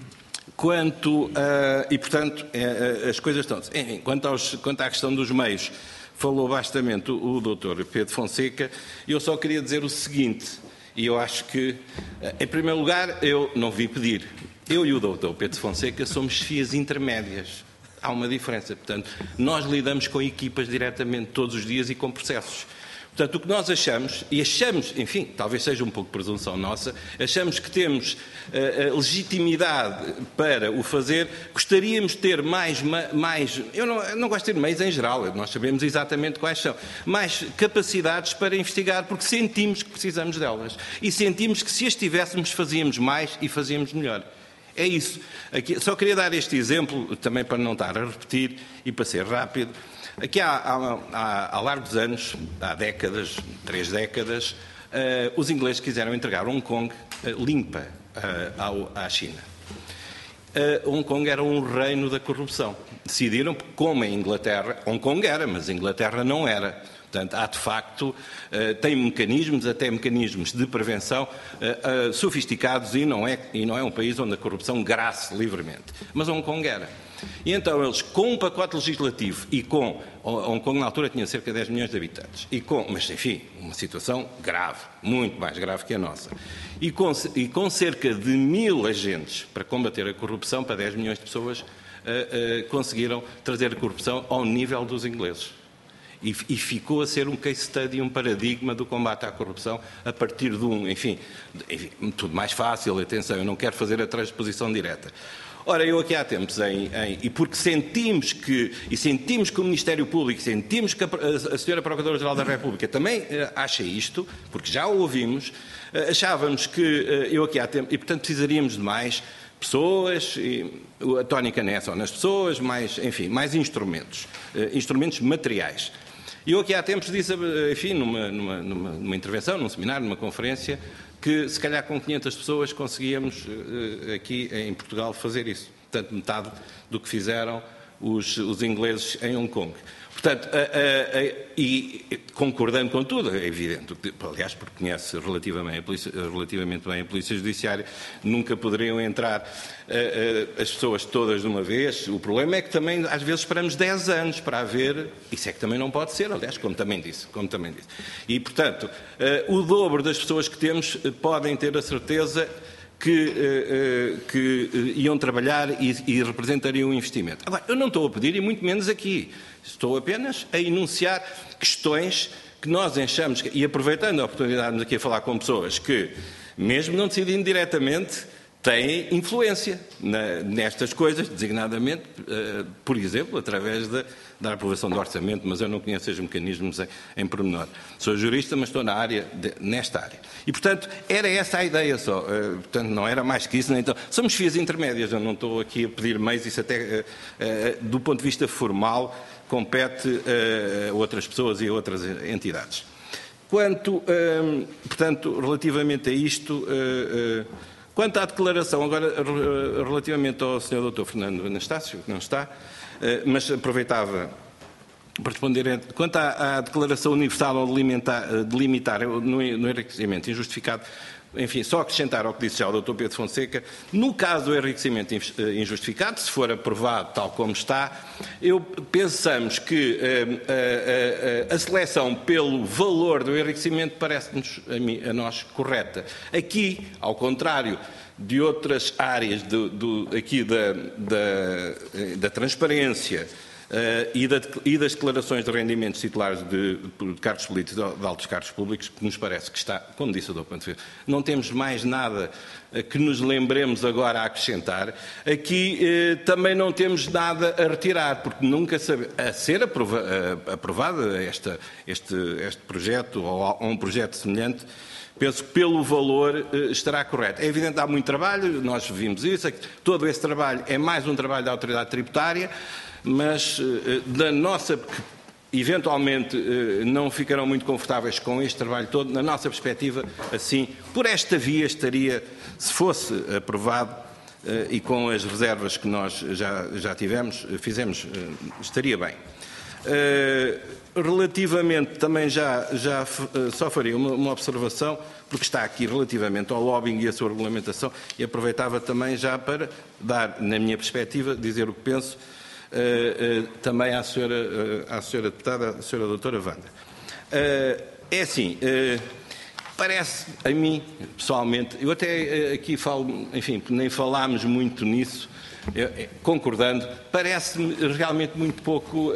E, portanto, as coisas estão. Enfim, quanto à questão dos meios, falou bastante o Dr. Pedro Fonseca, e eu só queria dizer o seguinte, e eu acho que, em primeiro lugar, eu não vim pedir. Eu e o Dr. Pedro Fonseca somos chefias intermédias. Há uma diferença. Portanto, nós lidamos com equipas diretamente todos os dias e com processos. Portanto, o que nós achamos, enfim, talvez seja um pouco presunção nossa, achamos que temos legitimidade para o fazer, gostaríamos de ter mais eu não gosto de ter meios em geral, nós sabemos exatamente quais são, mais capacidades para investigar, porque sentimos que precisamos delas. E sentimos que se as tivéssemos, fazíamos mais e fazíamos melhor. É isso. Aqui, só queria dar este exemplo, também para não estar a repetir e para ser rápido. Aqui há largos anos, há décadas, 3 décadas, os ingleses quiseram entregar Hong Kong limpa à China. Hong Kong era um reino da corrupção. Decidiram, como em Inglaterra, Hong Kong era, mas a Inglaterra não era. Portanto, há de facto, tem mecanismos, até mecanismos de prevenção sofisticados e não é um país onde a corrupção grace livremente. Mas Hong Kong era. E então eles, com um pacote legislativo e com, Hong Kong na altura tinha cerca de 10 milhões de habitantes, mas enfim, uma situação grave, muito mais grave que a nossa, e com cerca de 1000 agentes para combater a corrupção para 10 milhões de pessoas, conseguiram trazer a corrupção ao nível dos ingleses. E ficou a ser um case study, um paradigma do combate à corrupção a partir de enfim, tudo mais fácil, atenção, eu não quero fazer a transposição direta. Ora, eu aqui há tempos, e porque sentimos que o Ministério Público, sentimos que a Sra. Procuradora-Geral da República também acha isto, porque já o ouvimos, achávamos que eu aqui há tempos, e portanto precisaríamos de mais pessoas, a tónica não é só nas pessoas, mais instrumentos materiais. Eu aqui há tempos disse, enfim, numa intervenção, num seminário, numa conferência, que se calhar com 500 pessoas conseguíamos aqui em Portugal fazer isso. Portanto, metade do que fizeram os ingleses em Hong Kong. Portanto, e concordando com tudo, é evidente, aliás, porque conhece relativamente bem a Polícia Judiciária, nunca poderiam entrar as pessoas todas de uma vez. O problema é que também, às vezes, esperamos 10 anos para haver, isso é que também não pode ser, aliás, como também disse. E, portanto, o dobro das pessoas que temos podem ter a certeza que iam trabalhar e representariam um investimento. Agora, eu não estou a pedir, e muito menos aqui, estou apenas a enunciar questões que nós achamos, e aproveitando a oportunidade de estarmos aqui a falar com pessoas que, mesmo não decidindo diretamente, têm influência nestas coisas, designadamente, por exemplo, através da aprovação do orçamento, mas eu não conheço os mecanismos em pormenor. Sou jurista, mas estou nesta área. E, portanto, era essa a ideia só. Portanto, não era mais que isso. Então, somos vias intermédias, eu não estou aqui a pedir meios, isso até, do ponto de vista formal, compete a outras pessoas e a outras entidades. Portanto, relativamente a isto... Quanto à declaração, agora relativamente ao Sr. Dr. Fernando Anastácio, que não está, mas aproveitava para responder, quanto à declaração universal de limitar no enriquecimento injustificado, enfim, só acrescentar ao que disse já o Dr. Pedro Fonseca, no caso do enriquecimento injustificado, se for aprovado tal como está, pensamos que a seleção pelo valor do enriquecimento parece-nos a nós correta. Aqui, ao contrário de outras áreas aqui da transparência, e das declarações de rendimentos titulares de cargos políticos, de altos cargos públicos, que nos parece que está, como disse o Dr. Pantoja, não temos mais nada que nos lembremos agora a acrescentar. Aqui também não temos nada a retirar, porque nunca a ser aprovado este projeto ou um projeto semelhante, penso que pelo valor estará correto. É evidente que há muito trabalho, nós vimos isso, todo esse trabalho é mais um trabalho da autoridade tributária, mas da nossa, eventualmente não ficarão muito confortáveis com este trabalho todo, na nossa perspectiva, assim, por esta via estaria, se fosse aprovado, e com as reservas que nós já fizemos, estaria bem. Relativamente, também só faria uma observação, porque está aqui relativamente ao lobbying e a sua regulamentação, e aproveitava também já para dar, na minha perspectiva, dizer o que penso, também à senhora deputada, à senhora doutora Wanda. É assim, parece a mim, pessoalmente, eu até aqui falo, enfim, nem falámos muito nisso, concordando, parece-me realmente muito pouco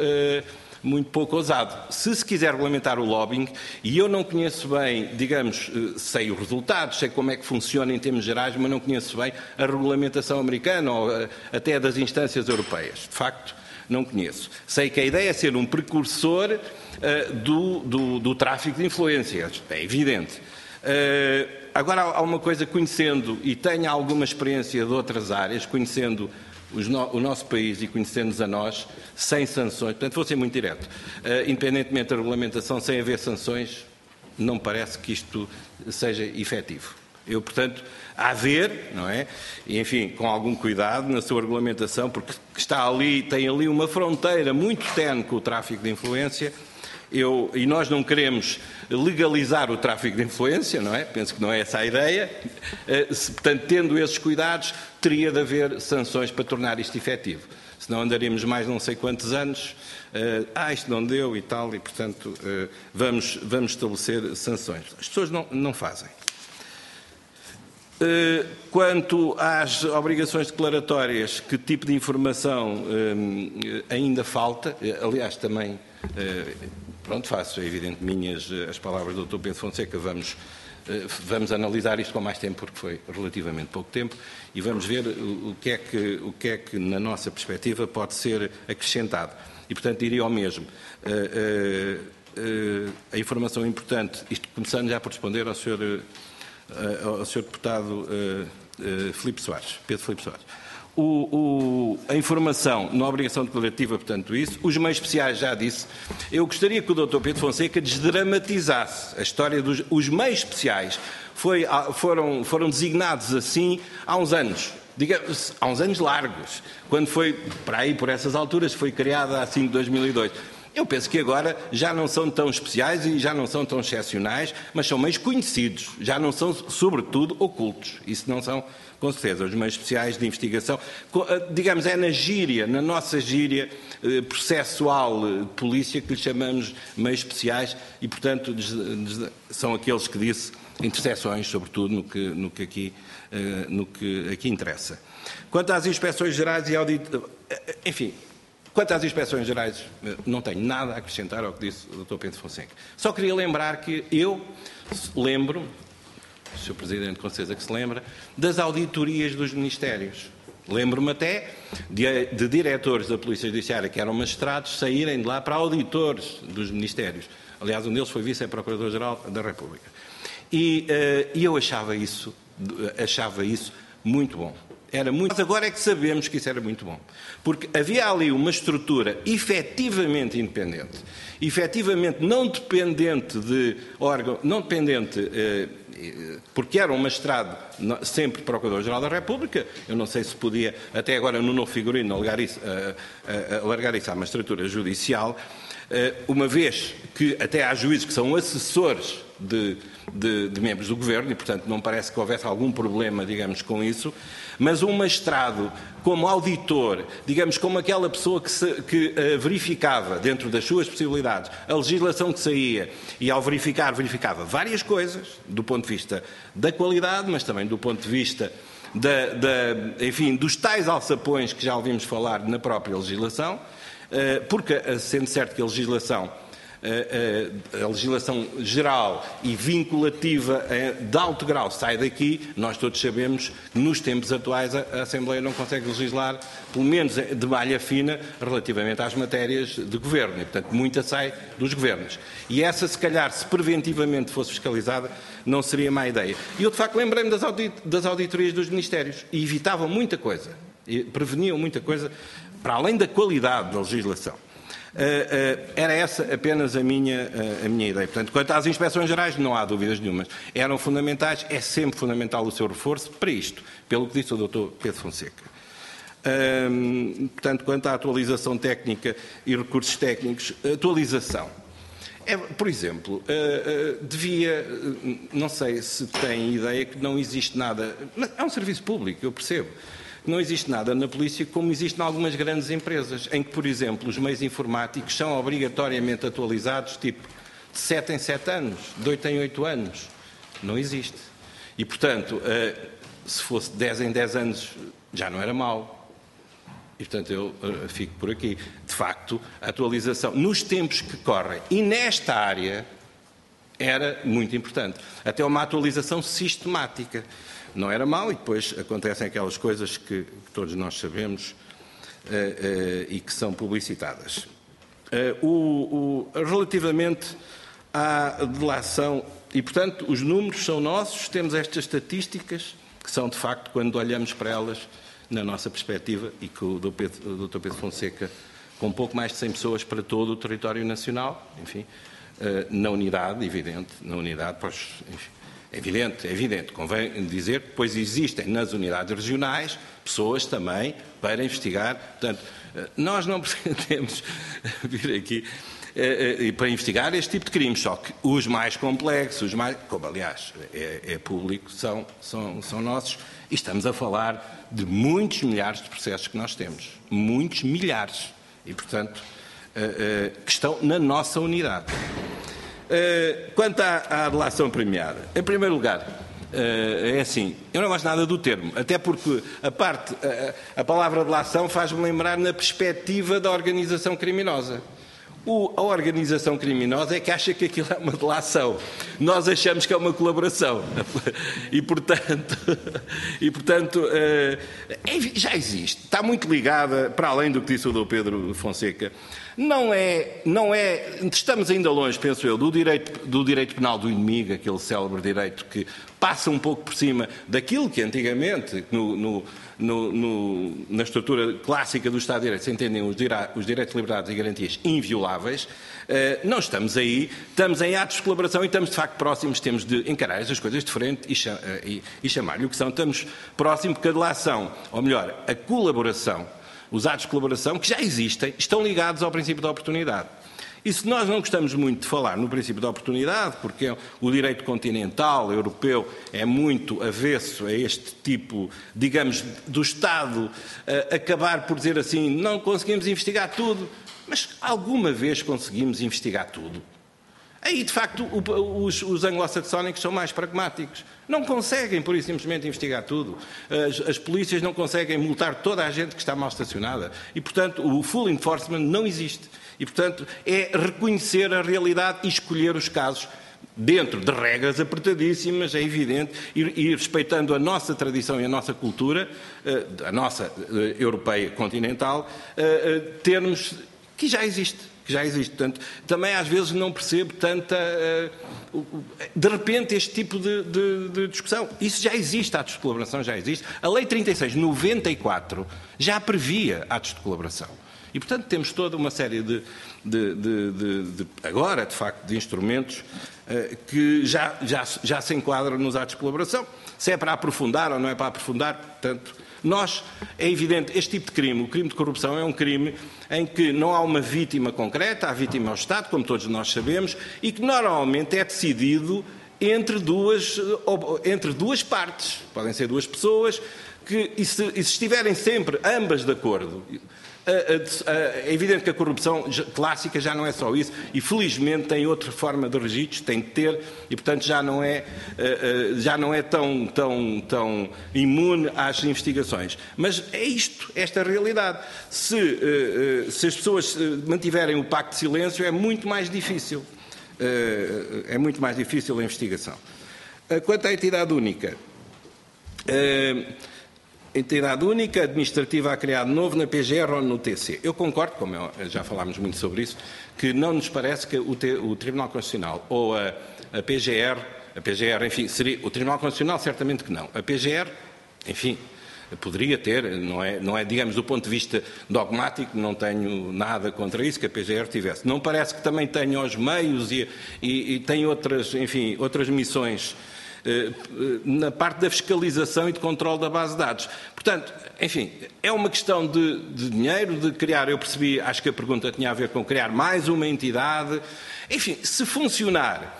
ousado. Se quiser regulamentar o lobbying, e eu não conheço bem, digamos, sei os resultados, sei como é que funciona em termos gerais, mas não conheço bem a regulamentação americana ou até das instâncias europeias. De facto, não conheço. Sei que a ideia é ser um precursor do tráfico de influências, é evidente. Agora, há uma coisa, conhecendo, e tenho alguma experiência de outras áreas, conhecendo o nosso país e conhecendo-nos a nós, sem sanções, portanto, vou ser muito direto, independentemente da regulamentação, sem haver sanções, não me parece que isto seja efetivo. Eu, portanto, a ver, não é? E, enfim, com algum cuidado na sua regulamentação, porque tem ali uma fronteira muito tenue com o tráfico de influência. E nós não queremos legalizar o tráfico de influência, não é? Penso que não é essa a ideia. Portanto, tendo esses cuidados, teria de haver sanções para tornar isto efetivo. Senão andaríamos mais não sei quantos anos, isto não deu e tal, e, portanto, vamos estabelecer sanções. As pessoas não fazem. Quanto às obrigações declaratórias, que tipo de informação ainda falta? Aliás, também... Pronto, faço, é evidente, minhas as palavras do Dr. Pedro Fonseca, vamos analisar isto com mais tempo, porque foi relativamente pouco tempo, e vamos ver o que é que na nossa perspectiva pode ser acrescentado. E, portanto, diria ao mesmo, a informação importante, isto começando já por responder ao Sr. Deputado Pedro Filipe Soares. A informação na obrigação declarativa, portanto, isso. Os meios especiais, já disse. Eu gostaria que o Dr. Pedro Fonseca desdramatizasse a história dos... Os meios especiais foram designados assim há uns anos. Digamos, há uns anos largos. Quando foi, por essas alturas, foi criada assim em 2002. Eu penso que agora já não são tão especiais e já não são tão excepcionais, mas são meios conhecidos. Já não são, sobretudo, ocultos. Isso não são... Com certeza, os meios especiais de investigação, digamos, é na nossa gíria processual de polícia que lhe chamamos meios especiais e, portanto, são aqueles que disse interseções, sobretudo, no que aqui interessa. Quanto às inspeções gerais e auditoria, enfim, quanto às inspeções gerais, não tenho nada a acrescentar ao que disse o Dr. Pedro Fonseca. Só queria lembrar que eu lembro... O Sr. Presidente, com certeza que se lembra, das auditorias dos Ministérios. Lembro-me até de diretores da Polícia Judiciária, que eram magistrados, saírem de lá para auditores dos Ministérios. Aliás, um deles foi Vice-Procurador-Geral da República. E eu achava isso muito bom. Mas agora é que sabemos que isso era muito bom. Porque havia ali uma estrutura efetivamente independente, efetivamente não dependente de órgão, não dependente, porque era um magistrado sempre Procurador-Geral da República. Eu não sei se podia, até agora no novo figurino, alargar isso à magistratura judicial, uma vez que até há juízes que são assessores de membros do Governo, e, portanto, não parece que houvesse algum problema, digamos, com isso, mas um magistrado como auditor, digamos, como aquela pessoa que verificava, dentro das suas possibilidades, a legislação que saía, e ao verificava várias coisas, do ponto de vista da qualidade, mas também do ponto de vista enfim, dos tais alçapões que já ouvimos falar na própria legislação. porque, sendo certo que a legislação geral e vinculativa de alto grau sai daqui, nós todos sabemos que nos tempos atuais a Assembleia não consegue legislar, pelo menos de malha fina, relativamente às matérias de governo, e portanto muita sai dos governos. E essa, se calhar, se preventivamente fosse fiscalizada, não seria má ideia. E eu, de facto, lembrei-me das auditorias dos ministérios, e evitavam muita coisa, e preveniam muita coisa, para além da qualidade da legislação. Era essa apenas a minha ideia. Portanto, quanto às inspeções gerais, não há dúvidas nenhumas. Eram fundamentais, é sempre fundamental o seu reforço para isto, pelo que disse o Dr. Pedro Fonseca. Portanto, quanto à atualização técnica e recursos técnicos, atualização. Por exemplo, não sei se tem ideia que não existe nada, é um serviço público, eu percebo. Não existe nada na polícia como existe em algumas grandes empresas, em que, por exemplo, os meios informáticos são obrigatoriamente atualizados, tipo, de 7 em 7 anos, de 8 em 8 anos. Não existe. E, portanto, se fosse 10 em 10 anos, já não era mau. E, portanto, eu fico por aqui. De facto, a atualização, nos tempos que correm, e nesta área, era muito importante. Até uma atualização sistemática. Não era mau, e depois acontecem aquelas coisas que todos nós sabemos e que são publicitadas. Relativamente à delação, e portanto os números são nossos, temos estas estatísticas, que são de facto, quando olhamos para elas, na nossa perspectiva, e que o Dr. Pedro Fonseca, com pouco mais de 100 pessoas para todo o território nacional, enfim, na unidade, evidente, na unidade, pois, enfim, é evidente, convém dizer que depois existem nas unidades regionais pessoas também para investigar. Portanto, nós não pretendemos vir aqui para investigar este tipo de crimes, só que os mais complexos, como aliás é público, são nossos, e estamos a falar de muitos milhares de processos que nós temos. Muitos milhares. E, portanto, que estão na nossa unidade. Quanto à delação premiada, em primeiro lugar, é assim, eu não gosto nada do termo, até porque a palavra delação faz-me lembrar na perspectiva da organização criminosa. A organização criminosa é que acha que aquilo é uma delação. Nós achamos que é uma colaboração. E, portanto, já existe. Está muito ligada, para além do que disse o Dr. Pedro Fonseca, não é, estamos ainda longe, penso eu, do direito penal do inimigo, aquele célebre direito que passa um pouco por cima daquilo que antigamente, na estrutura clássica do Estado de Direito, se entendem os direitos, liberdades e garantias invioláveis. Não estamos aí, estamos em atos de colaboração e estamos de facto próximos, temos de encarar essas coisas de frente e chamar-lhe o que são. Estamos próximos porque a delação, ou melhor, a colaboração, os atos de colaboração que já existem, estão ligados ao princípio da oportunidade. E se nós não gostamos muito de falar no princípio da oportunidade, porque o direito continental europeu é muito avesso a este tipo, digamos, do Estado acabar por dizer assim, não conseguimos investigar tudo, mas alguma vez conseguimos investigar tudo. Aí, de facto, os anglo-saxónicos são mais pragmáticos. Não conseguem, por isso, simplesmente investigar tudo. As polícias não conseguem multar toda a gente que está mal estacionada. E, portanto, o full enforcement não existe. E, portanto, é reconhecer a realidade e escolher os casos dentro de regras apertadíssimas, é evidente, e respeitando a nossa tradição e a nossa cultura, a nossa europeia continental, termos que já existe. Portanto, também às vezes não percebo tanta, de repente, este tipo de discussão. Isso já existe, atos de colaboração já existe. A Lei 36/94 já previa atos de colaboração. E, portanto, temos toda uma série agora, de facto, de instrumentos que já se enquadram nos atos de colaboração. Se é para aprofundar ou não é para aprofundar, portanto, é evidente, este tipo de crime, o crime de corrupção, é um crime em que não há uma vítima concreta, a vítima é o Estado, como todos nós sabemos, e que normalmente é decidido entre duas partes. Podem ser duas pessoas, e se estiverem sempre ambas de acordo, é evidente que a corrupção clássica já não é só isso, e felizmente tem outra forma de registros, tem que ter, e portanto já não é tão imune às investigações. Mas é isto, esta realidade. Se as pessoas mantiverem o pacto de silêncio, é muito mais difícil. É muito mais difícil a investigação. Quanto à entidade única, entidade única administrativa a criar de novo na PGR ou no TC. Eu concordo, como já falámos muito sobre isso, que não nos parece que o Tribunal Constitucional ou a PGR, enfim, seria o Tribunal Constitucional certamente que não. A PGR, enfim, poderia ter, não é, digamos, do ponto de vista dogmático, não tenho nada contra isso que a PGR tivesse. Não parece que também tenha os meios e tem outras missões na parte da fiscalização e de controle da base de dados. Portanto, enfim, é uma questão de dinheiro, de criar, eu percebi, acho que a pergunta tinha a ver com criar mais uma entidade. Enfim, se funcionar,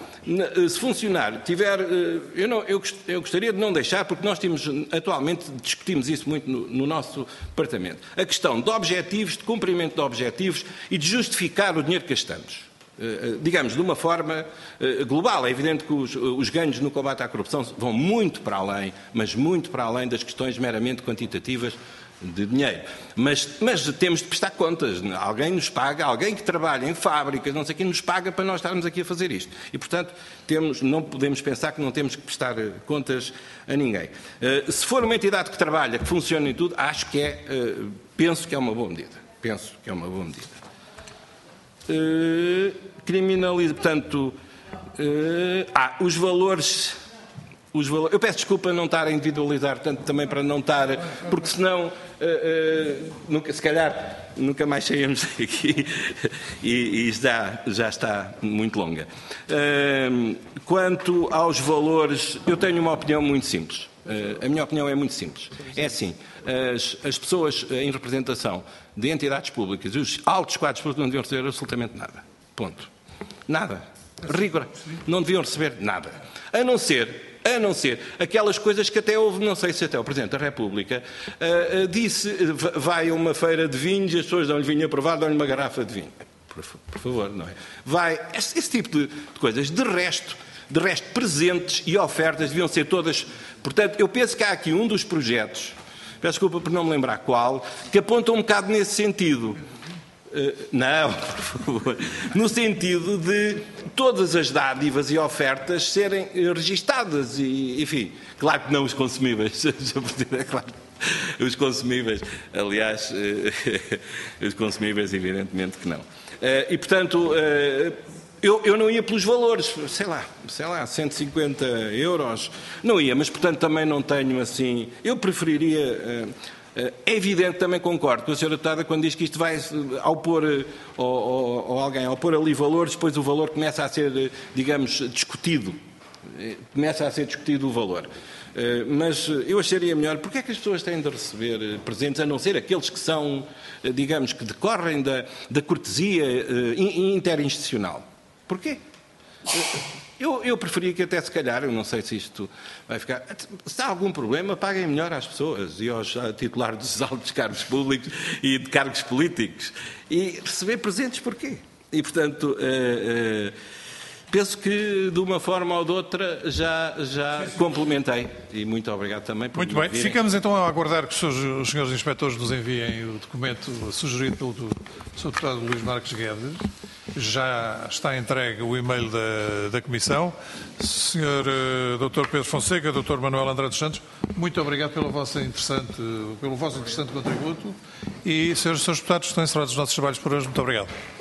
eu gostaria de não deixar, porque nós atualmente discutimos isso muito no nosso departamento, a questão de objetivos, de cumprimento de objetivos e de justificar o dinheiro que gastamos. Digamos, de uma forma global. É evidente que os ganhos no combate à corrupção vão muito para além, mas muito para além das questões meramente quantitativas de dinheiro. Mas temos de prestar contas. Alguém nos paga, alguém que trabalha em fábricas, não sei quem, nos paga para nós estarmos aqui a fazer isto. E, portanto, não podemos pensar que não temos que prestar contas a ninguém. Se for uma entidade que trabalha, que funciona em tudo, penso que é uma boa medida. Portanto, os valores. Eu peço desculpa não estar a individualizar tanto também para não estar, porque senão se calhar nunca mais saímos daqui e já está muito longa. Quanto aos valores, eu tenho uma opinião muito simples. A minha opinião é muito simples. É assim, as pessoas em representação de entidades públicas e os altos quadros públicos não deviam receber absolutamente nada. Ponto. Nada. Rigor. Não deviam receber nada. A não ser aquelas coisas que até houve, não sei se até o Presidente da República disse, vai a uma feira de vinhos e as pessoas dão-lhe vinho aprovado, dão-lhe uma garrafa de vinho. Por favor, não é? Esse tipo de coisas. De resto, presentes e ofertas deviam ser todas. Portanto, eu penso que há aqui um dos projetos, peço desculpa por não me lembrar qual, que aponta um bocado nesse sentido. Não, por favor. No sentido de todas as dádivas e ofertas serem registadas e, enfim, claro que não os consumíveis, claro. Os consumíveis, aliás, os consumíveis evidentemente que não. E, portanto, eu não ia pelos valores, sei lá, 150 euros, não ia, mas, portanto, também não tenho assim, eu preferiria... É evidente, também concordo com a senhora deputada quando diz que isto vai, ao pôr ali valores, depois o valor começa a ser, digamos, discutido. Começa a ser discutido o valor. Mas eu acharia melhor, porque é que as pessoas têm de receber presentes, a não ser aqueles que são, digamos, que decorrem da cortesia interinstitucional? Porquê? Eu preferia que até se calhar, eu não sei se isto vai ficar... Se há algum problema, paguem melhor às pessoas e aos titulares dos altos cargos públicos e de cargos políticos. E receber presentes porquê? E, portanto, penso que de uma forma ou de outra já complementei. E muito obrigado também por Muito bem, ficamos então a aguardar que os senhores inspectores nos enviem o documento sugerido pelo Sr. Deputado Luís Marques Guedes. Já está entregue o e-mail da Comissão. Sr. Dr. Pedro Fonseca, Dr. Manuel André dos Santos, muito obrigado pelo vosso interessante contributo. E, senhores deputados, estão encerrados os nossos trabalhos por hoje. Muito obrigado.